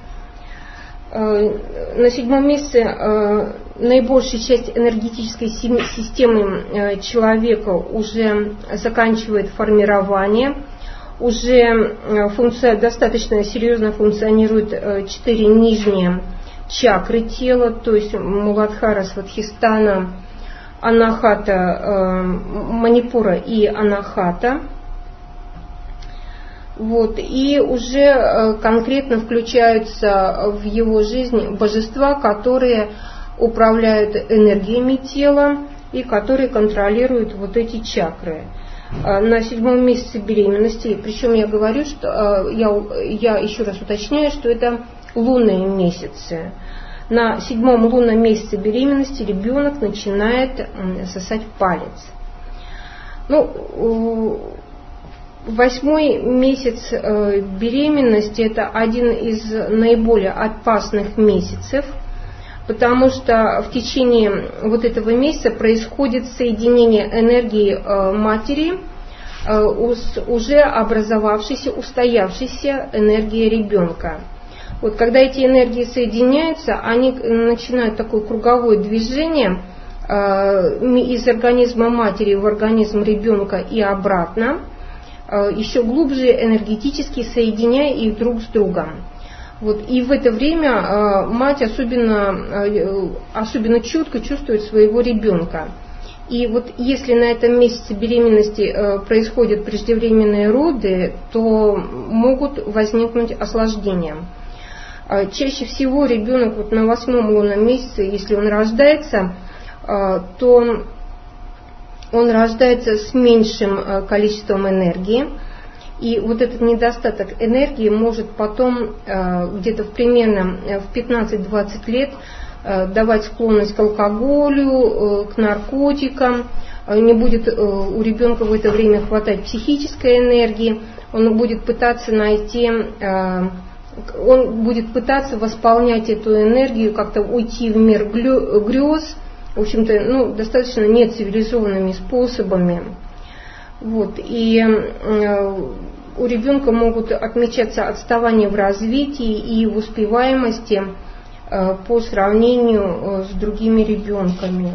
На 7-м месяце наибольшая часть энергетической системы человека уже заканчивает формирование, уже достаточно серьезно функционируют 4 нижние чакры тела, то есть Муладхара, Свадхистана, Анахата, Манипура и Анахата. Вот, и уже конкретно включаются в его жизнь божества, которые управляют энергиями тела и которые контролируют вот эти чакры. На 7-м месяце беременности, причем я говорю, что я еще раз уточняю, что это лунные месяцы. На 7-м лунном месяце беременности ребенок начинает сосать палец. 8-й месяц беременности – это один из наиболее опасных месяцев, потому что в течение вот этого месяца происходит соединение энергии матери с уже образовавшейся, устоявшейся энергией ребенка. Вот когда эти энергии соединяются, они начинают такое круговое движение из организма матери в организм ребенка и обратно, еще глубже энергетически соединяя их друг с другом. Вот, и в это время мать особенно чутко чувствует своего ребенка. И вот если на этом месяце беременности происходят преждевременные роды, то могут возникнуть осложнения. Чаще всего ребенок вот на 8-м лунном месяце, если он рождается, то он рождается с меньшим количеством энергии, и вот этот недостаток энергии может потом где-то примерно в 15-20 лет давать склонность к алкоголю, к наркотикам, не будет у ребенка в это время хватать психической энергии, он будет пытаться восполнять эту энергию, как-то уйти в мир грез, в общем-то, достаточно нецивилизованными способами. Вот. И у ребенка могут отмечаться отставания в развитии и в успеваемости по сравнению с другими ребенками.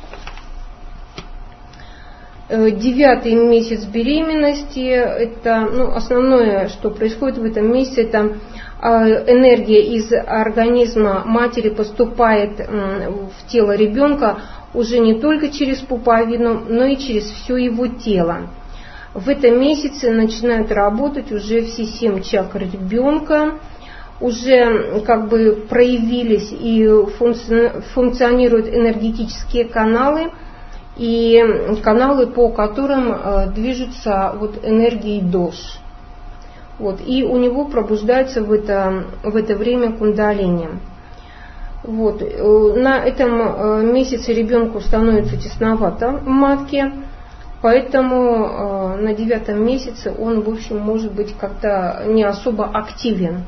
9-й месяц беременности, это основное, что происходит в этом месяце, это энергия из организма матери поступает в тело ребенка уже не только через пуповину, но и через все его тело. В этом месяце начинают работать уже все 7 чакр ребенка, уже как бы проявились и функционируют энергетические каналы, и каналы, по которым движутся вот энергии дож. Вот, и у него пробуждается в это время кундалини. Вот, на этом месяце ребенку становится тесновато в матке, поэтому на 9-м месяце он, в общем, может быть как-то не особо активен.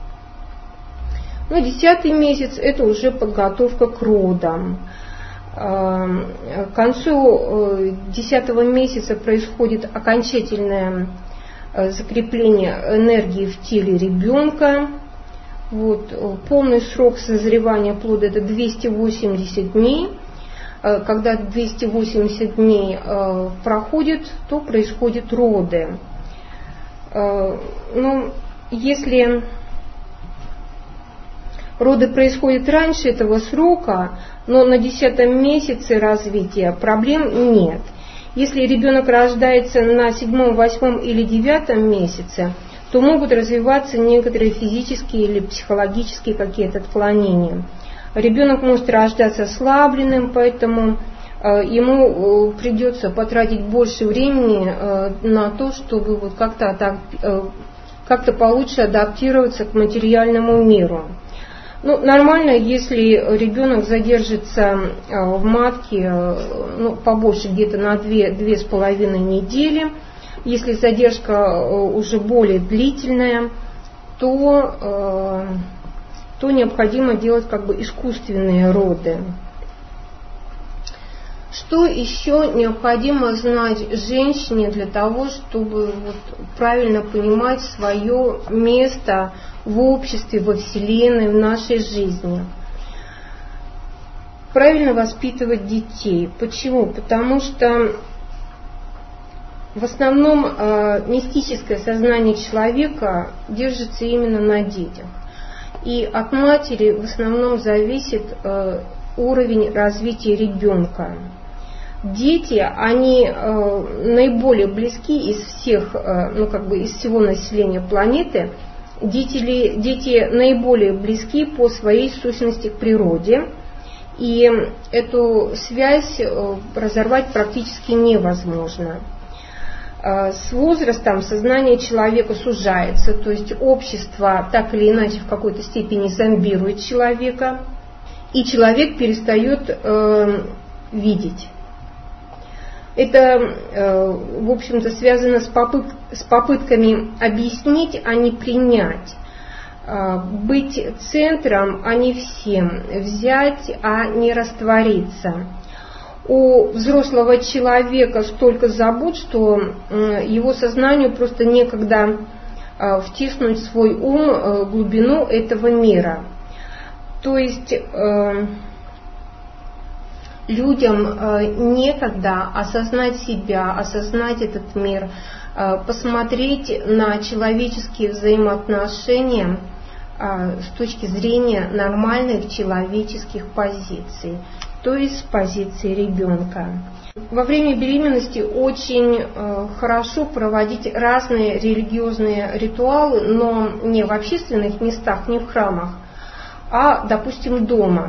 Но 10-й месяц – это уже подготовка к родам. К концу 10-го месяца происходит окончательное закрепление энергии в теле ребенка. Вот, полный срок созревания плода – это 280 дней. Когда 280 дней проходит, то происходят роды. Если роды происходят раньше этого срока, но на 10-м месяце развития проблем нет. Если ребенок рождается на 7-м, 8-м или 9-м месяце, то могут развиваться некоторые физические или психологические какие-то отклонения. Ребенок может рождаться ослабленным, поэтому ему придется потратить больше времени на то, чтобы вот как-то получше адаптироваться к материальному миру. Ну, нормально, если ребенок задержится в матке побольше, где-то на 2-2,5 недели. Если задержка уже более длительная, то необходимо делать искусственные роды. Что еще необходимо знать женщине для того, чтобы правильно понимать свое место в обществе, во Вселенной, в нашей жизни? Правильно воспитывать детей. Почему? Потому что в основном мистическое сознание человека держится именно на детях. И от матери в основном зависит уровень развития ребенка. Дети, они наиболее близки из всех, из всего населения планеты. Дети наиболее близки по своей сущности к природе. И эту связь разорвать практически невозможно. С возрастом сознание человека сужается, то есть общество так или иначе в какой-то степени зомбирует человека, и человек перестает видеть. Это, в общем-то, связано с попытками объяснить, а не принять. Быть центром, а не всем. Взять, а не раствориться. У взрослого человека столько забот, что его сознанию просто некогда втиснуть в свой ум глубину этого мира. То есть людям некогда осознать себя, осознать этот мир, посмотреть на человеческие взаимоотношения с точки зрения нормальных человеческих позиций, то есть с позиции ребенка. Во время беременности очень хорошо проводить разные религиозные ритуалы, но не в общественных местах, не в храмах, а, допустим, дома.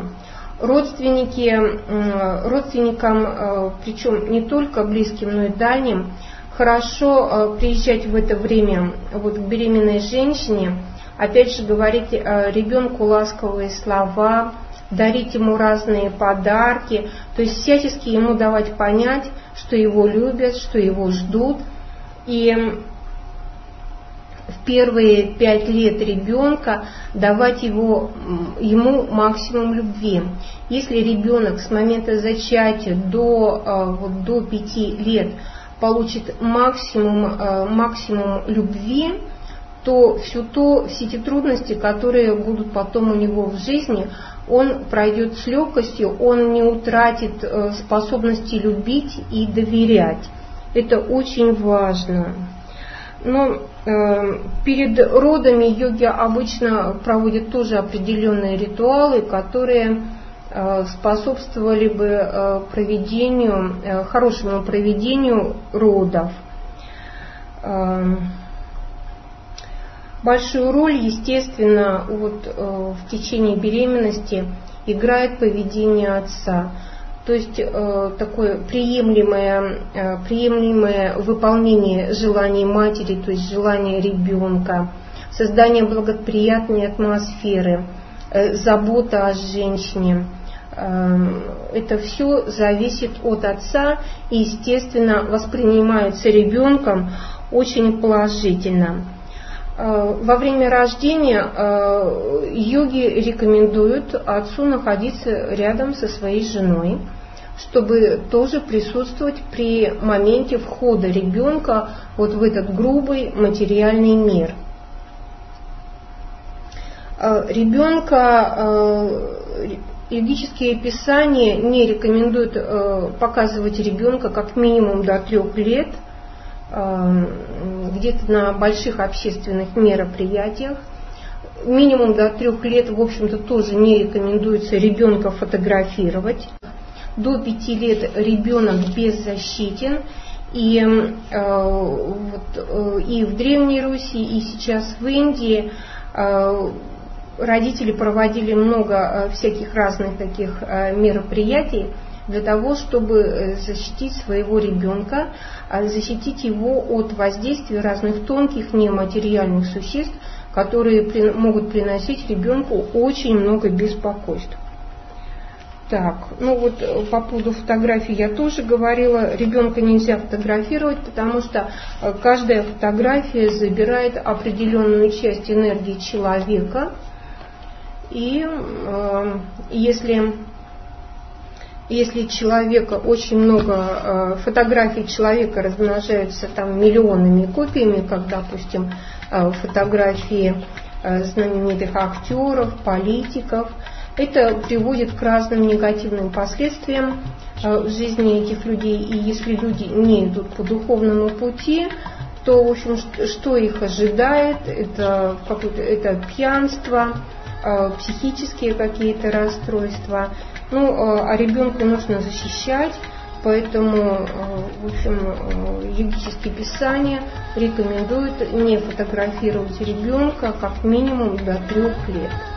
Родственникам, причем не только близким, но и дальним, хорошо приезжать в это время к беременной женщине, опять же говорить ребенку ласковые слова, дарить ему разные подарки, то есть всячески ему давать понять, что его любят, что его ждут. И в первые 5 лет ребенка давать ему максимум любви. Если ребенок с момента зачатия до 5 лет получит максимум любви, то все те трудности, которые будут потом у него в жизни, он пройдет с легкостью, он не утратит способности любить и доверять. Это очень важно. Но перед родами йоги обычно проводят тоже определенные ритуалы, которые способствовали бы хорошему проведению родов. Большую роль, естественно, в течение беременности играет поведение отца. То есть такое приемлемое выполнение желаний матери, то есть желания ребенка, создание благоприятной атмосферы, забота о женщине. Это все зависит от отца и, естественно, воспринимается ребенком очень положительно. Во время рождения йоги рекомендуют отцу находиться рядом со своей женой, чтобы тоже присутствовать при моменте входа ребенка в этот грубый материальный мир. Йогические писания не рекомендуют показывать ребенка как минимум до 3 лет, где-то на больших общественных мероприятиях. Минимум до 3 лет, в общем-то, тоже не рекомендуется ребенка фотографировать. До 5 лет ребенок беззащитен. И в Древней Руси, и сейчас в Индии родители проводили много всяких разных таких мероприятий для того, чтобы защитить своего ребенка, защитить его от воздействия разных тонких нематериальных существ, которые могут приносить ребенку очень много беспокойств. Так, ну вот по поводу фотографий я тоже говорила, ребенка нельзя фотографировать, потому что каждая фотография забирает определенную часть энергии человека, и если человека очень много, фотографий человека размножаются там миллионными копиями, как, допустим, фотографии знаменитых актеров, политиков, это приводит к разным негативным последствиям в жизни этих людей. И если люди не идут по духовному пути, то, в общем, что их ожидает? Это пьянство, психические какие-то расстройства. Ну, а ребенка нужно защищать, поэтому, в общем, йогические писания рекомендуют не фотографировать ребенка как минимум до 3 лет.